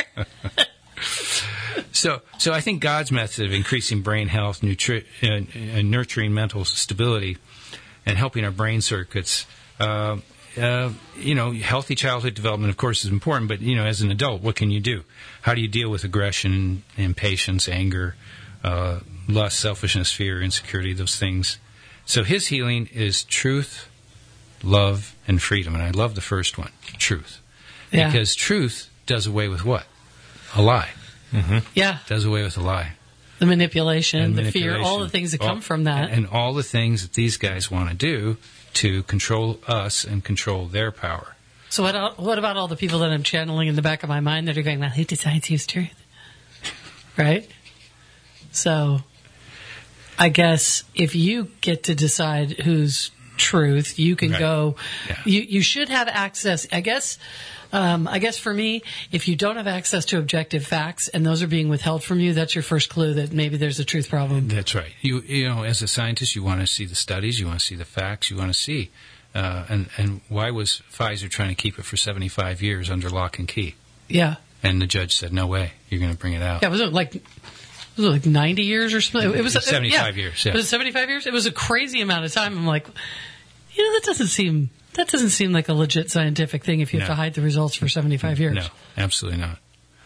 Speaker 3: So, so I think God's method of increasing brain health, nutri- uh, and nurturing mental stability, and helping our brain circuits, uh, uh, you know, healthy childhood development, of course, is important. But you know, as an adult, what can you do? How do you deal with aggression, impatience, anger, uh, lust, selfishness, fear, insecurity, those things? So, his healing is truth, love, and freedom. And I love the first one, truth,
Speaker 1: Yeah.
Speaker 3: because truth does away with what? A lie.
Speaker 1: Yeah,
Speaker 3: Does away with a lie.
Speaker 1: the manipulation,
Speaker 3: And
Speaker 1: the fear, all
Speaker 3: manipulation.
Speaker 1: the things that
Speaker 3: All-
Speaker 1: come from that.
Speaker 3: And all the things that these guys want to do to control us and control their power.
Speaker 1: So what? el- What about all the people that I'm channeling in the back of my mind that are going, "Well, who decides who's truth?" Right. So, I guess if you get to decide who's truth, you can
Speaker 3: Right.
Speaker 1: go.
Speaker 3: Yeah.
Speaker 1: You you should have access. I guess. Um, I guess for me, if you don't have access to objective facts and those are being withheld from you, that's your first clue that maybe there's a truth problem.
Speaker 3: That's right. You you know, as a scientist, you want to see the studies, you want to see the facts, you want to see. Uh, and, and why was Pfizer trying to keep it for seventy-five years under lock and key?
Speaker 1: Yeah.
Speaker 3: And the judge said, no way, you're going to bring it out.
Speaker 1: Yeah, was it like was it like ninety years or something? It was
Speaker 3: seventy-five years, yeah.
Speaker 1: Was it seventy-five years? It was a crazy amount of time. I'm like, you know, that doesn't seem that doesn't seem like a legit scientific thing if you have
Speaker 3: No.
Speaker 1: to hide the results for seventy-five years.
Speaker 3: No, absolutely not.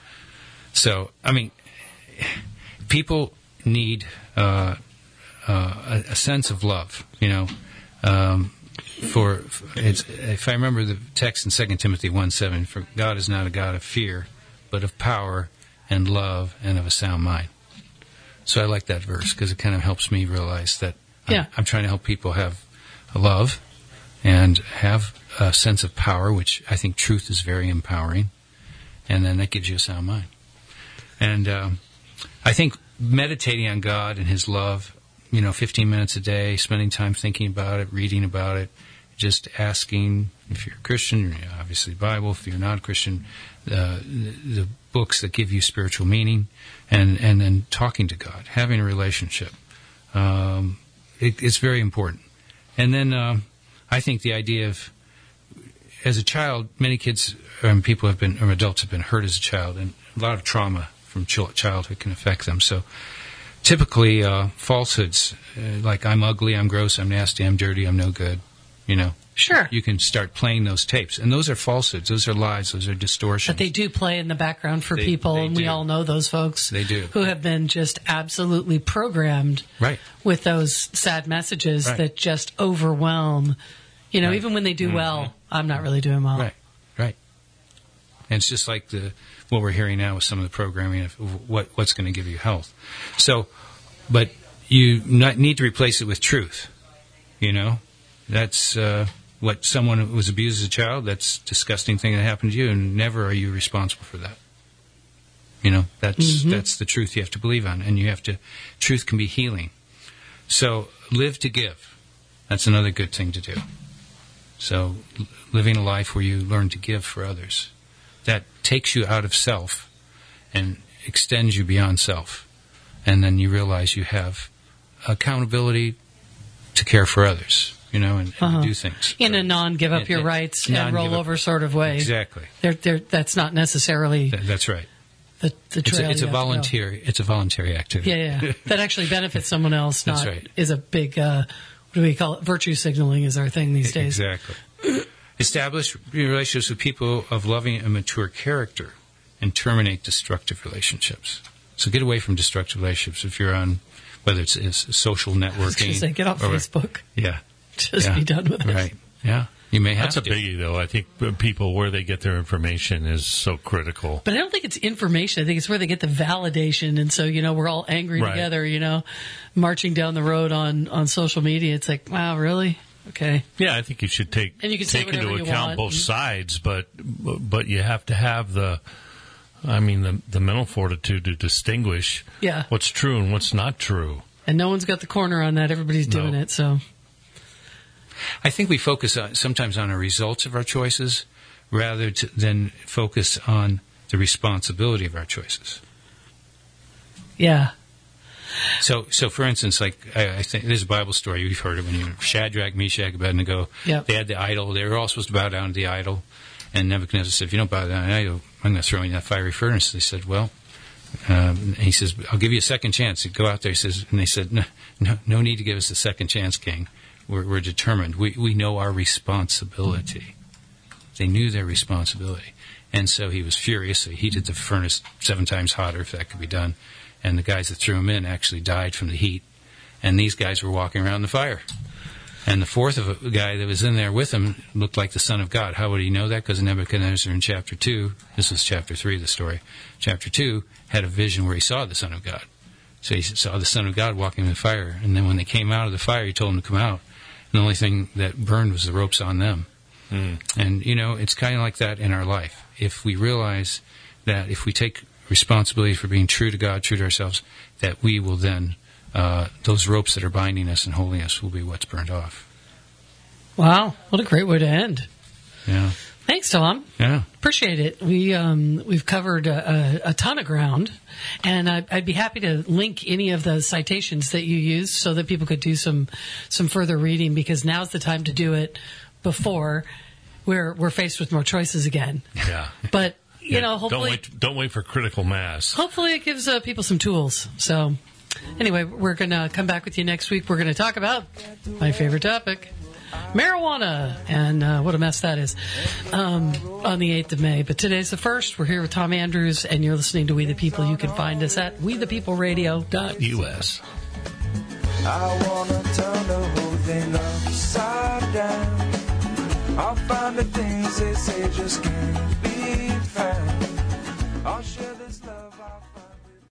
Speaker 3: So, I mean, people need uh, uh, a, a sense of love, you know. Um, for, for it's, if I remember the text in Second Timothy one seven, for God is not a God of fear, but of power and love and of a sound mind. So I like that verse because it kind of helps me realize that I'm,
Speaker 1: Yeah.
Speaker 3: I'm trying to help people have a love and have a sense of power, which I think truth is very empowering, and then that gives you a sound mind. And um, I think meditating on God and His love, you know, fifteen minutes a day, spending time thinking about it, reading about it, just asking, if you're a Christian, you know, obviously the Bible, if you're not a Christian, uh, the, the books that give you spiritual meaning, and, and then talking to God, having a relationship. Um, it, it's very important. And then um, I think the idea of, as a child, many kids and people have been, or adults have been hurt as a child, and a lot of trauma from chil- childhood can affect them. So typically uh, falsehoods, uh, like I'm ugly, I'm gross, I'm nasty, I'm dirty, I'm no good, you know.
Speaker 1: Sure.
Speaker 3: You can start playing those tapes. And those are falsehoods, those are lies, those are distortions.
Speaker 1: But they do play in the background for
Speaker 3: They-
Speaker 1: people,
Speaker 3: they
Speaker 1: and we
Speaker 3: do.
Speaker 1: all know those folks.
Speaker 3: They do.
Speaker 1: Who have been just absolutely programmed
Speaker 3: Right.
Speaker 1: with those sad messages
Speaker 3: Right.
Speaker 1: that just overwhelm. You know,
Speaker 3: Right.
Speaker 1: even when they do
Speaker 3: Mhm.
Speaker 1: well, I'm not really doing well.
Speaker 3: Right, right. And it's just like the what we're hearing now with some of the programming of what what's going to give you health. So, but you not need to replace it with truth. You know, that's uh, what someone who was abused as a child. That's a disgusting thing that happened to you, and never are you responsible for that. You know, that's
Speaker 1: Mm-hmm.
Speaker 3: that's the truth you have to believe on, and you have to. Truth can be healing. So live to give. That's another good thing to do. So l- living a life where you learn to give for others, that takes you out of self and extends you beyond self, and then you realize you have accountability to care for others. You know, and, and
Speaker 1: Uh-huh.
Speaker 3: do things
Speaker 1: In
Speaker 3: for
Speaker 1: a
Speaker 3: others.
Speaker 1: non-give up
Speaker 3: In-
Speaker 1: your
Speaker 3: in-
Speaker 1: rights and
Speaker 3: non-give
Speaker 1: roll
Speaker 3: up-
Speaker 1: over sort of way.
Speaker 3: Exactly.
Speaker 1: They're, they're, that's not necessarily
Speaker 3: Th- that's right.
Speaker 1: the, the
Speaker 3: It's
Speaker 1: trail.
Speaker 3: a, it's
Speaker 1: you
Speaker 3: a
Speaker 1: have to go.
Speaker 3: voluntary. It's a voluntary activity.
Speaker 1: Yeah, yeah. That actually benefits someone else.
Speaker 3: That's
Speaker 1: Not
Speaker 3: right.
Speaker 1: is a big. Uh, what do we call it? Virtue signaling is our thing these days.
Speaker 3: Exactly. Establish relationships with people of loving and mature character, and terminate destructive relationships. So get away from destructive relationships if you're on, whether it's, it's social
Speaker 1: I was
Speaker 3: networking.
Speaker 1: going to say, get off
Speaker 3: or-
Speaker 1: Facebook.
Speaker 3: Yeah.
Speaker 1: Just
Speaker 3: Yeah.
Speaker 1: be done with it.
Speaker 3: Right. Yeah. You may have
Speaker 2: That's a
Speaker 3: to.
Speaker 2: biggie, though. I think people, where they get their information is so critical.
Speaker 1: But I don't think it's information. I think it's where they get the validation. And so, you know, we're all angry
Speaker 2: Right.
Speaker 1: together, you know, marching down the road on, on social media. It's like, wow, really? Okay.
Speaker 2: Yeah, I think you should take
Speaker 1: And you can say
Speaker 2: take into
Speaker 1: whatever you
Speaker 2: account
Speaker 1: want.
Speaker 2: both sides, but but you have to have the, I mean, the the mental fortitude to distinguish
Speaker 1: Yeah.
Speaker 2: what's true and what's not true.
Speaker 1: And no one's got the corner on that. Everybody's
Speaker 2: No.
Speaker 1: doing it. So,
Speaker 3: I think we focus on, sometimes on the results of our choices rather to, than focus on the responsibility of our choices.
Speaker 1: yeah.
Speaker 3: So, so for instance, like I, I think there's a Bible story you've heard of when you Shadrach, Meshach, Abednego.
Speaker 1: Yep.
Speaker 3: They had the idol. They were all supposed to bow down to the idol, and Nebuchadnezzar said, "If you don't bow down to the idol, I'm going to throw you in that fiery furnace." They said, "Well," um, he says, "I'll give you a second chance." He'd go out there. He says, and they said, "No, no, no need to give us a second chance, King. We're, we're determined. We we know our responsibility." They knew their responsibility, and so he was furious. So he heated the furnace seven times hotter, if that could be done. And the guys that threw him in actually died from the heat. And these guys were walking around the fire. And the fourth of a guy that was in there with him looked like the Son of God. How would he know that? Because Nebuchadnezzar in chapter two, this is chapter three of the story, chapter two, had a vision where he saw the Son of God. So he saw the Son of God walking in the fire. And then when they came out of the fire, he told them to come out. And the only thing that burned was the ropes on them.
Speaker 2: Mm.
Speaker 3: And, you know, it's kind of like that in our life. If we realize that if we take responsibility for being true to God, true to ourselves, that we will then, uh, those ropes that are binding us and holding us will be what's burned off.
Speaker 1: Wow. What a great way to end.
Speaker 3: Yeah.
Speaker 1: Thanks, Tom.
Speaker 3: Yeah.
Speaker 1: Appreciate it. We um, we've covered a, a, a ton of ground, and I, I'd be happy to link any of the citations that you used so that people could do some some further reading, because now's the time to do it before we're we're faced with more choices again.
Speaker 2: Yeah.
Speaker 1: But you
Speaker 2: Yeah,
Speaker 1: know,
Speaker 2: don't
Speaker 1: hopefully,
Speaker 2: wait. Don't wait for critical mass.
Speaker 1: hopefully it gives uh, people some tools. So anyway, we're gonna come back with you next week. We're gonna talk about my favorite topic, marijuana, and uh, what a mess that is, um, on the eighth of May. But today's the first. We're here with Tom Andrews, and you're listening to We the People. You can find us at we the people radio dot u s.
Speaker 4: I wanna turn the whole thing upside down. I'll find the things they say just can't be